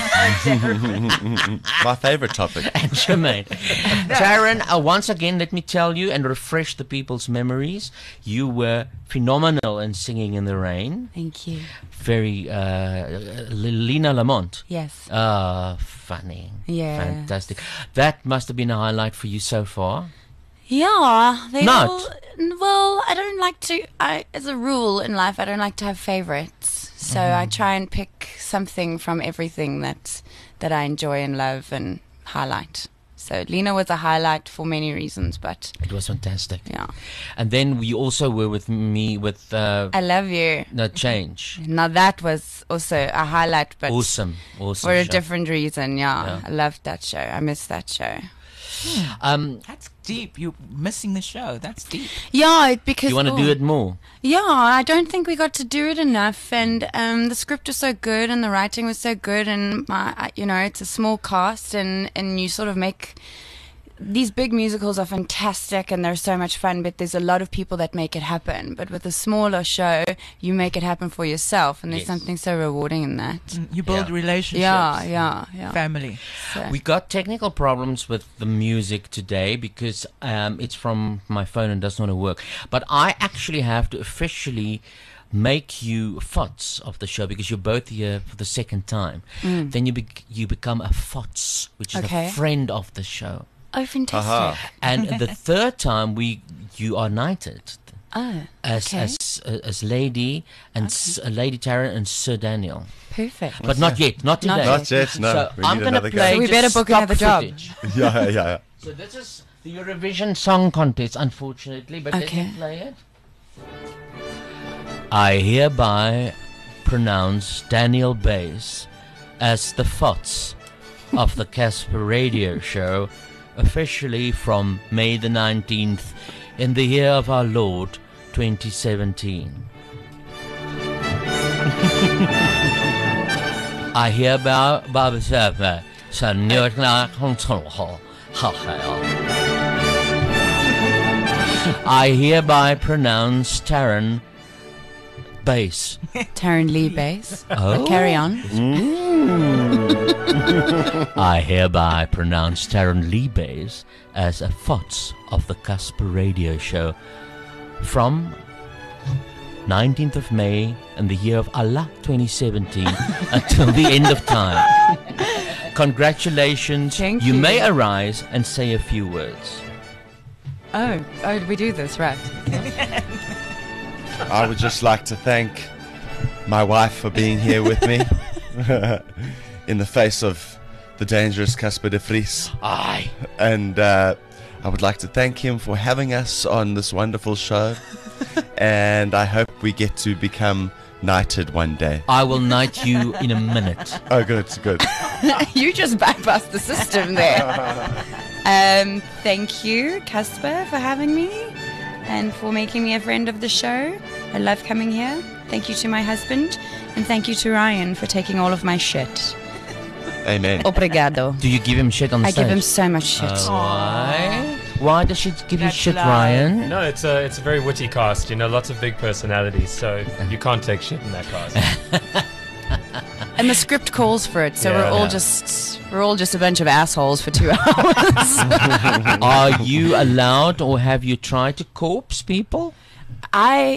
Speaker 12: My favorite topic.
Speaker 4: and Jermaine. Taryn, once again, let me tell you and refresh the people's memories. You were phenomenal in Singing in the Rain.
Speaker 13: Thank you.
Speaker 4: Very, Lena Lamont.
Speaker 13: Yes.
Speaker 4: Funny.
Speaker 13: Yeah.
Speaker 4: Fantastic. That must have been a highlight for you so far.
Speaker 13: Yeah, they
Speaker 4: Not.
Speaker 13: all. Well, I don't like to. As a rule in life, I don't like to have favorites. So I try and pick something from everything that I enjoy and love and highlight. So Lena was a highlight for many reasons, but
Speaker 4: It was fantastic.
Speaker 13: yeah,
Speaker 4: And then we also were with me with
Speaker 13: I love you.
Speaker 4: No Change.
Speaker 13: Now that was also a highlight, but
Speaker 4: Awesome
Speaker 13: for a
Speaker 4: show.
Speaker 13: different reason. Yeah,
Speaker 4: Yeah.
Speaker 13: I loved that show. I missed that show.
Speaker 5: That's deep. You're missing the show. That's deep.
Speaker 13: Yeah, because
Speaker 4: You want to do it more?
Speaker 13: Yeah, I don't think we got to do it enough, and the script was so good, and the writing was so good, and it's a small cast, and you sort of make these big musicals are fantastic, and they're so much fun. But there's a lot of people that make it happen. But with a smaller show, you make it happen for yourself, and there's
Speaker 4: Yes.
Speaker 13: something so rewarding in that.
Speaker 5: You build
Speaker 4: Yeah.
Speaker 5: relationships.
Speaker 13: Yeah.
Speaker 5: Family.
Speaker 13: So.
Speaker 4: We got technical problems with the music today because it's from my phone and does not work. But I actually have to officially make you FOTS of the show because you're both here for the second time. Then you become a FOTS, which is
Speaker 13: Okay.
Speaker 4: a friend of the show.
Speaker 13: Oh, fantastic.
Speaker 12: Aha.
Speaker 4: And the third time you are knighted
Speaker 13: Oh,
Speaker 4: as
Speaker 13: okay.
Speaker 4: as Lady and Lady Taryn and Sir Daniel.
Speaker 13: Perfect.
Speaker 4: But not yet, not
Speaker 13: Not
Speaker 4: today.
Speaker 12: Not yet, no.
Speaker 4: So
Speaker 12: We
Speaker 4: I'm
Speaker 12: need
Speaker 4: going to
Speaker 12: another
Speaker 4: play
Speaker 12: guy.
Speaker 13: So we
Speaker 4: just
Speaker 13: better book
Speaker 4: stock
Speaker 13: another job.
Speaker 4: footage.
Speaker 12: Yeah.
Speaker 4: So this is the Eurovision Song Contest, unfortunately, but let
Speaker 13: Okay.
Speaker 4: me play it. I hereby pronounce Daniel Bass as the FOTS of the Casper Radio Show, officially from May the 19th in the year of our Lord 2017. I hereby I hereby pronounce Taryn Bass.
Speaker 13: Taryn Lee Bass.
Speaker 4: Oh.
Speaker 13: But carry on.
Speaker 4: I hereby pronounce Taryn Lee Bass as a FOTS of the Casper Radio Show from 19th of May in the year of Allah 2017 until the end of time. Congratulations.
Speaker 13: Thank
Speaker 4: you
Speaker 13: you.
Speaker 4: may arise and say a few words.
Speaker 13: Oh, we do this, right?
Speaker 12: I would just like to thank my wife for being here with me in the face of the dangerous Casper de Vries.
Speaker 4: Aye.
Speaker 12: And I would like to thank him for having us on this wonderful show. And I hope we get to become knighted one day.
Speaker 4: I will knight you in a minute.
Speaker 12: Oh, good.
Speaker 13: You just bypassed the system there. Thank you, Casper, for having me and for making me a friend of the show. I love coming here. Thank you to my husband, and thank you to Ryan for taking all of my shit.
Speaker 12: Amen.
Speaker 13: Obrigado.
Speaker 4: Do you give him shit on the
Speaker 13: I
Speaker 4: stage?
Speaker 13: give him so much shit.
Speaker 4: Why? Why does she give you
Speaker 5: That's
Speaker 4: shit,
Speaker 5: love.
Speaker 4: Ryan?
Speaker 14: No, it's a very witty cast. You know, lots of big personalities, so you can't take shit in that cast.
Speaker 13: And the script calls for it, so
Speaker 14: Yeah,
Speaker 13: we're all just a bunch of assholes for 2 hours.
Speaker 4: Are you allowed, or have you tried to corpse people?
Speaker 13: I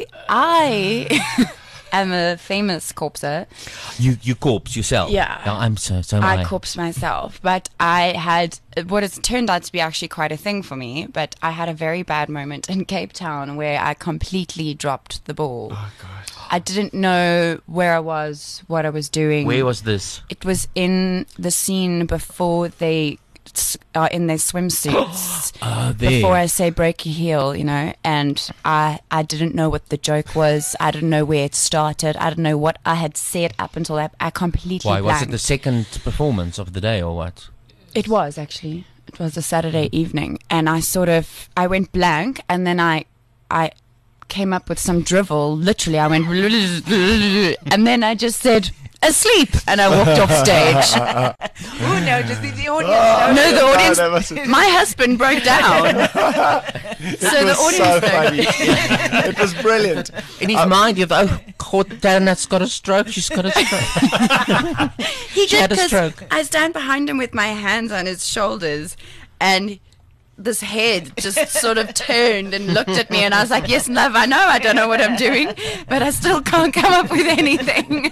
Speaker 13: am a famous corpser.
Speaker 4: You corpse yourself?
Speaker 13: Yeah.
Speaker 4: No, I'm so am I.
Speaker 13: I corpse myself, but I had what has turned out to be actually quite a thing for me. But I had a very bad moment in Cape Town where I completely dropped the ball. Oh God! I didn't know where I was, what I was doing.
Speaker 4: Where was this?
Speaker 13: It was in the scene before they are in their swimsuits.
Speaker 4: There.
Speaker 13: Before I say break your heel, and I didn't know what the joke was. I didn't know where it started. I didn't know what I had said up until that. I completely
Speaker 4: Why, was it
Speaker 13: blanked.
Speaker 4: the second performance of the day or what?
Speaker 13: It was actually. It was a Saturday evening, and I went blank, and then I came up with some drivel. Literally, I went, and then I just said, asleep, and I walked off stage.
Speaker 5: Oh no, just the audience.
Speaker 13: No, the audience.
Speaker 12: that was-
Speaker 13: My husband broke down. So the audience.
Speaker 12: It was brilliant.
Speaker 4: In his mind, you're oh, God, Darren's got a stroke. She's got a stroke.
Speaker 13: He
Speaker 4: She
Speaker 13: did
Speaker 4: had a
Speaker 13: because
Speaker 4: stroke.
Speaker 13: I stand behind him with my hands on his shoulders, and this head just sort of turned and looked at me, and I was like, yes, love, I know I don't know what I'm doing, but I still can't come up with anything.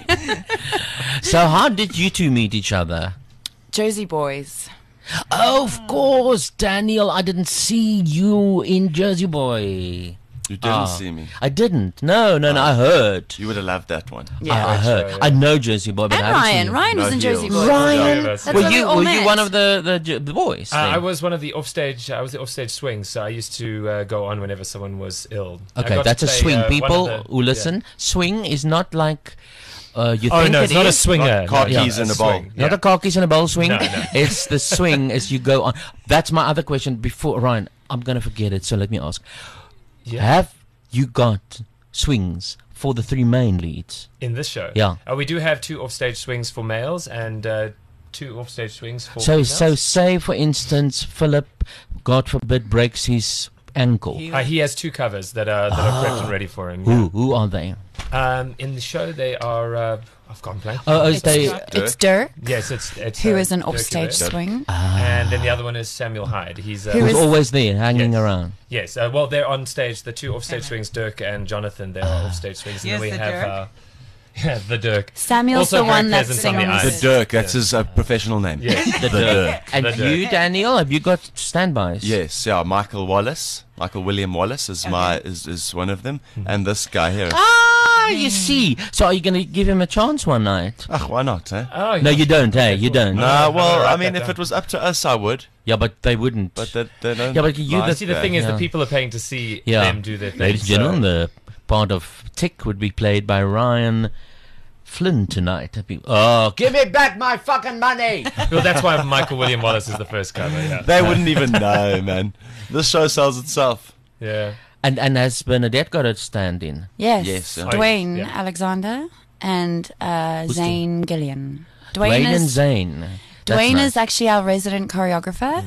Speaker 4: So how did you two meet each other?
Speaker 13: Jersey Boys.
Speaker 4: Oh, of course, Daniel. I didn't see you in Jersey Boy.
Speaker 12: You didn't see me.
Speaker 4: I didn't. No, I heard.
Speaker 12: You would have loved that one.
Speaker 4: I heard.
Speaker 14: yeah.
Speaker 4: I know Jersey Boy, but
Speaker 13: And
Speaker 4: I haven't seen
Speaker 13: Ryan.
Speaker 4: you.
Speaker 13: Ryan was
Speaker 12: No
Speaker 13: in Jersey
Speaker 12: heels.
Speaker 13: Boys.
Speaker 4: Ryan,
Speaker 14: That's
Speaker 4: were
Speaker 13: where we
Speaker 4: you
Speaker 13: all
Speaker 4: were
Speaker 13: met.
Speaker 4: you one of the boys? then?
Speaker 14: I was one of the offstage. I was the offstage swings. So I used to go on whenever someone was ill. I
Speaker 4: Okay,
Speaker 14: got to
Speaker 4: that's a
Speaker 14: play,
Speaker 4: swing.
Speaker 14: one of
Speaker 4: People
Speaker 14: the-
Speaker 4: who listen, swing is not like you
Speaker 14: Oh
Speaker 4: think
Speaker 14: no,
Speaker 4: it
Speaker 14: it's not a
Speaker 4: is.
Speaker 14: swinger.
Speaker 12: Not car
Speaker 14: No,
Speaker 12: keys
Speaker 14: yeah,
Speaker 12: in a
Speaker 14: swing.
Speaker 12: bowl.
Speaker 4: Not a car keys and a bowl swing.
Speaker 14: No, no.
Speaker 4: It's the swing as you go on. That's my other question. Before Ryan, I'm gonna forget it. So let me ask:
Speaker 14: Yeah.
Speaker 4: have you got swings for the three main leads?
Speaker 14: In this show.
Speaker 4: Yeah.
Speaker 14: We do have 2 offstage swings for males and 2 offstage swings for
Speaker 4: So
Speaker 14: females.
Speaker 4: say for instance, Philip, God forbid, breaks his ankle.
Speaker 14: He has 2 covers that are prepped and ready for him.
Speaker 4: Who are they?
Speaker 14: In the show, they are. I've gone blank.
Speaker 4: Oh, is they?
Speaker 13: It's Dirk,
Speaker 14: Yes, it's
Speaker 13: who is an
Speaker 14: Dirk
Speaker 13: offstage
Speaker 14: Hewett.
Speaker 13: swing.
Speaker 14: And then the other one is Samuel Hyde. He's
Speaker 13: Who
Speaker 4: Who's
Speaker 13: is-
Speaker 4: always there, hanging
Speaker 14: Yes.
Speaker 4: around?
Speaker 14: yes. Well, they're on stage. The 2 offstage swings, Dirk and Jonathan. They are offstage swings, and
Speaker 5: Yes,
Speaker 14: then we
Speaker 5: the
Speaker 14: have the Dirk.
Speaker 13: Samuel's
Speaker 14: Also
Speaker 13: the
Speaker 14: very
Speaker 13: one that
Speaker 14: pleasant on the
Speaker 13: sings.
Speaker 14: eyes.
Speaker 12: The Dirk, that's his professional name.
Speaker 14: Yes.
Speaker 4: The Dirk. And
Speaker 14: The Dirk.
Speaker 4: you, Daniel, have you got standbys?
Speaker 12: Yes, yeah, Michael William Wallace is is one of them, and this guy here.
Speaker 4: Ah, you see. So are you going to give him a chance one night?
Speaker 12: Ach, why not, eh?
Speaker 14: Oh,
Speaker 4: No, you don't, hey? You don't.
Speaker 12: No, well,
Speaker 14: write
Speaker 12: I mean,
Speaker 14: that
Speaker 12: if
Speaker 14: down.
Speaker 12: it was up to us, I would.
Speaker 4: Yeah, but they wouldn't.
Speaker 12: But they don't.
Speaker 4: Yeah, but you-
Speaker 12: like
Speaker 4: the-
Speaker 14: See, the
Speaker 12: that.
Speaker 14: thing is,
Speaker 4: Yeah.
Speaker 14: the people are paying to see
Speaker 4: Yeah.
Speaker 14: them do their thing.
Speaker 4: Ladies and
Speaker 14: so-
Speaker 4: gentlemen, the part of Tick would be played by Ryan Flynn tonight. Oh, give me back my fucking money!
Speaker 14: Well, that's why Michael William Wallace is the first cover. Yeah.
Speaker 12: They wouldn't even know, man. This show sells itself.
Speaker 14: Yeah.
Speaker 4: And has Bernadette got a stand-in?
Speaker 13: Yes,
Speaker 12: Yes, yeah.
Speaker 13: Dwayne
Speaker 14: Yeah.
Speaker 13: Alexander and
Speaker 4: Who's
Speaker 13: Zane Gillian.
Speaker 4: Dwayne and
Speaker 13: is
Speaker 4: Zane. That's
Speaker 13: Dwayne
Speaker 4: nice.
Speaker 13: is actually our resident choreographer.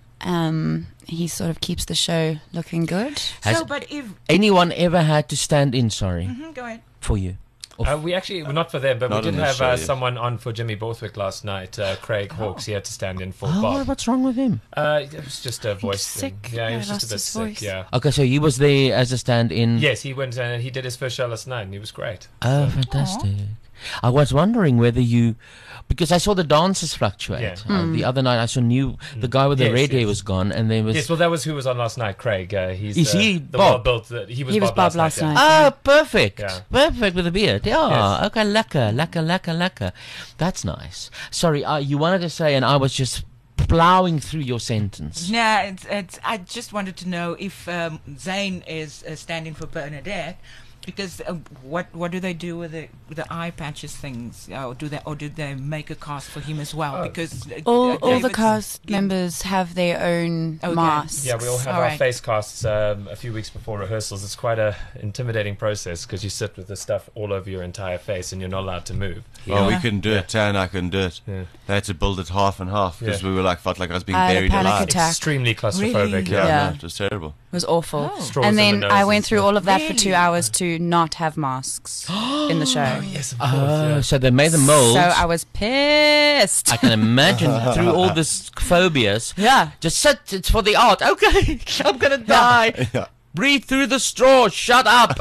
Speaker 13: He sort of keeps the show looking good.
Speaker 4: Has
Speaker 5: So, but if
Speaker 4: anyone ever had to stand in, sorry,
Speaker 5: go ahead.
Speaker 4: for you?
Speaker 14: We actually, well, not for them, but
Speaker 12: Not
Speaker 14: we
Speaker 12: in
Speaker 14: did
Speaker 12: the
Speaker 14: have
Speaker 12: show, yeah.
Speaker 14: someone on for Jimmy Borthwick last night, Craig Hawkes. He had to stand in for
Speaker 4: Oh,
Speaker 14: Bob.
Speaker 4: what's wrong with him?
Speaker 14: It was just a voice
Speaker 13: sick.
Speaker 14: thing. Yeah, he
Speaker 13: Yeah,
Speaker 14: was
Speaker 13: lost
Speaker 14: just a bit
Speaker 13: his
Speaker 14: sick.
Speaker 13: voice.
Speaker 14: Yeah.
Speaker 4: Okay, so he was there as a stand-in.
Speaker 14: Yes, he went and he did his first show last night, and he was great.
Speaker 4: Oh, fantastic. I was wondering whether you, because I saw the dancers fluctuate.
Speaker 14: Yeah.
Speaker 4: The other night I saw the guy with the
Speaker 14: Yes,
Speaker 4: red hair
Speaker 14: yes.
Speaker 4: was gone, and there was.
Speaker 14: Yes, well, that was who was on last night, Craig. He's
Speaker 4: Is he
Speaker 14: the
Speaker 4: Bob?
Speaker 14: well-built, he was Bob last night.
Speaker 4: Oh, perfect.
Speaker 14: Yeah.
Speaker 4: Perfect with a beard. Yeah.
Speaker 14: Yes.
Speaker 4: Okay, lekker. That's nice. Sorry, you wanted to say, and I was just plowing through your sentence.
Speaker 5: No, I just wanted to know if Zane is standing for Bernadette, because what do they do with the eye patches things? Or do they make a cast for him as well? Because
Speaker 13: All the
Speaker 5: David's-
Speaker 13: cast members have their own
Speaker 5: Okay.
Speaker 13: masks.
Speaker 14: Yeah, we all have
Speaker 5: All
Speaker 14: our
Speaker 5: right.
Speaker 14: face casts a few weeks before rehearsals. It's quite a intimidating process because you sit with the stuff all over your entire face and you're not allowed to move.
Speaker 12: Oh, we couldn't do it. Tan and I couldn't do it.
Speaker 14: Yeah.
Speaker 12: They had to build it half and half because
Speaker 14: Yeah.
Speaker 12: we were felt like I was being
Speaker 13: I had a
Speaker 12: buried
Speaker 13: panic
Speaker 12: alive.
Speaker 13: attack.
Speaker 14: Extremely claustrophobic.
Speaker 5: Really?
Speaker 12: Yeah,
Speaker 13: Yeah.
Speaker 12: no, it was terrible.
Speaker 13: It was awful.
Speaker 14: Straws
Speaker 13: And
Speaker 14: in the
Speaker 13: then I
Speaker 14: nose
Speaker 13: went
Speaker 14: and
Speaker 13: through
Speaker 14: stuff.
Speaker 13: all of that for
Speaker 5: Really?
Speaker 13: 2 hours to not have masks in the show.
Speaker 14: Yes, of course.
Speaker 4: So they made the mold.
Speaker 13: So I was pissed.
Speaker 4: I can imagine through all this phobias.
Speaker 13: Yeah.
Speaker 4: Just sit. It's for the art. Okay, I'm gonna die.
Speaker 12: Yeah.
Speaker 4: Breathe through the straw. Shut up.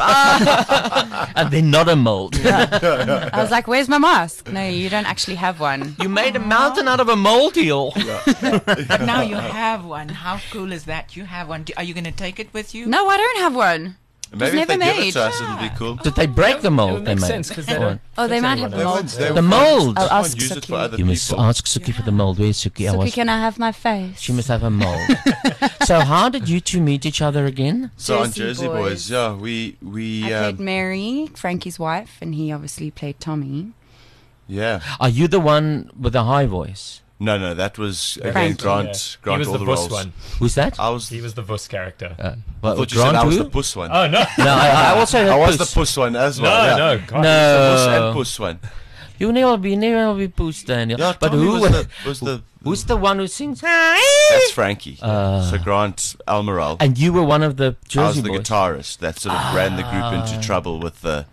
Speaker 4: And then not a mold.
Speaker 13: I was like, where's my mask? No, you don't actually have one.
Speaker 4: You made a mountain out of a molehill.
Speaker 5: But now you have one. How cool is that? You have one. Are you going to take it with you?
Speaker 13: No, I don't have one.
Speaker 12: Maybe if
Speaker 13: never
Speaker 12: they give
Speaker 13: made.
Speaker 12: it to us, it'll be cool.
Speaker 4: Did they break the
Speaker 14: It
Speaker 4: mold
Speaker 14: would
Speaker 4: they
Speaker 14: make
Speaker 4: made?
Speaker 14: sense because they
Speaker 4: Or-
Speaker 14: don't.
Speaker 13: Oh, they
Speaker 14: fix
Speaker 13: might have
Speaker 14: anyone
Speaker 13: mold.
Speaker 14: else.
Speaker 4: The mold.
Speaker 13: I'll
Speaker 12: Can't
Speaker 13: ask
Speaker 12: use it for
Speaker 13: Suki.
Speaker 12: other
Speaker 4: You must
Speaker 12: people.
Speaker 4: ask Suki for the mold. Where's Suki?
Speaker 13: Suki, can I have my face?
Speaker 4: She must have a mold. So how did you two meet each other again?
Speaker 12: So on
Speaker 13: Jersey
Speaker 12: Jersey
Speaker 13: Boys.
Speaker 12: Boys, yeah, we
Speaker 13: I played Mary, Frankie's wife, and he obviously played Tommy.
Speaker 12: yeah.
Speaker 4: Are you the one with the high voice?
Speaker 12: No, that was again
Speaker 13: Frankie.
Speaker 12: Grant.
Speaker 14: He
Speaker 12: Grant
Speaker 14: was
Speaker 12: all
Speaker 14: the
Speaker 12: the
Speaker 14: Bus
Speaker 12: roles.
Speaker 14: one.
Speaker 4: Who's that?
Speaker 12: I was.
Speaker 14: He was the Bus character.
Speaker 12: I thought you said
Speaker 4: Grant
Speaker 12: I was
Speaker 4: who?
Speaker 12: the puss one.
Speaker 14: Oh, no.
Speaker 4: No, I also heard
Speaker 12: I was
Speaker 4: Puss.
Speaker 12: the puss one as well.
Speaker 14: No,
Speaker 12: yeah.
Speaker 14: no, God.
Speaker 12: The puss
Speaker 4: No.
Speaker 12: and puss one.
Speaker 4: You never be Puss, Daniel.
Speaker 12: Yeah,
Speaker 4: but
Speaker 12: Tommy
Speaker 4: who
Speaker 12: was the
Speaker 4: who's the one who sings?
Speaker 12: That's Frankie.
Speaker 4: Uh,
Speaker 12: so Grant Almiral.
Speaker 4: And you were one of the
Speaker 12: I was
Speaker 4: Jersey
Speaker 12: the
Speaker 4: Boys.
Speaker 12: guitarist that sort of ran the group into trouble with the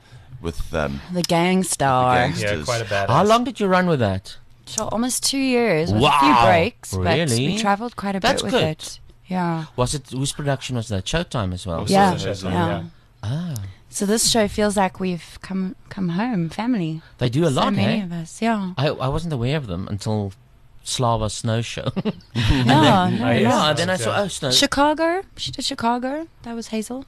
Speaker 13: The gang star.
Speaker 12: The gang-
Speaker 14: Yeah,
Speaker 12: Gangsters.
Speaker 14: quite a bad.
Speaker 4: How long did you run with that?
Speaker 13: So almost 2 years with a
Speaker 4: Wow.
Speaker 13: few breaks, but
Speaker 4: Really?
Speaker 13: we travelled quite a
Speaker 4: That's
Speaker 13: bit with
Speaker 4: good.
Speaker 13: it. Yeah.
Speaker 4: Was it whose production was that? Showtime as well.
Speaker 12: Also
Speaker 13: Yeah.
Speaker 12: Hazel.
Speaker 13: Yeah.
Speaker 4: Ah,
Speaker 13: So this show feels like we've come home, family.
Speaker 4: they do a
Speaker 13: So
Speaker 4: lot,
Speaker 13: many
Speaker 4: eh?
Speaker 13: of us, yeah.
Speaker 4: I wasn't aware of them until Slava Snow Show.
Speaker 13: Yeah, no,
Speaker 14: yes.
Speaker 4: Yeah, then I
Speaker 14: Yeah.
Speaker 4: saw Snow.
Speaker 13: Chicago. She did Chicago. That was Hazel.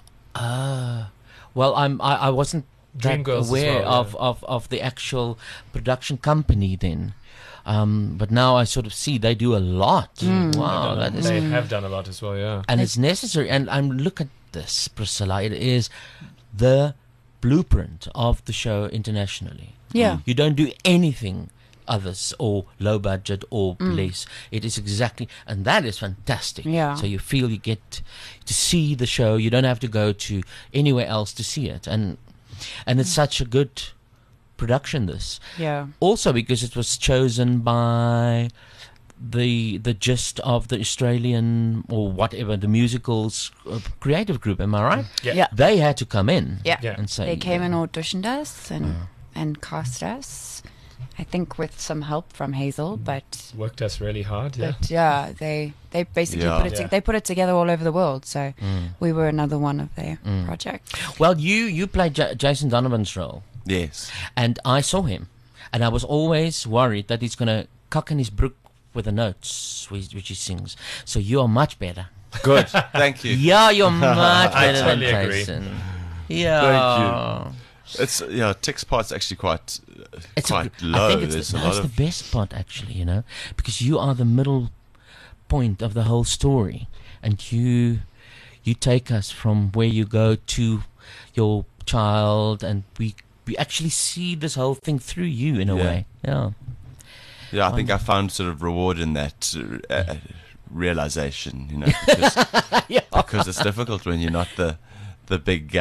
Speaker 4: Well, I wasn't that
Speaker 14: Dreamgirls as
Speaker 4: aware
Speaker 14: well,
Speaker 4: of the actual production company then. But now I sort of see they do a lot. Wow, that is,
Speaker 14: They have done a lot as well, yeah.
Speaker 4: and it's necessary. And look at this, Priscilla. It is the blueprint of the show internationally.
Speaker 13: Yeah.
Speaker 4: You don't do anything others or low budget or less. It is exactly, and that is fantastic.
Speaker 13: Yeah.
Speaker 4: So you feel you get to see the show. You don't have to go to anywhere else to see it, and it's such a good production. This
Speaker 13: Yeah.
Speaker 4: also because it was chosen by the gist of the Australian or whatever the musicals creative group. Am I right?
Speaker 14: Yeah.
Speaker 13: Yeah.
Speaker 4: They had to come in.
Speaker 13: Yeah.
Speaker 14: Yeah.
Speaker 4: And say
Speaker 13: They came and auditioned us and cast us. I think with some help from Hazel, but
Speaker 14: Worked us really hard, yeah.
Speaker 13: yeah, they basically
Speaker 12: Yeah.
Speaker 13: put it
Speaker 14: Yeah.
Speaker 13: they put it together all over the world. So we were another one of their projects.
Speaker 4: Well, you played Jason Donovan's role,
Speaker 12: Yes.
Speaker 4: and I saw him, and I was always worried that he's going to cock in his brook with the notes which he sings. So you are much better.
Speaker 12: Good. Thank you.
Speaker 4: Yeah, you're much better
Speaker 14: totally
Speaker 4: than
Speaker 14: agree.
Speaker 4: Jason. Yeah.
Speaker 12: Thank It's Tick's part's actually quite quite low.
Speaker 4: I think it's
Speaker 12: There's
Speaker 4: the,
Speaker 12: a
Speaker 4: that's
Speaker 12: lot
Speaker 4: the
Speaker 12: of
Speaker 4: best part, actually, because you are the middle point of the whole story, and you take us from where you go to your child, and we actually see this whole thing through you in a
Speaker 12: Yeah.
Speaker 4: way. Yeah.
Speaker 12: I think I found sort of reward in that realization, because it's difficult when you're not the big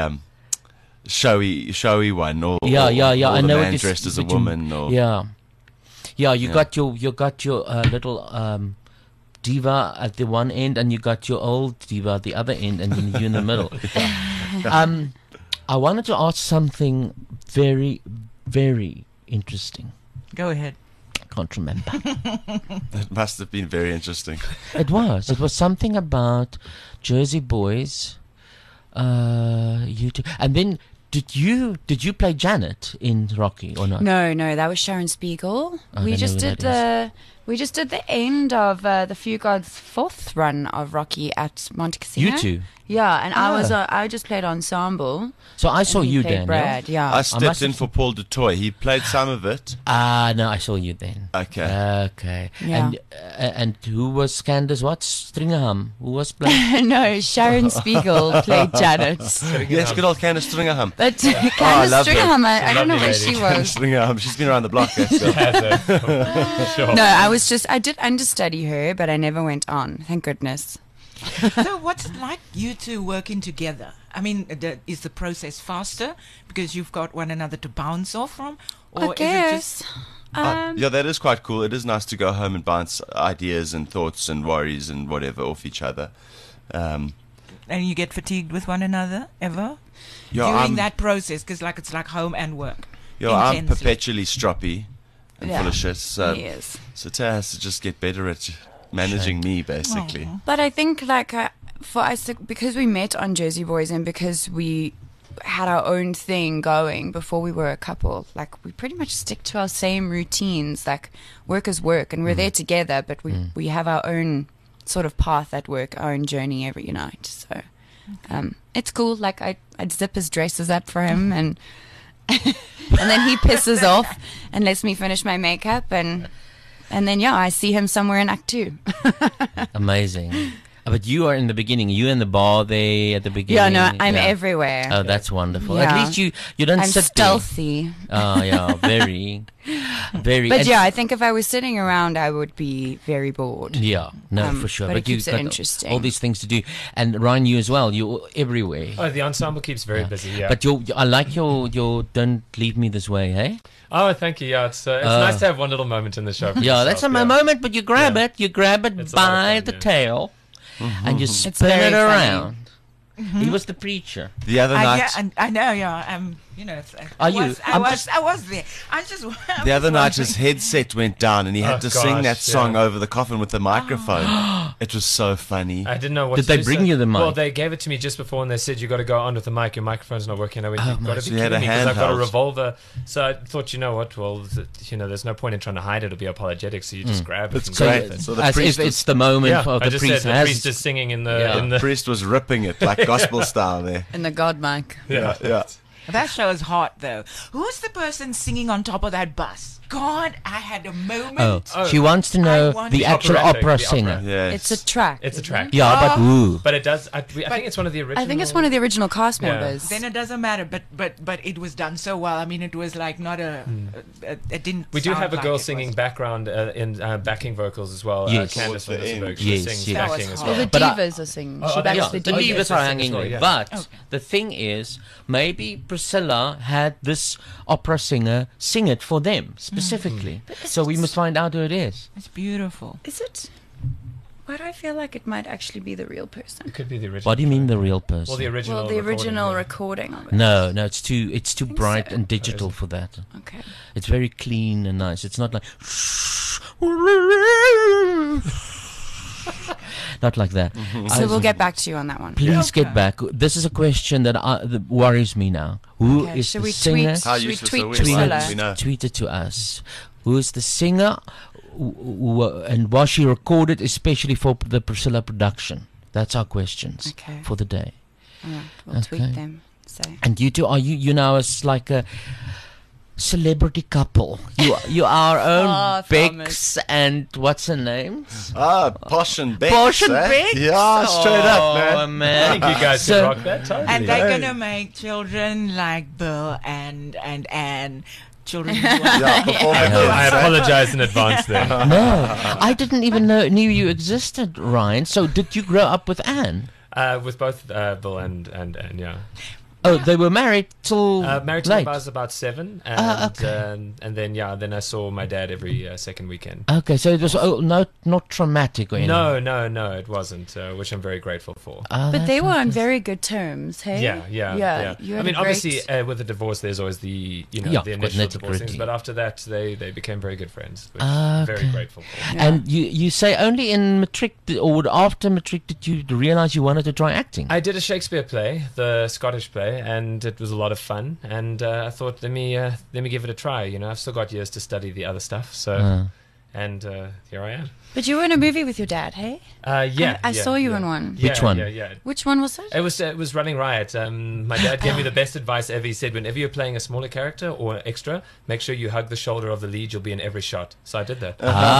Speaker 12: showy one, or
Speaker 4: Yeah.
Speaker 12: or
Speaker 4: I
Speaker 12: the
Speaker 4: know
Speaker 12: man
Speaker 4: it is,
Speaker 12: dressed as a
Speaker 4: but you-
Speaker 12: woman, or
Speaker 4: Yeah. You
Speaker 12: Yeah.
Speaker 4: got your little diva at the one end, and you got your old diva at the other end, and then you in the middle. I wanted to ask something very, very interesting.
Speaker 5: Go ahead.
Speaker 4: I can't remember.
Speaker 12: That must have been very interesting.
Speaker 4: It was something about Jersey Boys. You two, and then did you play Janet in Rocky or not?
Speaker 13: No, that was Sharon Spiegel.
Speaker 4: I
Speaker 13: We
Speaker 4: don't
Speaker 13: just
Speaker 4: know who
Speaker 13: did
Speaker 4: that
Speaker 13: the end of the Few Gods' fourth run of Rocky at Monte Casino.
Speaker 4: You two?
Speaker 13: Yeah, and
Speaker 4: Ah.
Speaker 13: I just played ensemble.
Speaker 4: So I saw
Speaker 13: and he
Speaker 4: you,
Speaker 13: played
Speaker 4: Daniel.
Speaker 13: Brad, yeah.
Speaker 12: I stepped in for Paul DeToy. He played some of it.
Speaker 4: No, I saw you then.
Speaker 12: Okay.
Speaker 4: Okay.
Speaker 13: Yeah.
Speaker 4: And who was Candace? What? Stringham? Who was playing?
Speaker 13: No, Sharon Spiegel played Janet.
Speaker 12: Yes, good old Candace Stringham.
Speaker 13: But
Speaker 12: I
Speaker 13: Candace
Speaker 12: love her.
Speaker 13: Stringham, I don't know where
Speaker 12: Lovely
Speaker 13: she
Speaker 12: lady.
Speaker 13: was.
Speaker 12: Stringham. She's been around the block.
Speaker 14: Sure.
Speaker 13: No, I did understudy her, but I never went on. Thank goodness.
Speaker 5: So what's it like you two working together? I mean, is the process faster because you've got one another to bounce off from? Or
Speaker 13: I guess.
Speaker 5: Is it just
Speaker 12: Yeah, that is quite cool. It is nice to go home and bounce ideas and thoughts and worries and whatever off each other.
Speaker 5: and you get fatigued with one another ever?
Speaker 12: Yeah,
Speaker 5: During
Speaker 12: I'm-
Speaker 5: that process, because it's like home and work.
Speaker 12: I'm
Speaker 5: Intensely.
Speaker 12: perpetually stroppy and full of shit. So,
Speaker 13: Yes.
Speaker 12: so Tara has to just get better at managing me, basically.
Speaker 13: But I think for us, because we met on Jersey Boys and because we had our own thing going before we were a couple, we pretty much stick to our same routines. Work is work, and we're there together, but we have our own sort of path at work, our own journey every night. So it's cool. I'd zip his dresses up for him, and and then he pisses off and lets me finish my makeup, and then I see him somewhere in Act 2.
Speaker 4: Amazing. But you are in the beginning. You in the bar there at the beginning.
Speaker 13: Yeah, no, I'm everywhere.
Speaker 4: Oh, that's wonderful.
Speaker 13: Yeah.
Speaker 4: At least you don't
Speaker 13: I'm
Speaker 4: sit
Speaker 13: stealthy.
Speaker 4: there. Oh, yeah, very, very.
Speaker 13: But
Speaker 4: and-
Speaker 13: yeah, I think if I was sitting around, I would be very bored.
Speaker 4: Yeah, no, for sure.
Speaker 13: But it keeps
Speaker 4: you've
Speaker 13: it
Speaker 4: got
Speaker 13: interesting.
Speaker 4: all these things to do, and Ryan, you as well. You're everywhere.
Speaker 14: Oh, the ensemble keeps very busy. Yeah.
Speaker 4: But I like your "Don't leave me this way," hey?
Speaker 14: Oh, thank you. Yeah, it's nice to have one little moment in the show. For
Speaker 4: Yeah, that's a
Speaker 14: yourself,
Speaker 4: moment, but you grab it. You grab it
Speaker 14: It's a lot of
Speaker 4: by
Speaker 14: fun,
Speaker 4: the
Speaker 14: yeah.
Speaker 4: tail, and you
Speaker 13: It's
Speaker 4: spin
Speaker 13: very
Speaker 4: it
Speaker 13: funny.
Speaker 4: around. He was the preacher.
Speaker 12: The other night,
Speaker 5: Yeah, and I know, yeah.
Speaker 4: Are you?
Speaker 5: I was there. I just.
Speaker 12: the other night, his headset went down, and he had
Speaker 14: Oh,
Speaker 12: to sing
Speaker 14: gosh,
Speaker 12: that song
Speaker 14: yeah.
Speaker 12: over the coffin with the microphone. It was so funny.
Speaker 14: I didn't know what
Speaker 4: Did
Speaker 14: to
Speaker 4: they
Speaker 14: do,
Speaker 4: bring
Speaker 14: so-
Speaker 4: you the mic?
Speaker 14: Well, they gave it to me just before, and they said you got to go on with the mic. Your microphone's not working. I went, you've got to
Speaker 12: so
Speaker 14: be
Speaker 12: you had
Speaker 14: kidding
Speaker 12: a
Speaker 14: me because I've got a
Speaker 12: handheld.
Speaker 14: revolver. So I thought, you know what? Well, there's no point in trying to hide it or be apologetic. So you just grab it.
Speaker 12: It's
Speaker 14: and
Speaker 12: great.
Speaker 14: go with it.
Speaker 12: So the
Speaker 4: As
Speaker 12: priest
Speaker 4: if it's the moment
Speaker 14: Yeah,
Speaker 4: of
Speaker 14: I
Speaker 4: the
Speaker 14: just
Speaker 4: priest
Speaker 14: said the
Speaker 4: has.
Speaker 14: priest is singing in the
Speaker 4: Yeah.
Speaker 14: in
Speaker 12: The
Speaker 14: the.
Speaker 12: priest was ripping it like gospel style there.
Speaker 13: In the God mic.
Speaker 14: Yeah.
Speaker 12: Yeah.
Speaker 5: That show is hot, though. Who's the person singing on top of that bus? God, I had a moment.
Speaker 4: Oh, she wants to know
Speaker 5: want
Speaker 4: the
Speaker 5: the
Speaker 4: actual
Speaker 14: operatic,
Speaker 4: opera
Speaker 14: the
Speaker 4: singer.
Speaker 14: opera.
Speaker 12: Yes.
Speaker 13: It's a track.
Speaker 14: It's a track.
Speaker 4: Yeah, but who?
Speaker 14: But it does. I think it's one of the original.
Speaker 13: I think it's one of the original cast
Speaker 14: Yeah.
Speaker 13: members.
Speaker 5: Then it doesn't matter, but it was done so well. I mean, it was like not it didn't.
Speaker 14: We do
Speaker 5: sound
Speaker 14: have a
Speaker 5: like
Speaker 14: girl
Speaker 5: it
Speaker 14: singing
Speaker 5: was.
Speaker 14: background in backing vocals as well.
Speaker 4: Yes.
Speaker 14: Candace van
Speaker 12: Towards the
Speaker 14: Lissenberg.
Speaker 12: end.
Speaker 14: She
Speaker 4: Yes,
Speaker 14: sings
Speaker 4: yes.
Speaker 5: That was
Speaker 14: backing as
Speaker 5: hot.
Speaker 13: Well,
Speaker 14: well.
Speaker 13: the
Speaker 4: But
Speaker 13: divas are singing.
Speaker 14: Oh,
Speaker 13: She
Speaker 14: yeah,
Speaker 13: backs
Speaker 4: Yeah,
Speaker 13: the
Speaker 4: the
Speaker 13: divas.
Speaker 14: yes,
Speaker 4: divas are
Speaker 14: yes,
Speaker 4: hanging
Speaker 14: yes,
Speaker 4: there.
Speaker 14: yeah.
Speaker 4: But the thing is, maybe Priscilla had this opera singer sing it for them specifically. So we must find out who it is.
Speaker 5: It's beautiful.
Speaker 13: Is it? Why do I feel like it might actually be the real person?
Speaker 14: It could be the original.
Speaker 4: What do you mean the real
Speaker 14: Well,
Speaker 4: person?
Speaker 14: the original.
Speaker 13: Well, the original
Speaker 14: recording,
Speaker 13: recording of it.
Speaker 4: No, it's too
Speaker 13: think
Speaker 4: bright
Speaker 13: so.
Speaker 4: and digital for that.
Speaker 13: Okay.
Speaker 4: It's very clean and nice. It's not like not like that.
Speaker 13: So we'll get back to you on that one.
Speaker 4: Please get back. This is a question that worries me now. Who is
Speaker 13: Okay, should
Speaker 4: the
Speaker 13: we
Speaker 4: singer?
Speaker 13: tweet?
Speaker 12: How
Speaker 13: Should we
Speaker 12: useless
Speaker 13: tweet
Speaker 12: are we?
Speaker 13: Priscilla?
Speaker 12: We know.
Speaker 4: Tweet it to us. Who is the singer? And was she recorded especially for the Priscilla production? That's our questions
Speaker 13: Okay.
Speaker 4: for the day.
Speaker 13: All right, we'll
Speaker 4: Okay.
Speaker 13: tweet them. So.
Speaker 4: And you two, are you now as like a celebrity couple? You are our own
Speaker 13: Oh,
Speaker 4: Bex and what's her name?
Speaker 12: Posh and Bex.
Speaker 4: Posh and
Speaker 12: eh?
Speaker 4: Bex?
Speaker 12: Yeah, straight up, man.
Speaker 4: Oh, man.
Speaker 14: I think you guys
Speaker 4: So-
Speaker 14: can rock that totally.
Speaker 5: And they're
Speaker 12: Hey.
Speaker 5: gonna make children like Bill and Anne. Children.
Speaker 12: Yeah, performing kids,
Speaker 14: I
Speaker 12: eh?
Speaker 14: apologize in advance there.
Speaker 4: No, I didn't even knew you existed, Ryan. So did you grow up with Anne?
Speaker 14: With both Bill and yeah.
Speaker 4: Oh, they were married till
Speaker 14: Married to
Speaker 4: late.
Speaker 14: them, I was about 7,
Speaker 4: okay.
Speaker 14: and then then I saw my dad every second weekend.
Speaker 4: Okay, so it was not traumatic or anything.
Speaker 14: No, it wasn't, which I'm very grateful for.
Speaker 13: But they were on very good terms, hey?
Speaker 14: Yeah.
Speaker 13: You
Speaker 14: I
Speaker 13: had
Speaker 14: mean,
Speaker 13: a
Speaker 14: obviously,
Speaker 13: great-
Speaker 14: with the divorce, there's always the
Speaker 4: Yeah,
Speaker 14: the
Speaker 4: of course,
Speaker 14: initial divorce
Speaker 4: nitty-gritty.
Speaker 14: things, but after that, they became very good friends, which I'm very
Speaker 4: Okay.
Speaker 14: grateful for.
Speaker 4: And you say only in matric or after matric did you realize you wanted to try acting?
Speaker 14: I did a Shakespeare play, the Scottish play, boy, and it was a lot of fun. And I thought, let me give it a try. You know, I've still got years to study the other stuff. So, and here I am.
Speaker 13: But you were in a movie with your dad, hey?
Speaker 14: Yeah,
Speaker 13: I saw you in one.
Speaker 14: Yeah,
Speaker 4: Which one?
Speaker 14: Yeah.
Speaker 13: Which one was it?
Speaker 14: It was Running Riot. My dad gave me the best advice ever. He said, whenever you're playing a smaller character or extra, make sure you hug the shoulder of the lead. You'll be in every shot. So I did that.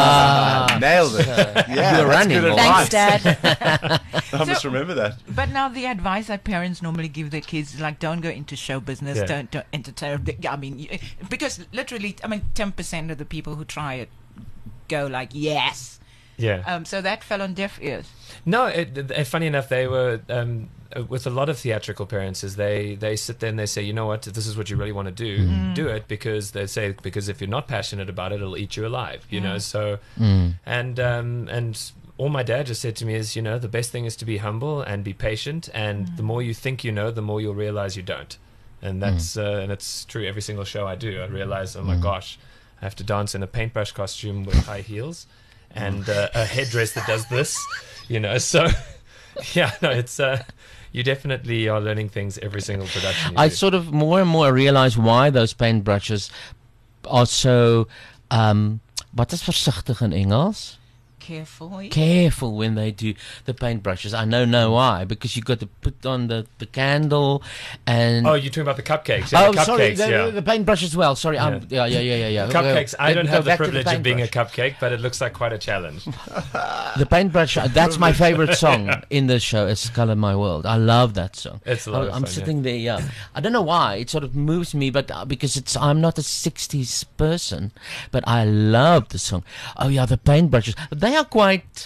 Speaker 12: Nailed it. Yeah,
Speaker 4: you were running.
Speaker 13: Thanks, Dad.
Speaker 12: I must remember that.
Speaker 5: But now the advice that parents normally give their kids is like, don't go into show business,
Speaker 14: Yeah.
Speaker 5: don't entertain. I mean, because literally, 10% of the people who try it go like, yes.
Speaker 14: Yeah.
Speaker 5: So that fell on deaf ears.
Speaker 14: No, funny enough, they were with a lot of theatrical parents. Is they sit there and they say, you know what, this is what you really want to do, do it, because they say, because if you're not passionate about it, it'll eat you alive. You know, so and all my dad just said to me is, you know, the best thing is to be humble and be patient, and the more you think you know, the more you'll realize you don't. And that's and it's true. Every single show I do, I realize, oh my gosh, I have to dance in a paintbrush costume with high heels and a headdress that does this, you know. So, yeah, no, it's you definitely are learning things every single production.
Speaker 4: I sort of more and more realize why those paintbrushes are so wat is versigtig in Engels? Careful when they do the paintbrushes. I know why, because you got to put on the candle and
Speaker 14: you're talking about the cupcakes. Yeah, the
Speaker 4: sorry,
Speaker 14: cupcakes,
Speaker 4: the paintbrush as well. Sorry, yeah.
Speaker 14: Cupcakes. I don't have the
Speaker 4: back to
Speaker 14: privilege of being a
Speaker 4: paintbrush.
Speaker 14: cupcake, but it looks like quite a challenge.
Speaker 4: The paintbrush. That's my favorite song in the show. It's "Color My World." I love that song.
Speaker 14: It's a lot of
Speaker 4: I'm
Speaker 14: fun,
Speaker 4: sitting there. Yeah, I don't know why it sort of moves me, but because I'm not a '60s person, but I love the song. Oh yeah, the paintbrushes. They are quite.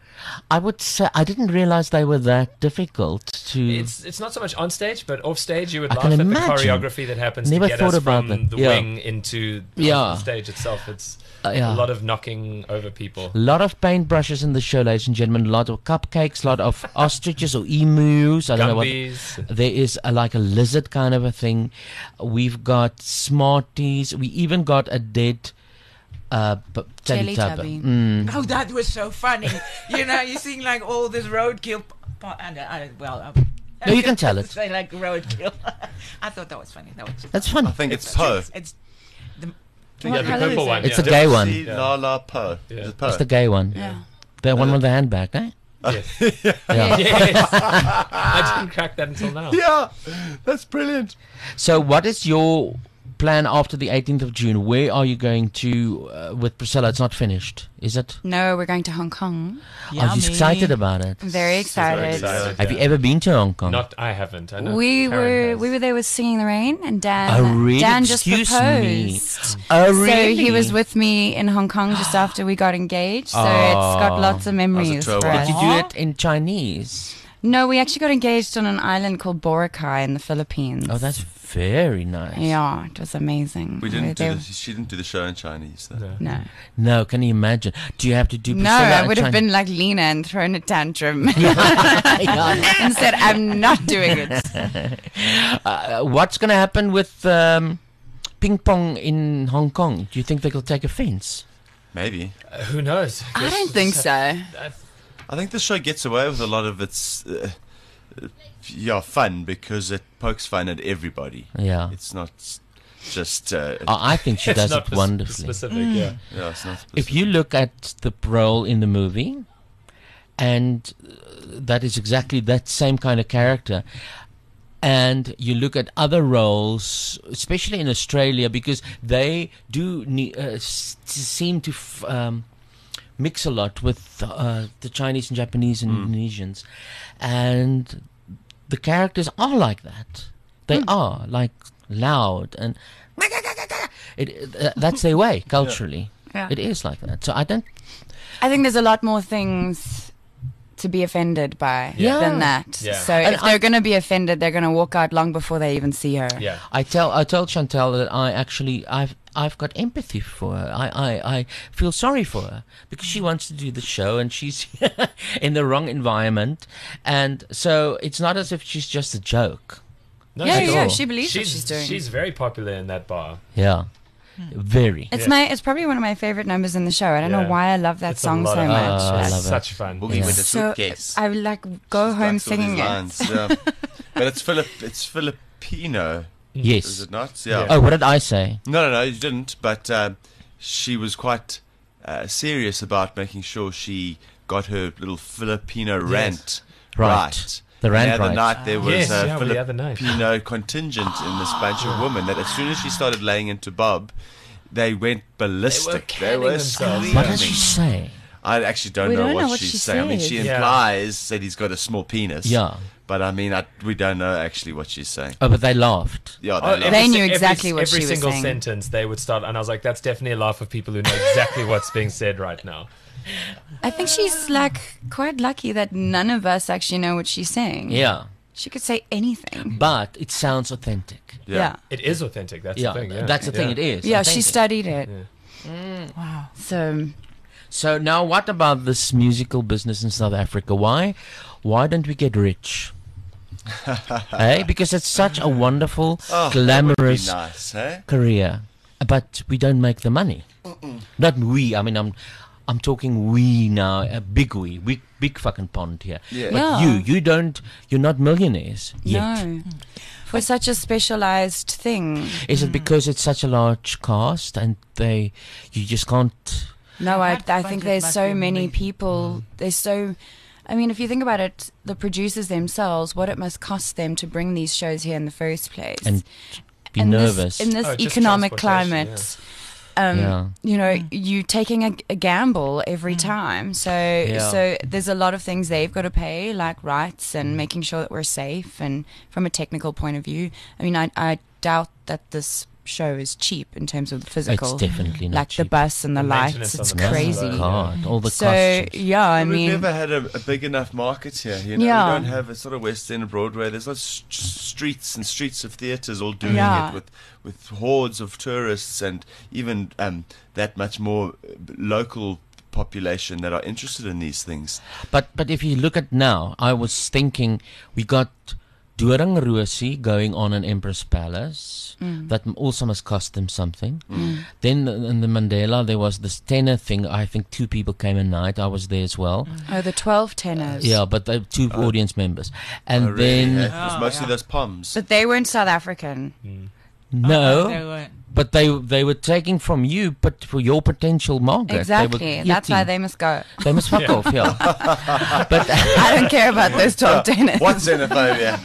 Speaker 4: I would say I didn't realize they were that difficult to.
Speaker 14: It's not so much on stage, but off stage you would
Speaker 4: I
Speaker 14: laugh
Speaker 4: can
Speaker 14: at
Speaker 4: imagine.
Speaker 14: the choreography that happens
Speaker 4: Never
Speaker 14: to get
Speaker 4: thought
Speaker 14: us
Speaker 4: about
Speaker 14: from
Speaker 4: that.
Speaker 14: the
Speaker 4: Yeah.
Speaker 14: wing into
Speaker 4: Yeah.
Speaker 14: the stage itself. It's
Speaker 4: yeah.
Speaker 14: a lot of knocking over people.
Speaker 4: A lot of paintbrushes in the show, ladies and gentlemen. A lot of cupcakes, a lot of ostriches or emus. I don't know what.
Speaker 14: Gumbies.
Speaker 4: There is like a lizard kind of a thing. We've got Smarties. We even got a dead
Speaker 13: Teletubby.
Speaker 4: Mm.
Speaker 5: Oh, that was so funny. You know, you're seeing like all this roadkill.
Speaker 4: No, you can tell it.
Speaker 5: Say like roadkill. I thought that was funny.
Speaker 4: That's funny.
Speaker 12: I think it's Poe.
Speaker 5: It's
Speaker 14: Yeah, the purple one.
Speaker 4: It's
Speaker 14: yeah.
Speaker 4: the gay one.
Speaker 12: Gypsy La La Poe.
Speaker 14: Yeah.
Speaker 12: Is it Poe?
Speaker 4: It's the gay one.
Speaker 13: Yeah.
Speaker 4: The one with the handbag, eh?
Speaker 14: Yes.
Speaker 4: Yeah.
Speaker 14: Yes. I didn't crack that until now.
Speaker 12: Yeah, that's brilliant.
Speaker 4: So, what is your plan after the 18th of June? Where are you going to with Priscilla? It's not finished, is it?
Speaker 13: No, we're going to Hong Kong.
Speaker 4: Are you excited about it?
Speaker 13: I'm very excited.
Speaker 4: Have you ever been to Hong Kong?
Speaker 14: Not, I haven't. I know
Speaker 13: We
Speaker 14: Karen
Speaker 13: were there with Singing in the Rain, and Dan.
Speaker 4: Oh, really?
Speaker 13: Dan just
Speaker 4: Excuse
Speaker 13: proposed.
Speaker 4: me. Oh, really?
Speaker 13: So he was with me in Hong Kong just after we got engaged. So it's got lots of memories for us.
Speaker 4: Did you do it in Chinese?
Speaker 13: No, we actually got engaged on an island called Boracay in the Philippines.
Speaker 4: Oh, that's very nice.
Speaker 13: Yeah, it was amazing.
Speaker 12: We didn't do
Speaker 13: They-
Speaker 12: this. She didn't do the show in Chinese, though.
Speaker 13: No.
Speaker 4: No, can you imagine? Do you have to do
Speaker 13: No,
Speaker 4: Priscilla
Speaker 13: I
Speaker 4: in
Speaker 13: would have
Speaker 4: Chinese?
Speaker 13: been like Lena and thrown a tantrum and said, I'm not doing it.
Speaker 4: What's going to happen with ping pong in Hong Kong? Do you think they'll take offense?
Speaker 12: Maybe.
Speaker 14: Who knows?
Speaker 13: I don't think so.
Speaker 12: I think the show gets away with a lot of its fun because it pokes fun at everybody.
Speaker 4: Yeah.
Speaker 12: It's not just.
Speaker 4: I think she
Speaker 14: It's
Speaker 4: does
Speaker 14: not
Speaker 4: it wonderfully.
Speaker 14: specific, yeah.
Speaker 12: Yeah, it's not
Speaker 4: If you look at the role in the movie, and that is exactly that same kind of character, and you look at other roles, especially in Australia, because they do seem to mix a lot with the Chinese and Japanese and Indonesians, and the characters are like that. They are like loud and that's their way culturally.
Speaker 13: Yeah.
Speaker 4: It is like that. So I
Speaker 13: think there's a lot more things to be offended by
Speaker 4: Yeah.
Speaker 13: than that.
Speaker 14: Yeah.
Speaker 13: So
Speaker 4: And
Speaker 13: if they're going to be offended, they're going to walk out long before they even see her.
Speaker 14: Yeah.
Speaker 4: I told Chantal that I've got empathy for her. I feel sorry for her because she wants to do the show and she's in the wrong environment, and so it's not as if she's just a joke.
Speaker 14: No,
Speaker 13: Yeah,
Speaker 14: she's-
Speaker 13: yeah, she believes what she's doing.
Speaker 14: She's very popular in that bar.
Speaker 4: Yeah, very.
Speaker 13: It's probably one of my favorite numbers in the show. I don't know
Speaker 14: Yeah.
Speaker 13: why I love that
Speaker 14: It's a
Speaker 13: song
Speaker 14: lot
Speaker 13: so
Speaker 14: of
Speaker 13: much.
Speaker 14: fun.
Speaker 4: I
Speaker 14: It's
Speaker 4: love it.
Speaker 14: such fun.
Speaker 12: Boogie with a
Speaker 13: So
Speaker 12: suitcase.
Speaker 13: I would like go home
Speaker 12: Likes all these
Speaker 13: singing it.
Speaker 12: lines, yeah. But it's Pinot.
Speaker 4: Yes.
Speaker 12: Is it not? Yeah.
Speaker 4: Oh, what did I say?
Speaker 12: No, you didn't. But she was quite serious about making sure she got her little Filipino rant right.
Speaker 4: The rant
Speaker 12: the other
Speaker 4: right.
Speaker 12: night there was
Speaker 14: Yes,
Speaker 12: a
Speaker 14: yeah, the other night.
Speaker 12: Filipino contingent in this bunch of women that as soon as she started laying into Bob, they went ballistic. They
Speaker 14: canning
Speaker 12: were
Speaker 14: themselves.
Speaker 12: screaming.
Speaker 4: What does she say?
Speaker 12: I actually don't
Speaker 11: We
Speaker 12: know
Speaker 11: don't know
Speaker 12: what
Speaker 11: what
Speaker 12: she's
Speaker 11: she
Speaker 12: saying. I mean, she
Speaker 11: says.
Speaker 14: Yeah.
Speaker 12: implies that he's got a small penis.
Speaker 4: Yeah.
Speaker 12: But I mean, we don't know actually what she's saying.
Speaker 4: Oh, but they laughed.
Speaker 12: Yeah,
Speaker 14: Oh,
Speaker 12: they
Speaker 11: They
Speaker 12: laughed.
Speaker 11: knew exactly what
Speaker 14: every
Speaker 11: she was
Speaker 14: single
Speaker 11: saying.
Speaker 14: sentence they would start, and I was like, "That's definitely a laugh of people who know exactly what's being said right now."
Speaker 13: I think she's like quite lucky that none of us actually know what she's saying.
Speaker 4: Yeah.
Speaker 13: She could say anything.
Speaker 4: But it sounds authentic.
Speaker 13: Yeah.
Speaker 14: It is authentic. That's
Speaker 4: Yeah,
Speaker 14: the thing. Yeah.
Speaker 4: that's the thing. It is.
Speaker 13: Yeah, she
Speaker 4: authentic.
Speaker 13: studied it.
Speaker 14: Yeah.
Speaker 13: Wow. So
Speaker 4: So now, what about this musical business in South Africa? Why don't we get rich? Hey, because it's such a wonderful,
Speaker 12: Oh,
Speaker 4: glamorous
Speaker 12: that would be nice, eh?
Speaker 4: career, but we don't make the money. Not we. I mean, I'm talking we now. A big we. Big fucking pond here.
Speaker 12: Yeah.
Speaker 4: But
Speaker 13: Yeah.
Speaker 4: you don't. You're not millionaires yet.
Speaker 13: no. For such a specialized thing.
Speaker 4: Is it because it's such a large cast and you just can't?
Speaker 13: No, I
Speaker 5: That
Speaker 13: think
Speaker 5: budget
Speaker 13: there's
Speaker 5: must
Speaker 13: so
Speaker 5: be
Speaker 13: many
Speaker 5: amazing.
Speaker 13: people. There's so. I mean, if you think about it, the producers themselves, what it must cost them to bring these shows here in the first place.
Speaker 4: And be
Speaker 13: And
Speaker 4: nervous.
Speaker 13: in this
Speaker 14: Oh, just
Speaker 13: economic
Speaker 14: transportation,
Speaker 13: climate.
Speaker 4: Yeah.
Speaker 13: You know, you taking a gamble every time. So there's a lot of things they've got to pay, like rights and making sure that we're safe. And from a technical point of view, I mean, I doubt that this show is cheap in terms of the physical.
Speaker 4: It's definitely not
Speaker 13: like
Speaker 4: cheap.
Speaker 13: the bus and the,
Speaker 14: The
Speaker 13: lights.
Speaker 14: maintenance
Speaker 13: It's
Speaker 14: on the bus
Speaker 13: crazy.
Speaker 14: as well.
Speaker 4: God, all the
Speaker 13: So
Speaker 4: costumes.
Speaker 13: yeah, I
Speaker 12: We've
Speaker 13: mean,
Speaker 12: never had a big enough market here. You know,
Speaker 13: Yeah.
Speaker 12: we don't have a sort of West End Broadway. There's lots of streets and streets of theatres all doing
Speaker 13: Yeah.
Speaker 12: it with hordes of tourists and even that much more local population that are interested in these things.
Speaker 4: But if you look at now, I was thinking we got Dorang Rosie going on in Empress Palace. That also must cost them something. Then in the Mandela there was this tenor thing. I think 2 people came a night. I was there as well.
Speaker 13: oh, the 12 tenors.
Speaker 4: Yeah, but they 2 audience members. And
Speaker 12: Oh, really?
Speaker 4: then
Speaker 12: It was mostly those poms.
Speaker 13: But they weren't South African.
Speaker 4: no,
Speaker 5: They weren't.
Speaker 4: but they were taking from you, but for your potential market.
Speaker 13: Exactly.
Speaker 4: They were
Speaker 13: That's why
Speaker 4: eating.
Speaker 13: they must go.
Speaker 4: They must fuck off. Yeah. But
Speaker 13: I don't care about those 12 tenors.
Speaker 12: What xenophobia?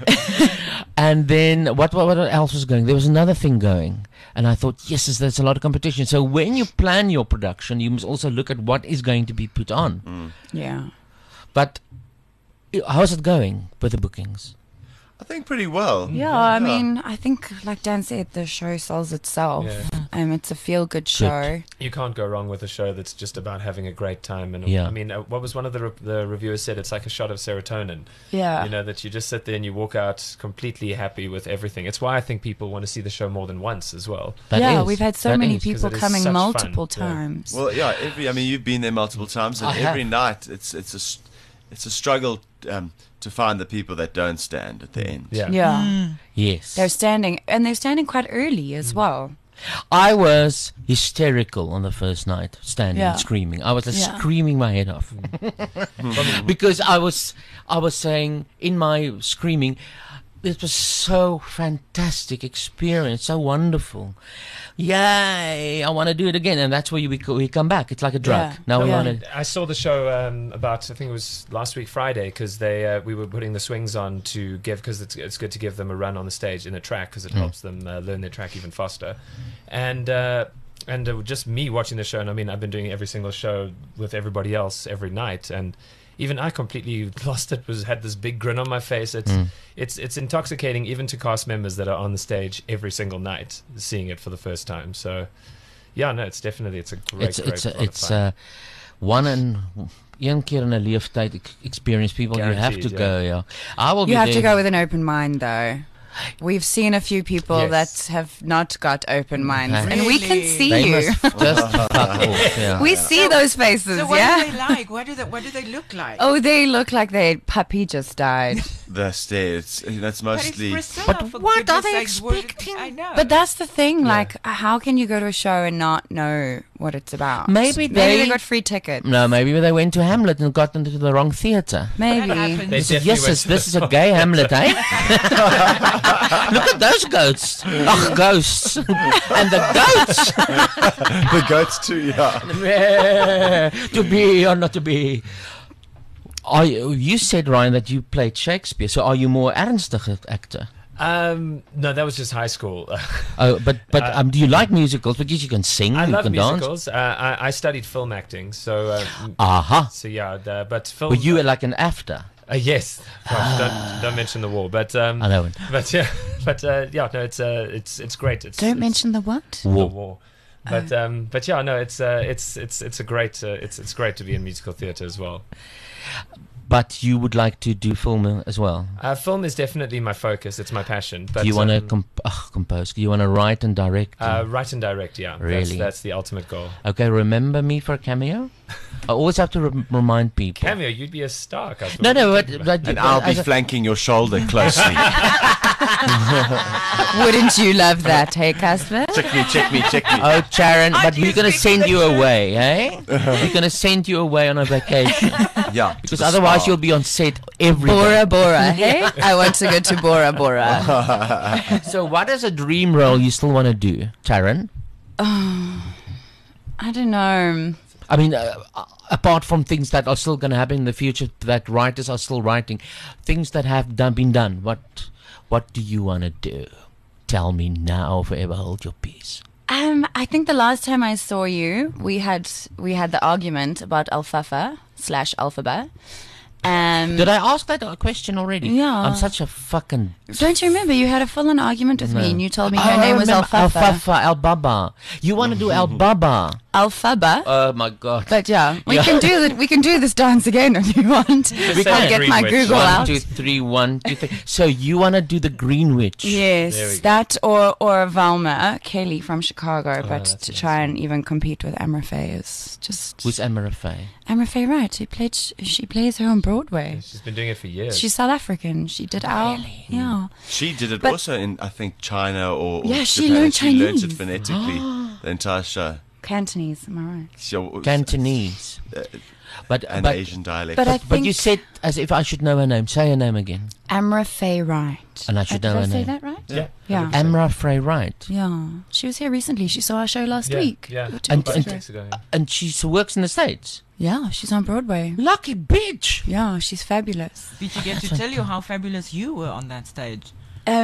Speaker 4: And then what else was going? There was another thing going. And I thought, yes, there's a lot of competition. So when you plan your production, you must also look at what is going to be put on.
Speaker 13: Yeah.
Speaker 4: But how's it going with the bookings?
Speaker 12: I think pretty well.
Speaker 13: Yeah, I mean, I think, like Dan said, the show sells itself.
Speaker 14: Yeah.
Speaker 13: It's a feel-good show.
Speaker 14: You can't go wrong with a show that's just about having a great time. And
Speaker 4: Yeah.
Speaker 14: I mean, what was one of the reviewers said? It's like a shot of serotonin.
Speaker 13: Yeah.
Speaker 14: You know, that you just sit there and you walk out completely happy with everything. It's why I think people want to see the show more than once as well.
Speaker 13: Yeah, we've had so
Speaker 4: That
Speaker 13: many
Speaker 4: is.
Speaker 14: 'Cause
Speaker 13: people
Speaker 14: it is
Speaker 13: coming
Speaker 14: such fun.
Speaker 13: multiple
Speaker 14: Yeah.
Speaker 13: times.
Speaker 12: Well, yeah. I mean, you've been there multiple times, and
Speaker 4: I
Speaker 12: every
Speaker 4: have.
Speaker 12: night it's a struggle to find the people that don't stand at the end.
Speaker 13: Yeah.
Speaker 4: Yes.
Speaker 13: They're standing quite early as well.
Speaker 4: I was hysterical on the first night, standing
Speaker 13: Yeah.
Speaker 4: and screaming. I was just
Speaker 13: Yeah.
Speaker 4: screaming my head off. Because I was saying in my screaming, this was so fantastic experience, so wonderful. Yay, I want to do it again. And that's where we come back. It's like a drug.
Speaker 13: Yeah.
Speaker 4: Now we
Speaker 13: Yeah.
Speaker 4: want to...
Speaker 14: I saw the show about, I think it was last week Friday, because we were putting the swings on to give, because it's good to give them a run on the stage in a track, because it helps them learn their track even faster. And just me watching the show, and I mean, I've been doing every single show with everybody else every night, and even I completely lost it. Had this big grin on my face. It's intoxicating even to cast members that are on the stage every single night, seeing it for the first time. So, yeah, no, it's a great,
Speaker 4: It's een keer in 'n leeftyd experience. People, you have to
Speaker 14: Guaranteed,
Speaker 4: go. Yeah, I will.
Speaker 13: You
Speaker 4: be
Speaker 13: have to
Speaker 4: there.
Speaker 13: go with an open mind, though. We've seen a few people
Speaker 14: Yes.
Speaker 13: that have not got open minds,
Speaker 4: Okay.
Speaker 13: and we can
Speaker 5: Really?
Speaker 13: see
Speaker 4: They
Speaker 13: you.
Speaker 4: must just fuck off. Yeah.
Speaker 13: We see those faces,
Speaker 5: So what
Speaker 13: yeah.
Speaker 5: do they like? What do they look like?
Speaker 13: Oh, they look like their puppy just died.
Speaker 12: That's there. That's mostly.
Speaker 5: But it's Priscilla,
Speaker 13: But
Speaker 5: for
Speaker 13: what are
Speaker 5: goodness
Speaker 13: they
Speaker 5: sakes, what-
Speaker 13: expecting?
Speaker 5: I know.
Speaker 13: But that's the thing. Like, how can you go to a show and not know what it's about.
Speaker 4: Maybe
Speaker 13: they got free tickets.
Speaker 4: No, maybe they went to Hamlet and got into the wrong theatre.
Speaker 13: Maybe.
Speaker 4: They said, yes, this is a gay Hamlet, eh? Look at those goats. Ach, ghosts. And the goats.
Speaker 12: The goats too, yeah.
Speaker 4: To be or not to be. You said, Ryan, that you played Shakespeare. So are you more ernstige actor?
Speaker 14: No, that was just high school.
Speaker 4: But do you like musicals? Because you can sing,
Speaker 14: I
Speaker 4: you
Speaker 14: love
Speaker 4: can
Speaker 14: musicals. I studied film acting, so. So yeah, but film.
Speaker 4: Were you like an after?
Speaker 14: Yes. Well, don't mention the war, but
Speaker 4: I know it.
Speaker 14: But yeah, no, it's great.
Speaker 13: Don't mention the what?
Speaker 14: The war. But yeah, no, it's great to be in musical theatre as well.
Speaker 4: But you would like to do film as well?
Speaker 14: Film is definitely my focus. It's my passion. But
Speaker 4: do you want to compose? Do you want to write and direct?
Speaker 14: Write and direct, yeah.
Speaker 4: Really?
Speaker 14: That's the ultimate goal.
Speaker 4: Okay, remember me for a cameo? I always have to remind people.
Speaker 14: Cameo, you'd be a star. Cosmo.
Speaker 4: No, but
Speaker 12: and I'll be flanking your shoulder closely.
Speaker 13: Wouldn't you love that, hey, Casper?
Speaker 12: Check me.
Speaker 4: Oh, Sharon, but we're going to send you away, eh? We're going to send you away on a vacation.
Speaker 12: Yeah.
Speaker 4: Because otherwise you'll be on set every day.
Speaker 13: Bora, hey? I want to go to Bora Bora.
Speaker 4: So what is a dream role you still want to do, Sharon?
Speaker 13: I don't know.
Speaker 4: I mean, apart from things that are still going to happen in the future, that writers are still writing, things that have been done, what do you want to do? Tell me now, forever hold your peace.
Speaker 13: I think the last time I saw you, we had the argument about Alfafa/Alphaba.
Speaker 4: Did I ask that question already?
Speaker 13: Yeah.
Speaker 4: I'm such a fucking...
Speaker 13: Don't you remember? You had a full-on argument with me and you told me her
Speaker 4: I
Speaker 13: name was
Speaker 4: remember
Speaker 13: Alfafa.
Speaker 4: Alfafa, Al-Baba. You want to do Al-Baba?
Speaker 13: Alphaba.
Speaker 4: Oh my God.
Speaker 13: But yeah, we can do this dance again if you want. I'll get my Google out.
Speaker 4: 1, 2, 3, 1, 2, 3. So you want to do the Green Witch?
Speaker 13: Yes, that or Valma Kelly from Chicago, but to try and even compete with Amra Faye is just...
Speaker 4: Who's Amra Faye?
Speaker 13: Amra Faye Wright, she plays her on Broadway.
Speaker 14: She's been doing it for years.
Speaker 13: She's South African. She did yeah.
Speaker 12: She did it also in, I think, China or
Speaker 13: yeah, she
Speaker 12: Japan.
Speaker 13: learned
Speaker 12: She learned
Speaker 13: Chinese.
Speaker 12: it phonetically, the entire show.
Speaker 13: Cantonese, am I right?
Speaker 4: Cantonese. But
Speaker 12: Asian dialect.
Speaker 4: But you said as if I should know her name. Say her name again.
Speaker 13: Amra Faye Wright.
Speaker 4: And I should know her
Speaker 13: Did I say
Speaker 4: name.
Speaker 13: that right?
Speaker 14: Yeah.
Speaker 13: Yeah.
Speaker 4: Amra Faye Wright.
Speaker 13: Yeah. She was here recently. She saw our show last week.
Speaker 14: Yeah.
Speaker 4: And she works in the States.
Speaker 13: Yeah, she's on Broadway.
Speaker 4: Lucky bitch.
Speaker 13: Yeah, she's fabulous.
Speaker 5: Did she get to tell you how fabulous you were on that stage?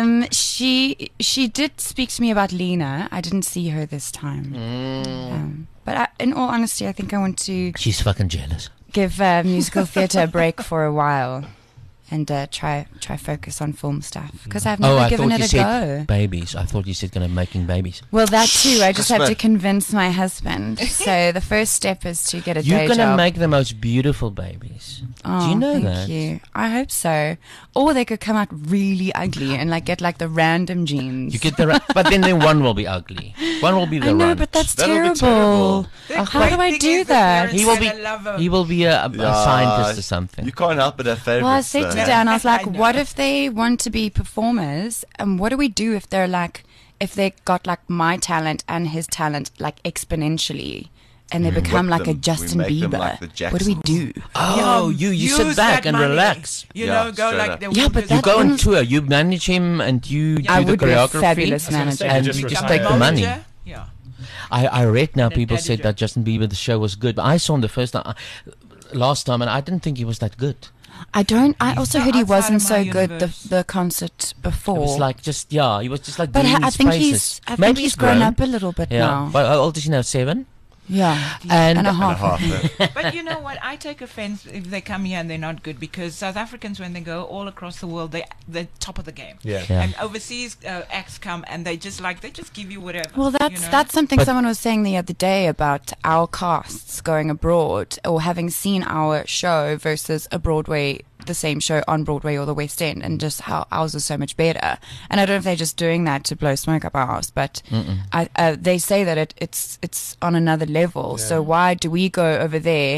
Speaker 13: She did speak to me about Lena. I didn't see her this time. But in all honesty, I think I want to...
Speaker 4: She's fucking jealous.
Speaker 13: Give musical theatre a break for a while and try focus on film stuff. Because I've never given it a go.
Speaker 4: Babies. I thought you said making babies.
Speaker 13: Well, that too. I just have to convince my husband. So the first step is to get a day job.
Speaker 4: You're going to make the most beautiful babies.
Speaker 13: Oh,
Speaker 4: do you know
Speaker 13: thank
Speaker 4: that?
Speaker 13: You. I hope so. Or they could come out really ugly and get the random genes.
Speaker 4: You get but then one will be ugly. One will be the
Speaker 13: I know,
Speaker 4: runt.
Speaker 13: but that's
Speaker 12: That'll be
Speaker 13: terrible.
Speaker 12: terrible.
Speaker 13: How do I do that?
Speaker 4: He will be a scientist or something.
Speaker 12: You can't help but have favorites.
Speaker 13: Well, I said to Dan, I was like, what if they want to be performers? And what do we do if they're if they got my talent and his talent exponentially? And they become like a Justin Bieber. What do we do?
Speaker 4: Oh, you sit back and relax.
Speaker 5: Go
Speaker 13: but
Speaker 4: you go on tour. You manage him and you do
Speaker 13: I
Speaker 4: the
Speaker 13: would be a
Speaker 4: choreography.
Speaker 13: fabulous manager.
Speaker 4: And you just take the money.
Speaker 5: Yeah.
Speaker 4: I read now people said that Justin Bieber, the show was good. But I saw him the first time, last time, and I didn't think he was that good.
Speaker 13: I also heard he wasn't so good the concert before.
Speaker 4: It was he was just
Speaker 13: But
Speaker 4: doing
Speaker 13: I
Speaker 4: his
Speaker 13: think
Speaker 4: paces.
Speaker 13: maybe he's grown up a little bit now.
Speaker 4: Well, how old is he now? 7?
Speaker 13: Yeah,
Speaker 4: and
Speaker 13: a half.
Speaker 5: But you know what? I take offense if they come here and they're not good, because South Africans, when they go all across the world, they're top of the game.
Speaker 14: Yeah.
Speaker 5: And overseas acts come and they just give you whatever.
Speaker 13: Well, that's something someone was saying the other day about our casts going abroad or having seen our show versus the same show on Broadway or the West End, and just how ours is so much better. And I don't know if they're just doing that to blow smoke up our ass, but they say that it's on another level.
Speaker 14: Yeah.
Speaker 13: So why do we go over there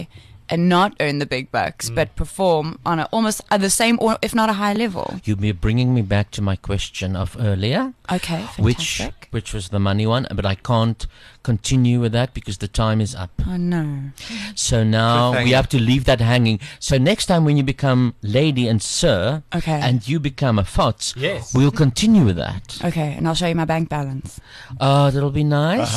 Speaker 13: and not earn the big bucks, but perform on almost the same, or if not a high level.
Speaker 4: You'll be bringing me back to my question of earlier.
Speaker 13: Okay,
Speaker 4: fantastic. Which was the money one, but I can't continue with that because the time is up.
Speaker 13: Oh no.
Speaker 4: So now we have to leave that hanging. So next time when you become lady and sir, and you become a FOTS,
Speaker 14: yes,
Speaker 4: we'll continue with that.
Speaker 13: Okay, and I'll show you my bank balance.
Speaker 4: Oh, that'll be nice.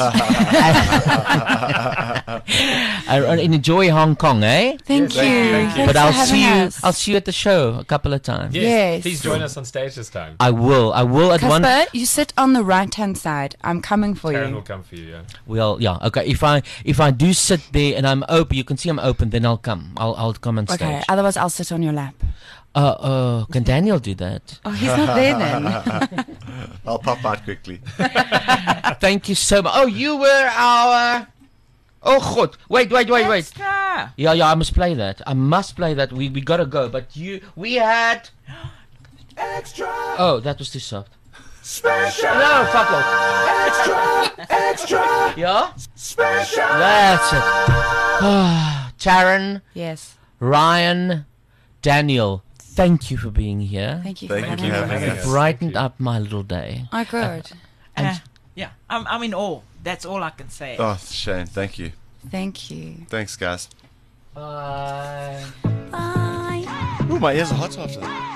Speaker 4: And enjoy Hong Kong, eh?
Speaker 13: Thank you. Thank you.
Speaker 4: But
Speaker 13: Thanks
Speaker 4: I'll
Speaker 13: for
Speaker 4: see
Speaker 13: having
Speaker 4: you.
Speaker 13: us.
Speaker 4: I'll see you at the show a couple of times.
Speaker 14: Yes. Please join us on stage this time.
Speaker 4: I will. At one.
Speaker 13: Casper, you sit on the right-hand side. I'm coming for
Speaker 14: Karen
Speaker 13: you.
Speaker 14: will come for you, yeah.
Speaker 4: Well, yeah. Okay. If I do sit there and I'm open, you can see I'm open. Then I'll come. I'll come on stage.
Speaker 13: Okay. Otherwise, I'll sit on your lap.
Speaker 4: Can Daniel do that?
Speaker 13: Oh, he's not there then.
Speaker 12: I'll pop out quickly.
Speaker 4: Thank you so much. Oh, you were our. Oh, God. Wait.
Speaker 5: Extra.
Speaker 4: Yeah, I must play that. I must play that. We gotta go. But we had.
Speaker 3: Extra.
Speaker 4: Oh, that was too soft.
Speaker 3: Special.
Speaker 4: No, fuck off.
Speaker 3: Extra.
Speaker 4: Yeah?
Speaker 3: Special.
Speaker 4: That's it. Taryn.
Speaker 13: Yes.
Speaker 4: Ryan. Daniel. Thank you for being here.
Speaker 13: Thank you.
Speaker 12: Thank you for having us.
Speaker 4: Brightened up my little day.
Speaker 13: Oh, good.
Speaker 5: Yeah, I'm in awe. That's all I can say.
Speaker 12: Oh, Shane, thank you.
Speaker 13: Thank you.
Speaker 12: Thanks, guys.
Speaker 4: Bye.
Speaker 13: Bye.
Speaker 12: Ooh, my ears are hot after that.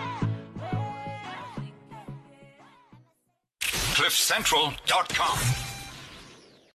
Speaker 15: CliffCentral.com